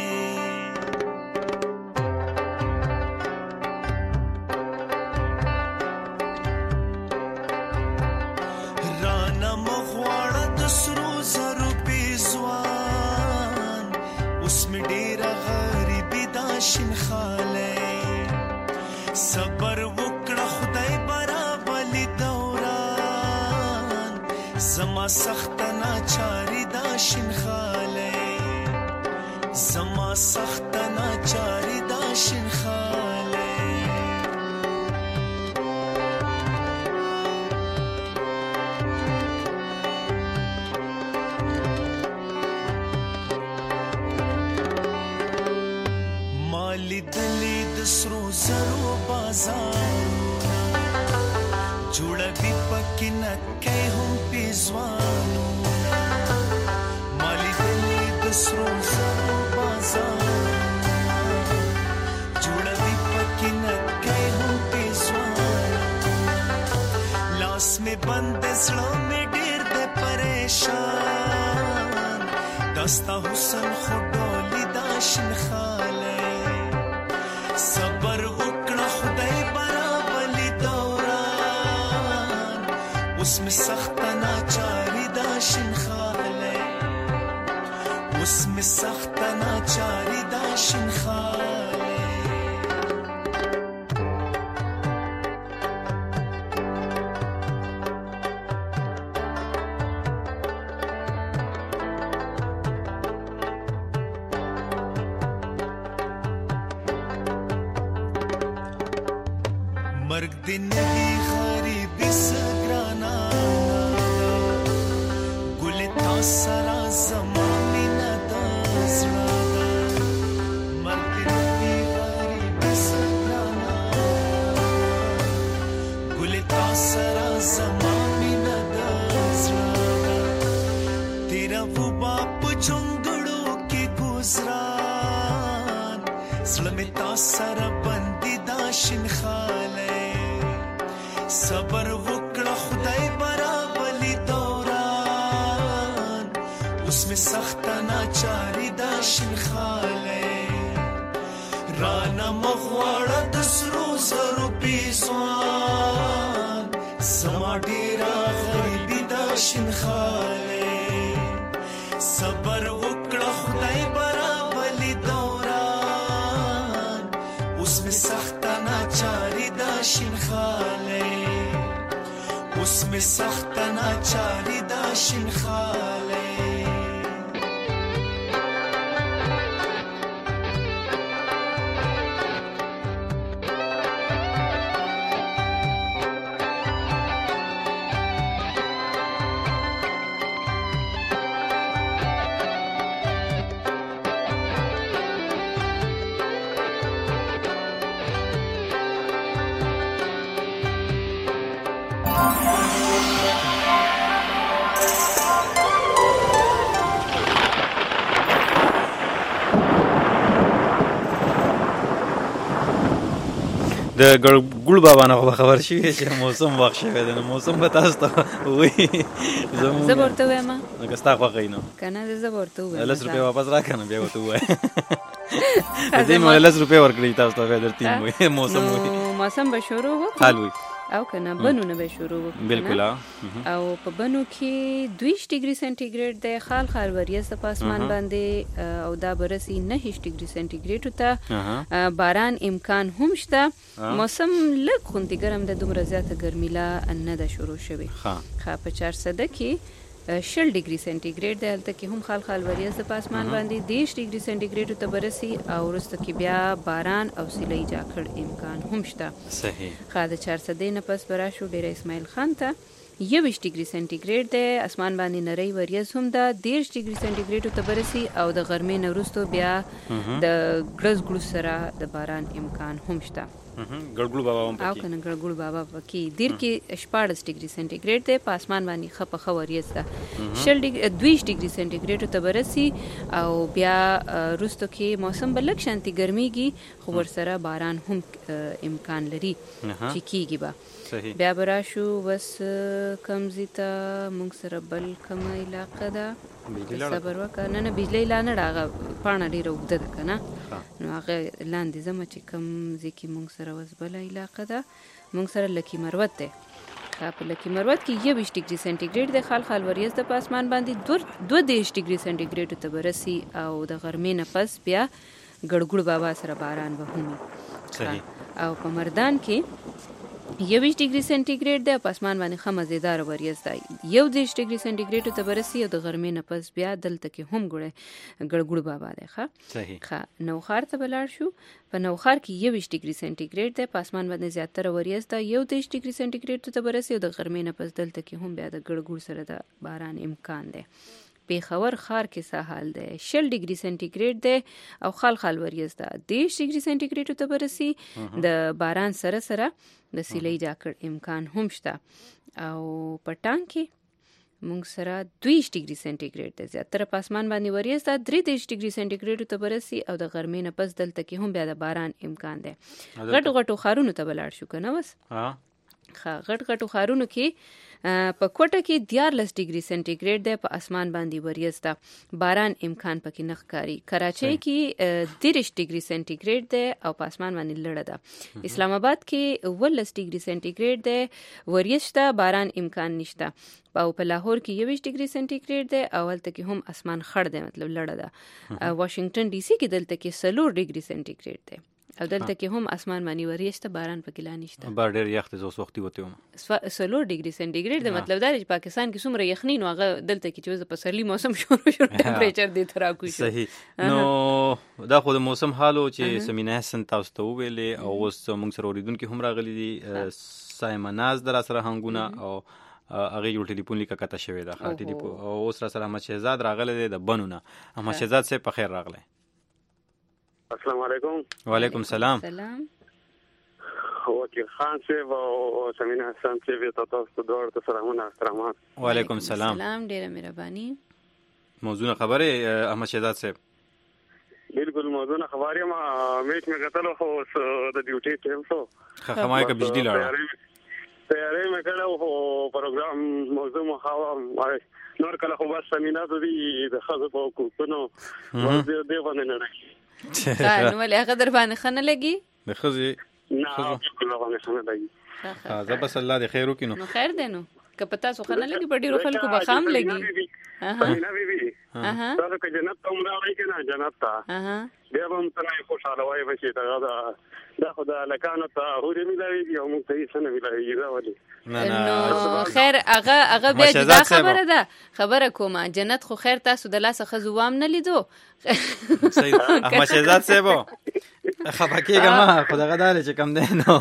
سرو زرو پیزوان اوس می ډیره غریبی دا شینخالی صبر وکړه خدای برابلی دوران زما سخت ناچاری دا شینخالی زما سخت ناچاری دا شینخالی دلی د سرو زرو بازارونه جوړوي پکې نکې هم پیزوانونه مالی دلی د سرو زرو بازارونه جوړوي پکې نکې هم پیزوانونه لاس مې بند زړه مې ډېر د پریشان دستا حسن خو ډولي دا شینخالی صبر وکړه خدای برابلی دوران اوس مې سخته ناچاري دا شینخالی اوس مې سخته ناچاري دا شینخالی مرگ دی نوی غریبی سگرانا گل تا سرا زمانی ندازلا مرگ دی نوی غریبی سگرانا گل تا سرا زمانی ندازلا تیرا وہ باپ جنگڑوں کی گزران سلمی تا سرا بندی دا شینخالی صبر وکړه خدای برابلی دوران اوس مې سخته ناچاري دا شینخالی رانا مغواړه د سرو زرو پیزوان زما ډېره غریبي دا شینخالی صبر وکړه خدای برابلی دوران اوس مې سخته ناچاري دا شینخالی اوس مې سخته ناچاري دا شینخالی د ګل بابا نه خبر شي چې موسم وخت شوی دی نو موسم به تاسو ته وایي زه ورته وایم که ستا خوښه نو کنه زه ورته وایم 10 روپۍ واپس راکنه بیا ورته وایي دې مو 10 روپۍ ورکړي تاسو ته ویدر تیم وایي موسم به شروع وو حال وایي او کنه بنونه به شروع وکړو بالکل او په بنو کې 20 ډیګري سنټیګریډ د خال خال وریځ په اسمان باندې او دا برسي 9 ډیګري سنټیګریډ ته باران امکان هم شته موسم لږ خوندي ګرم د دومره زیاته ګرمي لا نه ده شروع شوی ښه په 400 کې 60 ډیګري سنټیګریډ د هلته کې هم خال خال وریځ په اسمان باندې 10 ډیګري سنټیګریډ ته برسي او وروسته کې بیا باران او سیلۍ جاکړ امکان هم شته صحیح ښه د 400 نه پس براشو ډیر اسماعیل خان ته 21 ډیګري سنټیګریډ د اسمان باندې نری وریځ هم ده 10 ډیګري سنټیګریډ ته برسي او د غرمې نه وروسته بیا د ګړز سره د باران امکان هم شته ګړګړو بابا هم او کنه ګړګړو بابا پکې دیر کې 14 ډیګري سنټیګریډ ته په اسمان باندې خپه خوريز ده 2 ډیګري سنټیګریډ ته برسي او بیا روستو کې موسم بلک شانتي ګرميږي خو ور سره باران هم امکان لري چې کیږي با بیا براشو بس کمزیتا مونږ سره بل کومه علاقه ده صبر وکړه نه بجلی لا نه راغه پاڼه ډیره وګده ده کنه نو هغه لاندې زما چې کم ځکه مونږ سره وسبله علاقه ده مونږ سره لکی مروت ده په لکی مروت کې 21 ډیګري سنټیګریډ د خال خال وریځ د پاسمان باندې 2 ډیګري سنټیګریډ ته برسي او د غرمې نه پس بیا ګړګړ بابا سره باران وهمي صحیح او په مردان کې 21 ډیګري سنټیګریډ د پاسمان باندې خمزیدار وریځ دی 21 ډیګري سنټیګریډ ته برسي او د غرمې نه پس بیا دلته کې هم ګړګړ بابا دی ښه صحیح ښه نوخار ته بلار شو په نوخار کې 21 ډیګري سنټیګریډ د پاسمان باندې زیاتره وریځ دی 21 ډیګري سنټیګریډ ته برسي او د غرمې نه پس دلته کې هم بیا د ګړګړ سره د باران امکان دی پیښور خار کې ساحل ده 60 ډیګري سنټیګریډ ده او خال خال وریځ ده 10 ډیګري سنټیګریډ ته برسي د باران سره سره د سیلۍ جاکړ امکان هم شته او پټان کې مونږ سره 2 ډیګري سنټیګریډ ده زیاتره په اسمان باندې وریځ ده 3 ډیګري سنټیګریډ ته برسي او د غرمې نه پس دلته کې هم بیا د باران امکان ده غټ غټو خارونو ته بلار شو کنه وس غټ غټو خارونو کې په کوټه کې 14 ډیګري سنټیګریډ ده په اسمان باندې وریځ ده باران امکان پکې نخکاری کراچۍ کې 13 ډیګري سنټیګریډ ده او په اسمان باندې لړه ده اسلام آباد کې 14 ډیګري سنټیګریډ ده وریځ ده باران امکان نشته او په لاهور کې 21 ډیګري سنټیګریډ ده او هلته کې هم اسمان خړ ده مطلب لړه ده واشنگټن ډي سي کې دلته کې 4 ډیګري سنټیګریډ ده او دلته کې هم اسمان باندې وریځ ته باران پکې لا نشته بار ډیر یخ ته زوس وختي وته 4 ډیګري سنټیګریډ د مطلب دا چې پاکستان کې څومره یخني نو هغه دلته کې چې په سرلی موسم شروع شو ټمپریچر دې تر راکوي صحیح نو دا خو د موسم حالو چې سمینه حسن تاسو ته ویلې او اوس موږ سره اوریدونکو هم راغلي دي سایمناز در سره هنګونه او هغه یو ټلیفون لیکه کته شوی دا خاطی دی او اوس را سره احمد شهزاد راغلی دی د بنونه احمد شهزاد سه په خیر راغلی السلام علیکم وعلیکم السلام وکیل خان صاحب او سمینه حسن صاحب تاسو ته د سلامونه احترامات وعلیکم السلام سلام ډیره مهرباني موضوع خبره احمد شهزاد صاحب بالکل موضوع خبره ما میچ میں قتل هو د ډیوټي ټیم سو خمای کا بجلی لاړه تیاری مې کړو پروګرام موضوع مخاوه نور کله خو بس سمینه د خزو په کوونو ورته دی باندې نه راځي نو ولې هغه در باندې خنه لګي د خزي نه بالکل باندې خنه لګي زه بس الله دې خیر وکړي نو خیر دی نو که پتا سو خنه لګي په ډیرو خلکو بخام لګي نه بیبي تاسو که جنت ته عمره وای کنه جنت ته بیا هم تنه خوشاله وای بشي دا خدا لکانو ته هوري ملایي او موږ ته یې سن ملایي دا ولي نو خیر هغه بیا دا خبره ده خبره کومه جنت خو خیر تاسو د لاسه خزوام نه لیدو صحیح احمد شهزاد صاحب خفکیګه ما خدای غداله چې کم دی نو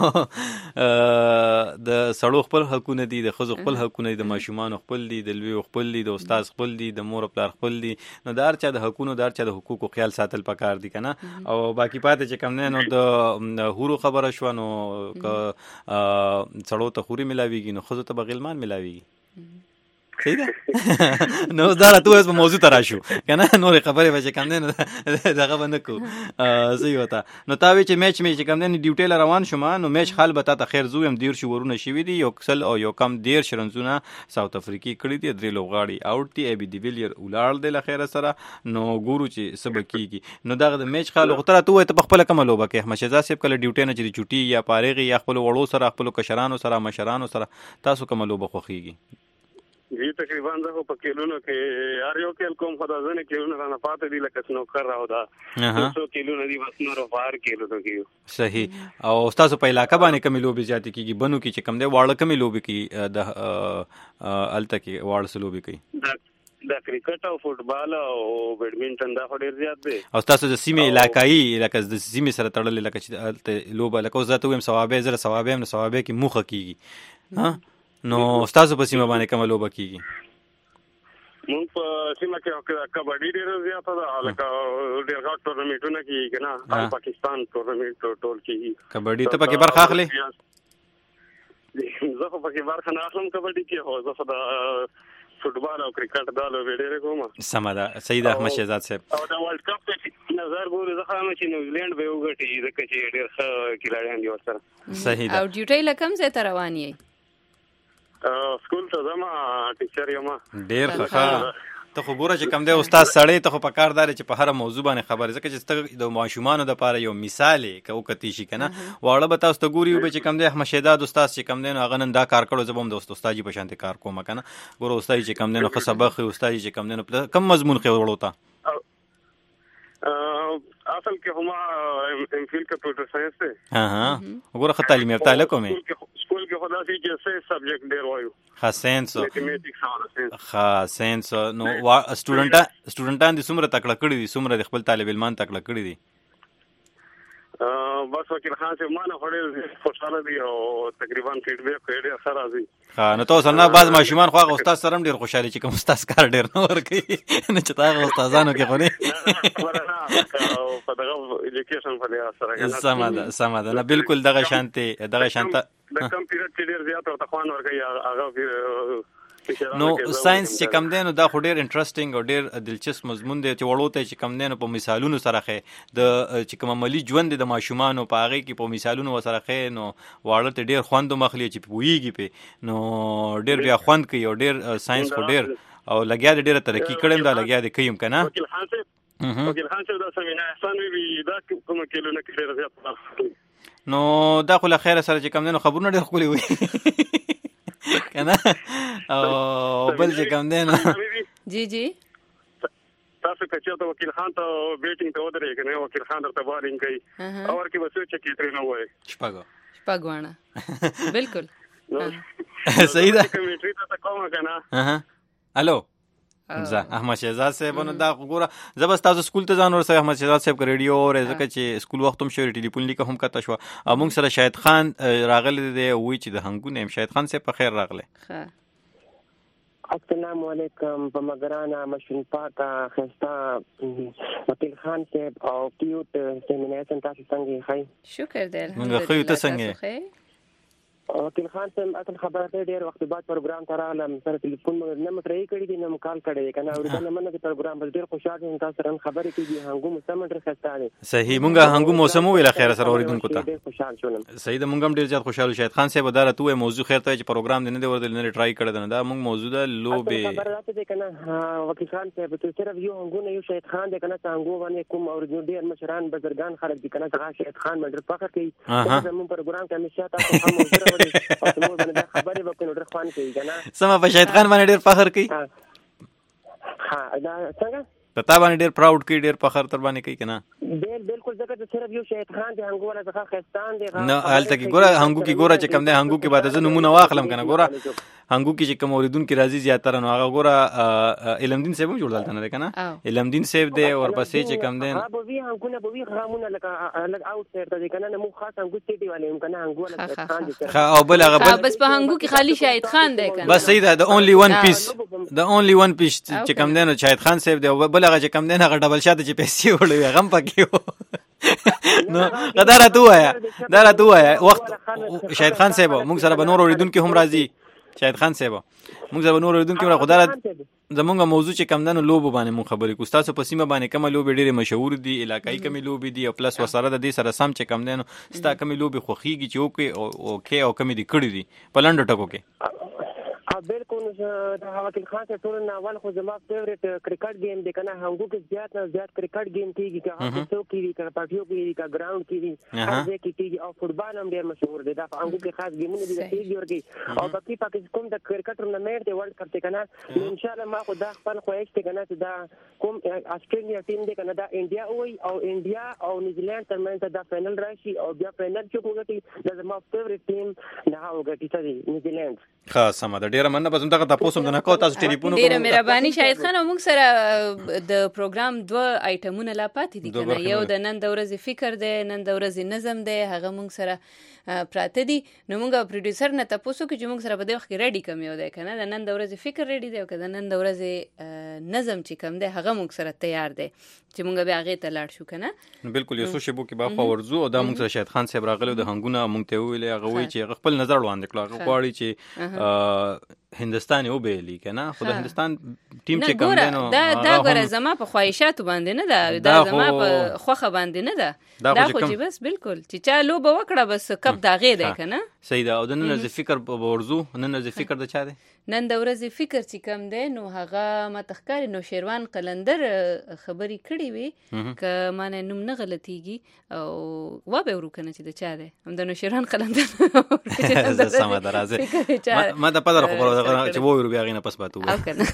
د سړو خپل حقونه دي د خزو خپل حقونه دي د ماشومان خپل دي د لوی خپل دي د استاد خپل دي د مور پلار خپل دي نو دار چا د حقونو دار چا د حقوقو خیال ساتل پکار دي کنه او باقی پاتې چې کم نه نو د هورو خبره شو نو ک سړو ته خوري ملاويږي نو خزو ته بغلمان ملاويږي صحیح ده. نو دا راته اوس په موضوع ته راشو کنه نور خبرې به چې کم دی دغه به نه کوو صحیح وته. نو تا وی چې میچ چې کم دی ډیوټي له روان شوم نو میچ خال به تا ته خیر زو هم 13 ورونه شوي دي یو کسل او یو کم 13 رنزونه ساوث افریقي کړی دي 3 لوبغاړي اوټ دي. ای بي ډي ویلیر ولاړ دی له خیر سره نو ګورو چې سبا کیږي. نو دغه میچ خال خو تر ته په خپل کوم لوبه کې احمد شهزاد صاحب کله ډیوټي نه چې چټي یا پارېږي یا خپل وړو سره خپل کشرانو سره مشرانو سره تاسو کوم لوبه خوخيږي؟ جی تقریبا زه په کېلونو کې هر یو کېل کوم خدای ځنه کېلونو رانه پاتې دي لکه سنوکر راو دا 200 کېلونو دی بس نور بار کېلونو کې. صحیح. او تاسو په علاقې باندې کوم لوبي زیات کیږي بنو کې چې کم دی واړه کوم لوبي کې د الته کې واړه سلوبي کوي د کرکټ او فوټبال او بیډمنټن دا ډېر زیات دي. او تاسو د سیمه علاقایي لکه د سیمه سره تړلې لکه چې لوبه لکه زه ته ویم ثوابه زره ثوابه نه ثوابه کې موخه کیږي ها. نو تاسو په سیمه باندې کوم لوبه کیږي؟ مونږ په سیمه کې کبډي ډېر زیات ده لکه ډېر غاټ ټورنمنټونه کیږي کنه پاکستان ټورنمنټ ټول کیږي. کبډي ته پکې برخه اخلي؟ زه خو پکې برخه نه اخلم کبډي کې هو زه د فوټبال او کرکټ دا لوبې ډېر کوم. سم ده. سید احمد شهزاد صاحب او د ورلد کپ ته نظر ګورو زه خامه چې نیوزیلند به وګټي ځکه چې ډېر ښه کلاړیان دي ورسره. صحیح ده. او ډیوټي لکم زه تر روان یې سکول ته زما ټیچر یم. ډېر ښه. ته خو ګوره چې کم دی استاد سړی ته خو په کار داري چې په هر موضوع باندې خبرې ځکه چې د ماشومانو دپاره یو مثال که وکتی شي که نه واړه به تاسو ته ګوري به چې کم دی احمد شهزاد استاد چې کم دی نو هغه نن دا کار کړو زه به هم د استاد جي په شانتې کار کوم که نه. ګوره استاد چې کم دی نو ښه سبق ښي استاد چې کم دی نو کم مضمون ښي وړو ته اصل کې هم ام فیل کمپیوټر ساينس ته وګوره ښه تعلیم یافته هلک وم سکول کې خو داسې چې سه سبجیکټ ډېر وایو ښه ساینس نو سټوډنټان دې څومره تکړه کړي دي څومره د خپل طالب علمان تکړه کړي دي؟ بس وکیل خان صاحب مانه خوري خوشاله دي او تقریبا فیډبیک ډېر ښه راځي. نو تاسو نه بعض ماشومان خو هغه استاد سره هم ډېر خوشاله چې کوم استاد کار ډېر نه ورکوي نه چې تا هغه استادانو کې خو نه په دغه ایجوکیشن په لحاظ سره سمه ده نه بالکل دغه شانته د کم پیریډ کې ډېر زیات ورته خوان ورکوي هغه نو ساينس چې کم دی نو دا خو ډېر انټرسټینګ او ډېر دلچسپ مضمون دی چې وړو ته چې کم دی نو په مثالونو سره ښیي د چې کوم عملي ژوند دی د ماشومانو په هغې کې په مثالونو ورسره ښیي نو واړه ته ډېر خوند هم اخلي چې پوهېږي پې نو ډېر بیا خوند کوي او ډېر ساينس خو ډېر او لګیا دی ډېره ترقي کړی دا لګیا دی کوي هم که نه. وکیل خان صاحب دا سمینه احسان وي دا کومه کېلونه کې ډېر زیات نو دا خو له خیره سره چې کم دی نو خبرونه ډېر ښکلي وي کنه او بل چې کم دی نو جی تاسو که چېرته وکیل خان ته بیټینګ ته ودرېږئ که نه وکیل خان درته بالینګ کوي او ورکې به څه چې ترې نه وایي شپږ واڼه بالکل صحیح ده. کمیټري ته کومه که نه الو زه احمد شهزاد صاحب نو دا ګوره زه بس تاسو سکول ته ځان ورسوي احمد شهزاد صاحب که ریډیو اورئ ځکه چې سکول وخت هم شوی ټلیفون لیکه هم کته شوه او موږ سره شاهد خان راغلی دی وایي چې د هنګو نه یم. شاهد خان صاحب په خیر راغلی. السلام علیکم په مګرانه مشن پاکه ښایسته وکیل خان صاحب او کیوټ سیمینیشن تاسو څنګه ښایي؟ شکر دی موږ ښه یو ته څنګه وکیل خان صاحب اصل خبره ده ډېر وخت بعد پروګرام ته راغلم سره ټلیفون نه مې ترې کړی دی نه مې کال کړی دی که نه اورېدل منه د پروګرام بس ډېر خوشحال یم تاسو سره خبرې کېږي هنګو موسم ډېر ښایسته دی. صحیح مونږ هنګو موسم وویل خیره سره اورېدونکو ته ډېر خوشحال شولم. صحیح ده مونږ هم ډېر زیات خوشحال شاهد خان صاحب دا راته ووایي موضوع خیر ته چې پروګرام دې نه دی ورته نه ټرای کړی دی نه دا مونږ موضوع ده لوبې خبره راته دی که نه وکیل خان صاحب ته صرف یو هنګو نه یو شاهد خان دی که نه څه هنګو باندې کوم اورېدو ډېر مشران بزرګان خلک دي که نه هغه شاهد خان باندې ډېر فخر کوي زموږ پروګرام کې همیشه تاسو هم موضوع راوړئ او زموږ باندې خبرې وکړو ډېر خوند کوي که نه سمه په شاهد خان باندې ډېر فخر کوي دا څنګه په تا باندې ډېر پراؤډ کوي ډېر فخر تر باندې کوي که نه بالکل ځکه چې صرف یو شاهد خان دی هنګو والا څخه ښایستان دی نه هلته کې ګوره هنګو کې ګوره چې کم دی هنګو کې به زه نمونه واخلم که نه ګوره هنګو کې چې کوم اوریدونکي راځي زیاتره نو هغه ګوره علمدین صاحب هم جوړ دلته نه دی که نه علمدین صاحب دی ورپسې چې کم دی به وي هنګونه به وي غامونه لکه لږ آوټ سایډ ته دی که نه موږ خاص هنګو سټي والے یم که نه هنګو والا شاهد خان دی او بل هغه بل بس په هنګو کې خالي شاهد خان دی که بس صحیح ده د اونلی ون پیس چې کم دی نو شاهد خان صاحب دی او بل هغه چې کم دی هغه ډبل شاته چې پیسې وړوي هغه هم پکې و نو دا راته ووایه وخت شاهد خان صاحب موږ سره به نور اورېدونکي هم راځي شاهد خان صاحب موږ زه نور اوریدونکو را خدای زمونږ موضوع چې کم دنو لوبو باندې مون خبرې کو تاسو په سیمه باندې کومه لوبې ډېرې مشهور دي علاقایي کومې لوبې دي او پلس وسره د دې سره سم چې کم دنو ستا کومې لوبې خوخيږي چې او کې او کومې دي کړې دي په لنډو ټکو کې بالکل د حواکل خان ته ټول نه اول خو زما فیوریټ کرکټ گیم دی کنه هغه کې زیات نه زیات کرکټ گیم کیږي که هغه څو کیږي که پټیو کیږي که ګراوند کیږي هغه کې کیږي او فوتبال هم ډیر مشهور دی دا هغه کې خاص گیمونه دي چې ورګي او باقي پاکستان د کرکټ ټورنمنت دی ورلد کپ ته کنه ان شاء الله ما خو دا خپل خوښ ته کنه چې دا کوم استرالیا ټیم دی کنه دا انډیا وای او انډیا او نیوزیلند ترمنځ دا فائنل راشي او بیا فائنل چې کوګټي دا زما فیوریټ ټیم نه هغه ټی نیوزیلند خاص سم دا ډیره مننه بس دغه تاسو نه کو تاسو ټلیفون کوم ډیره مهرباني شاهد خان موږ سره د پروګرام دوه آیټمونه لا پاتې دي کنه یو د نن د ورځې فکر دی نن د ورځې نظم دی هغه موږ سره پراته دي نو موږ پروډوسر نه تاسو کې چې موږ سره په دې وخت کې ریډي کوم یو دی کنه د نن د ورځې فکر ریډي دی او که د نن د ورځې نظم چې کوم دی هغه موږ سره تیار دی چې موږ بیا هغه ته لاړ شو کنه بالکل یو څه شبو کې با ورزو او دا موږ سره شاهد خان صاحب راغلو د هنګونه موږ ته ویل هغه وی چې خپل نظر وړاندې کړو هغه غواړي چې هندستان یو بیلی کنه خو د هندستان ټیم چې کوم دی نو دا غره زما په خواهشاتو باندې نه ده دا زما په خوخه باندې نه ده دا خو چې بس بالکل چې چا لوبه وکړه بس کپ دا غې دی کنه صحیح ده او د نن ز فکر په ورزو نن ز فکر د چا دی نن د ورځې فکر چې کم دی نو هغه ما تخکاری نو شیروان قلندر خبري کړي وي ک معنی نوم نه غلطيږي او و به ورو کنه چې د چا دی هم د نو شیروان قلندر زه سم درازه ما د پدر خبره چې وو ورو بیا غینه پس باتو او کنه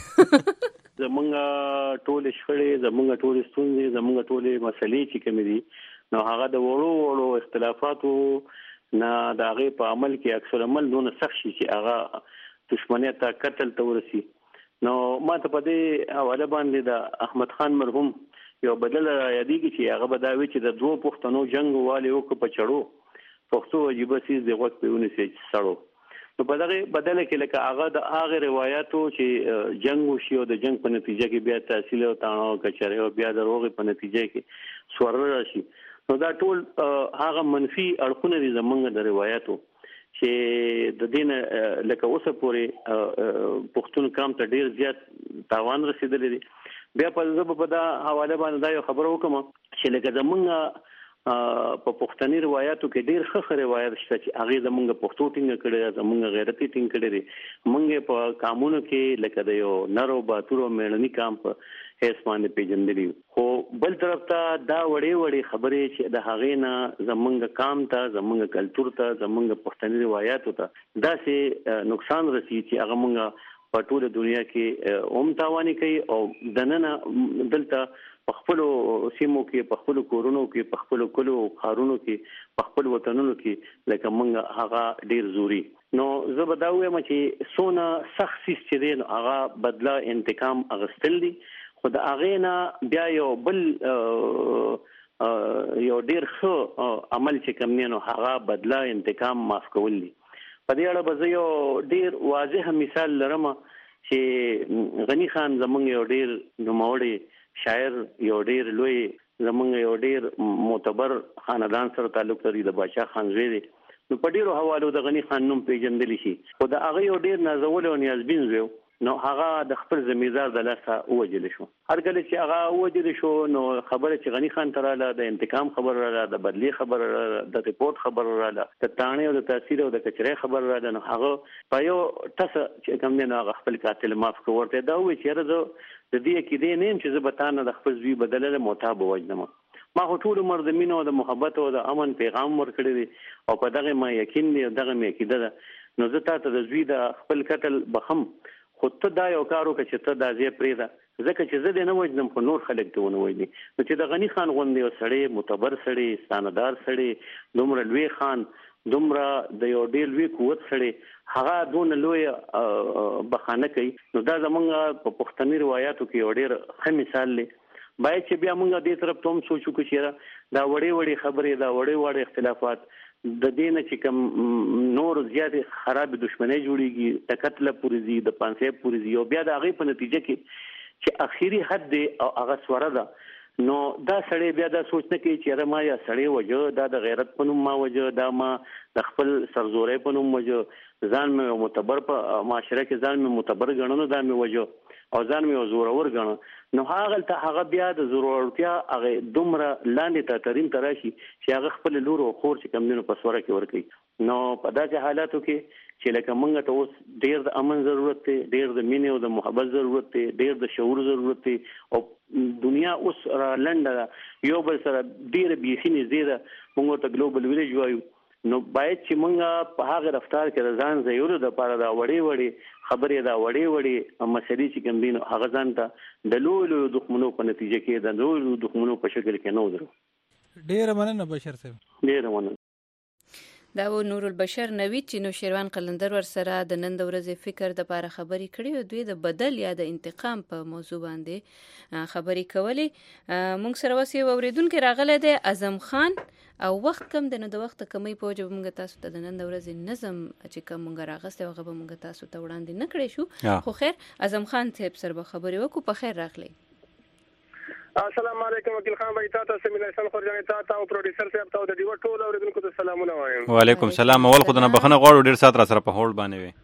زمونږ ټول شخړې زمونږ ټول ستونزې زمونږ ټول مسلې چې کوم دي نو هغه د وړو اختلافاتو نه د هغه په عمل کې اکثر عمل دونه سخت شي چې هغه دشمنیت ته قتل ته ورسی نو ما ته په دې حواله باندې د احمد خان مرحوم یو بدل یادېږي چې هغه بداوي چې د دوه پښتنو جنگ والي او په چړو پښتو عجیب سیز د وخت په ونی سي سړو نو په دغه بدل کې لکه هغه د هغه روایتو چې جنگ وشي او د جنگ په نتیجه کې بیا تحصیل او تاڼو کچره او بیا د روغې په نتیجه کې سور راشي نو دا ټول هغه منفي اړخونه دي زمونږ د روایتو چې د دین لکه اوسه پورې پښتون کام ته ډیر زیات تاوان رسیدلی دی بیا په ځب په دا حواله باندې دا یو خبر وکم چې لکه زمونږ په پښتني روایتو کې ډیر ښه روایت شته چې هغه زمونږ پښتو ټینګ کړي زمونږ غیرتي ټینګ کړي مونږ په قانونو کې لکه د یو نرو باتورو مېړنی کام په هیڅ باندې پیژندلی خو بل طرف ته دا وړې خبرې چې د هغې نه زمونږ کام ته زمونږ کلچر ته زمونږ پښتني روایتو ته دا سه نقصان رسي چې هغه مونږ په ټوله دنیا کې تاواني کوي او دننه دلته په خپل سیمو کې په خپل کورونو کې په خپل کلو خارونو کې په خپل وطنونو کې لکه مونږ هغه ډیر زوري نو زه به دا وایم چې سونه سخت سیس چې دی هغه بدلا انتقام اغستل دي خو د هغې نه بیا یو بل یو ډیر ښه عمل چې کوم نه نو هغه بدلا انتقام معاف کول دي په دې اړه به زه یو ډیر واضح مثال لرم چې غنی خان زمونږ یو ډیر نوموړی شاعر یو ډیر لوی زمونږ یو ډیر معتبر خاندان سره تعلق لري د بادشاہ خان زوی دی نو په ډیرو حوالو د غنی خان نوم پیژندل شي خو د هغه یو ډیر نازول او نیازبین زوی نو هغه د خپل زمیدار د لاسه وجل شو هر کله چې هغه وجل شو نو خبره چې غنی خان تراله د انتقام خبر رااله د بدلی خبر رااله د ریپورت خبر رااله د تانه او د تحصیل او د کچره خبر رااله نو هغه په یو تاسو چې کوم نه هغه خپل قاتل معاف کوورته دا وی چې راځو د دې کې دې نیم چې زبتانه د خپل زوی بدلله موتاب وجنم ما ټول عمر د مینو او د محبت او د امن پیغام ورکړی دی او په دغه ما یقین دی دغه مې کېده نو زه تاسو د زوی د خپل قتل بخم خو ته دا یو کارو کې چې ته دا ځای پرېږده ځکه چې زه دې نه وجنم خو نور خلک ته ونه وجني نو چې د غني خان غوندې یو سړی معتبر سړی ستاندار سړی دومره لوی خان دومره د یو ډېر لوی قوت سړی هغه دونه لوی بخانه کوي نو دا زمونږ په پښتني روایتو کې یو ډېر ښه مثال دی باید چې بیا موږ دې طرف ته هم سوچو چې دا وړې خبرې دا وړې اختلافات د دین چې کوم نور زیات خراب دښمنۍ جوړیږي د قتل پورې زی د پانسه پورې زی او بیا د هغه په نتیجه کې چې اخیری حد دی او هغه سوره ده نو دا سړی بیا دا سوچ نه کوي چې ما یا سړی وجه دا د غیرت پنوم ما وجه دا ما د خپل سرزورې پنوم وجه ځان مې معتبر په معاشره کې ځان مې معتبر ګڼنه دا مې وجو او ځان مې زورور ګڼه نو هغه بیا د ضرورتیا هغه دومره لاندې ته ترين تراشي چې هغه خپل لور او خور چې کم دینو په سوره کې ورکړي نو په داسې حالاتو کې چې لکه موږ ته اوس ډېر د امن ضرورت دی ډېر د مینې او د محبت ضرورت دی ډېر د شعور ضرورت دی او دنیا اوس لنډه یو بل سره ډېر بیخي نږدې ده موږ ته ګلوبل ویلیج وایو نو باید چې موږ په هغه رفتار کې ځان زیولو د لپاره دا وړې خبرې دا وړې مسلې چې کوم دین هغه ځان ته د لوی دښمنو په نتیجه کې د لوی دښمنو په شکل کې نه ودرو. ډېر مننه بشر صاحب. ډېر مننه. دا و نور البشر نوید چې نوشیروان قلندر ور سره د نن د ورځې فکر د لپاره خبرې کړې او دوی د بدل یا د انتقام په موضوع باندې خبرې کولې. موږ سره وسی اوریدونکو راغله د اعظم خان او وخت کم د نو د وخت کمی په وجه موږ تاسو ته د نن د ورځې نظم چې کوم موږ راغسته هغه به موږ تاسو ته وړاندې نه کړی شو. خو خیر اعظم خان صاحب سره به خبرې وکړو. په خیر راغلی. السلام علیکم وکیل خان بھائی تاسو سمیل احسان خورجانی تاسو او پروډوسر صاحب تاسو د دیو ټول اوریدونکو ته سلامونه وایم. وعلیکم السلام. اول خدای نه بخنه غواړو ډیر سات را سره په هولډ باندې وي.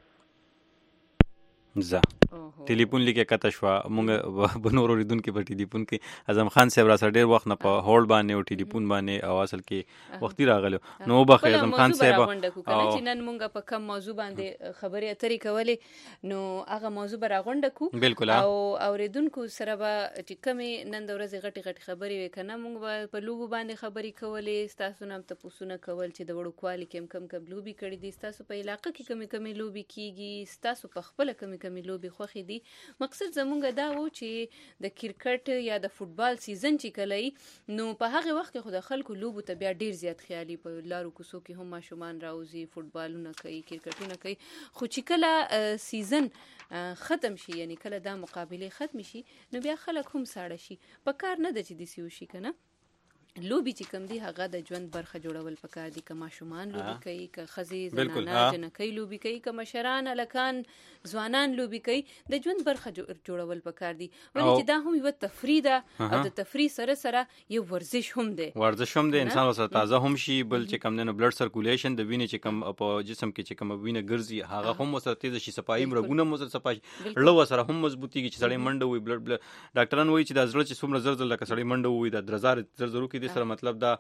ټلیفون لیکه کته شو مونږ بنور اوریدونکو په ټلیفون کې اعظم خان صاحب را سره ډیر وخت نه په هولډ باندې او ټلیفون باندې او اصل کې وختي راغلو نو بخ اعظم خان صاحب او چې نن مونږ په کوم موضوع باندې خبرې اترې کولې نو هغه موضوع به راغونډه کو بالکل او اوریدونکو سره به چې کمی نن د ورځې غټي خبرې وکنه مونږ په لوبو باندې خبرې کولې تاسو نام ته پوښتنه کول چې د وړو کوالي کم لوبي کړې دي تاسو په علاقې کې کمی لوبي کیږي تاسو په خپل کمی لوبي خوخي دي. مقصد زمونږ دا و چې د کرکټ یا د فوتبال سیزن چې کله نو په هغه وخت کې خو د خلکو لوبو ته بیا ډیر زیات خیالي په لارو کوڅو کې هم ماشومان راوځي فوتبالونه کوي کرکټونه کوي خو چې کله سیزن ختم شي یعنی کله دا مقابله ختم شي نو بیا خلک هم ساړه شي په کار نه د چې دي سیو شي کنه لوبي چې کم دي هغه د ژوند برخه جوړول پکار دي که ماشومان لوبي کوي که خزي زنانه جنکۍ لوبي کوي که مشران الکان ځوانان لوبي کوي د ژوند برخه جوړول پکار دي ولې چې دا هم یو تفریح ده او د تفریح سره یو ورزش هم دی انسان وسره تازه هم شي بل چې کم نه بلډ سرکولیشن د وینې چې کم په جسم کې چې کم وینه ګرځي هغه هم وسره تیز شي صفایي مرګونه مو سره صفایي لو سره هم مضبوطیږي چې سړی منډه وي بلډ ډاکټران وایي چې د زړه چې څومره زر لکه سړی منډه وي د درزار زرزرو کې سره مطلب دا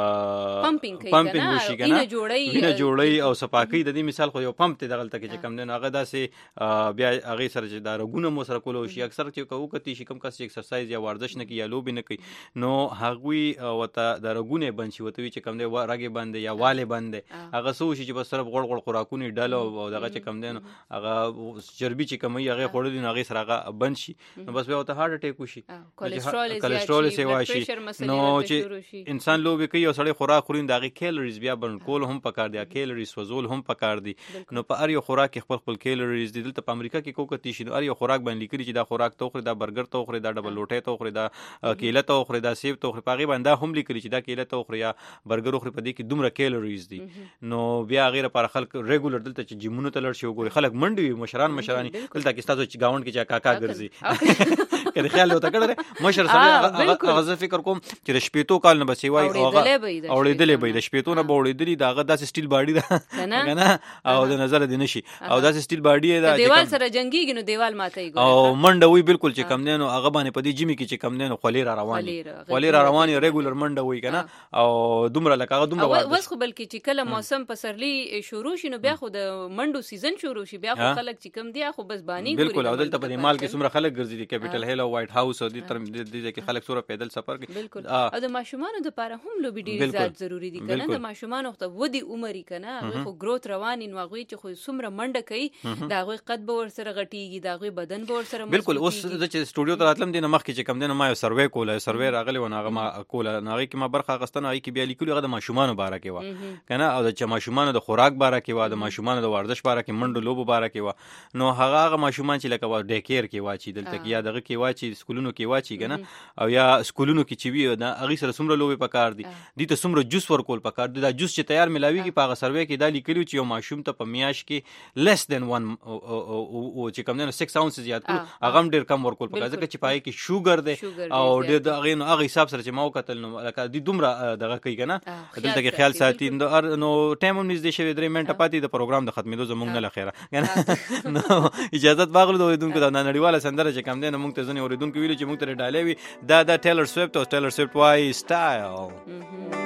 پمپینګ وشي کنه وینه جوړي او صفاقي د دې مثال خو یو پمپ ته دغلت کې چې کم نه هغه داسې بیا هغه سره چې دا رګونه مو سره کول شي اکثر چې کوو کتی شي کم کس ایکسرسایز یا ورزش نه کوي یا لوبي نه کوي نو هغه وته د رګونه بند شي وته چې کم دی راګي بند یا والي بند هغه سو شي چې بس صرف غړ خوراکونه ډالو او دغه چې کم دی نو هغه چربي چې کم هغه خورل نه هغه سره هغه بند شي نو بس بیا وته هارت اٹیک وشي کولېسترول سی واشي نو چې انسان لوبي کوي او سړی خوراک خوري دغه کیلریز بیا برن کول هم پکار دی کیلریز وزول هم پکار دی نو په اړ یو خوراک خپل کیلریز دي دلته په امریکا کې کوکتی شي نو اړ یو خوراک باندې لیکري چې دا خوراک تو خوري دا برګر تو خوري دا ډبل لوټه تو خوري دا کیله تو خوري دا سیب تو خوري پاغي باندې هم لیکري چې دا کیله تو خوري یا برګر خوري په دې کې دومره کیلریز دي نو بیا غیر پر خلک ریګولر دلته چې جیمونو ته لړ شي وګوري خلک منډي مشران دلته کې تاسو چې گاوند کې چې کاکا ګرځي کله خیال وته کړه مشر سره هغه فکر کوم چې د شپېتو کال نه بسي وای اوړېدلې به د شپېتو نه اوړېدلې داغه داسې سټیل باډي ده کنه او د نظر دي نشي او داسې سټیل باډي ده دیوال سره جنگيږي نو دیوال ماته یې او منډه وي بالکل چې کم نه نو هغه باندې په دې جمی کې چې کم نه نو خولې را رواني ریګولر منډه وي کنه او دومره لکه دومره وس خو بلکې چې کله موسم پسرلی شروع شي نو بیا خو د منډو سیزن شروع شي بیا خو خلک چې کم دي خو بس بانی ګوري بالکل او دلته په مال کې څومره خلک ګرځي دي کیپټل هیل او وایټ هاوس او دې کې خلک سوره پیدل سفر کوي بالکل او د ماشومان د لپاره هم لوبي ډیر زیات ضروری دي کنه د ماشومان وخت ودی عمر کنه هغه خو گروث روان ان واغوي چې خو څومره منډه کوي دا غوي قد به ور سره غټيږي دا غوي بدن به ور سره بالکل اوس د سټوډیو ته راتلم دینه مخ کې چې کم دینه ما یو سروې راغلی و ناغه ما کوله ناغه کې ما برخه غستنه ای کې بیا لیکلو غو د ماشومان باره کې و کنه او د ماشومان د خوراک باره کې و د ماشومان د ورزش باره کې منډه لوبو باره کې و نو هغه ماشومان چې لکه ډے کیر کې واچي دلته کې یا دغه کې واچي سکولونو کې واچي کنه او یا سکولونو کې چې وی د اغه سره سره څومره لوبې پکار دي دي ته څومره جوس ورکول پکار دي. دا جوس چې تیار ملاويږي په هغه سروې کې دا لیکلي چې یو ماشوم ته په میاش کې less than 1 او چې کوم نه 6 ounces زیات کول هغه ډیر کم ورکول پکار ځکه چې پای کې شوګر دی او ډیر هغه حساب سره چې ما وکتل نو لکه دي دومره دغه کوي کنه دلته کې خیال ساتي نو ټایم هم نږدې شوی 3 منټه پاتې د پروګرام د ختمېدو زمونږ نه لخيره کنه نو اجازه باغلو د اوریدونکو د نړیواله سندره چې کم دی نو موږ ته ځنې اوریدونکو ویلو چې موږ ته ډالې وي دا ټیلر سویفت او ټیلر سویفت وای سټایل.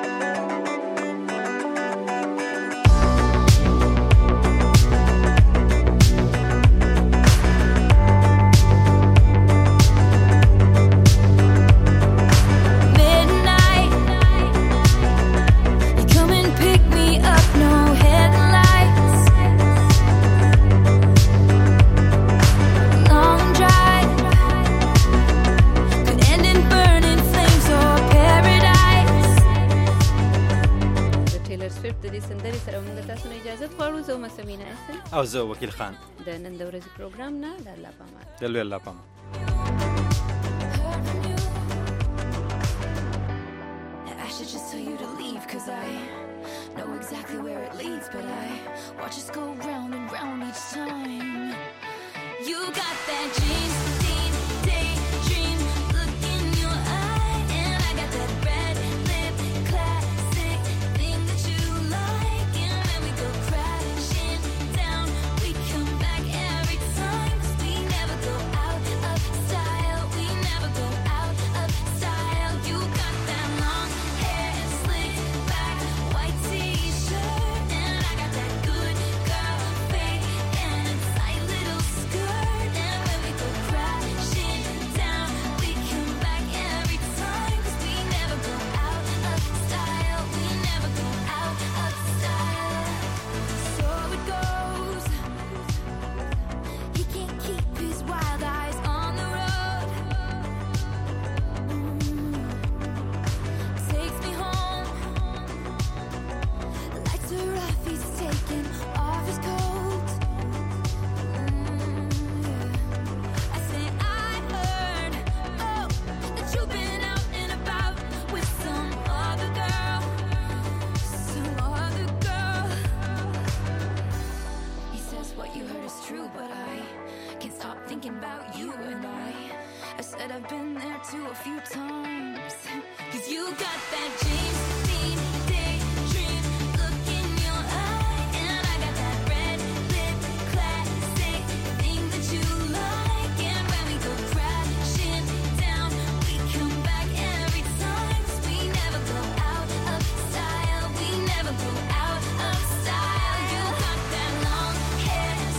او زه وکیل خان د نن د ورځې پروګرام نه د الله پامان د لوی الله پامان. I should just tell you to leave cause I know exactly where it leads but I watch us go round and round each time. You got that dream daydream look in your eye and I got that red lip classic thing that you like and when we go crashing down we come back every time cause we never go out of style, we never go out of style. You got that long hair slicked back white t-shirt and I got that good girl fade and a tight little skirt and when we go crashing down we come back every time cause we never go out of style, we never go out of style. So it goes, he can't keep his wild eyes on the road. Takes me home, lights are off, he's taking off his coat. I say I heard, oh, that you've been out and about with some other girl, some other girl. He says what you heard is true, but I can't stop thinking about you and I said I've been there too a few times. Cause you got that James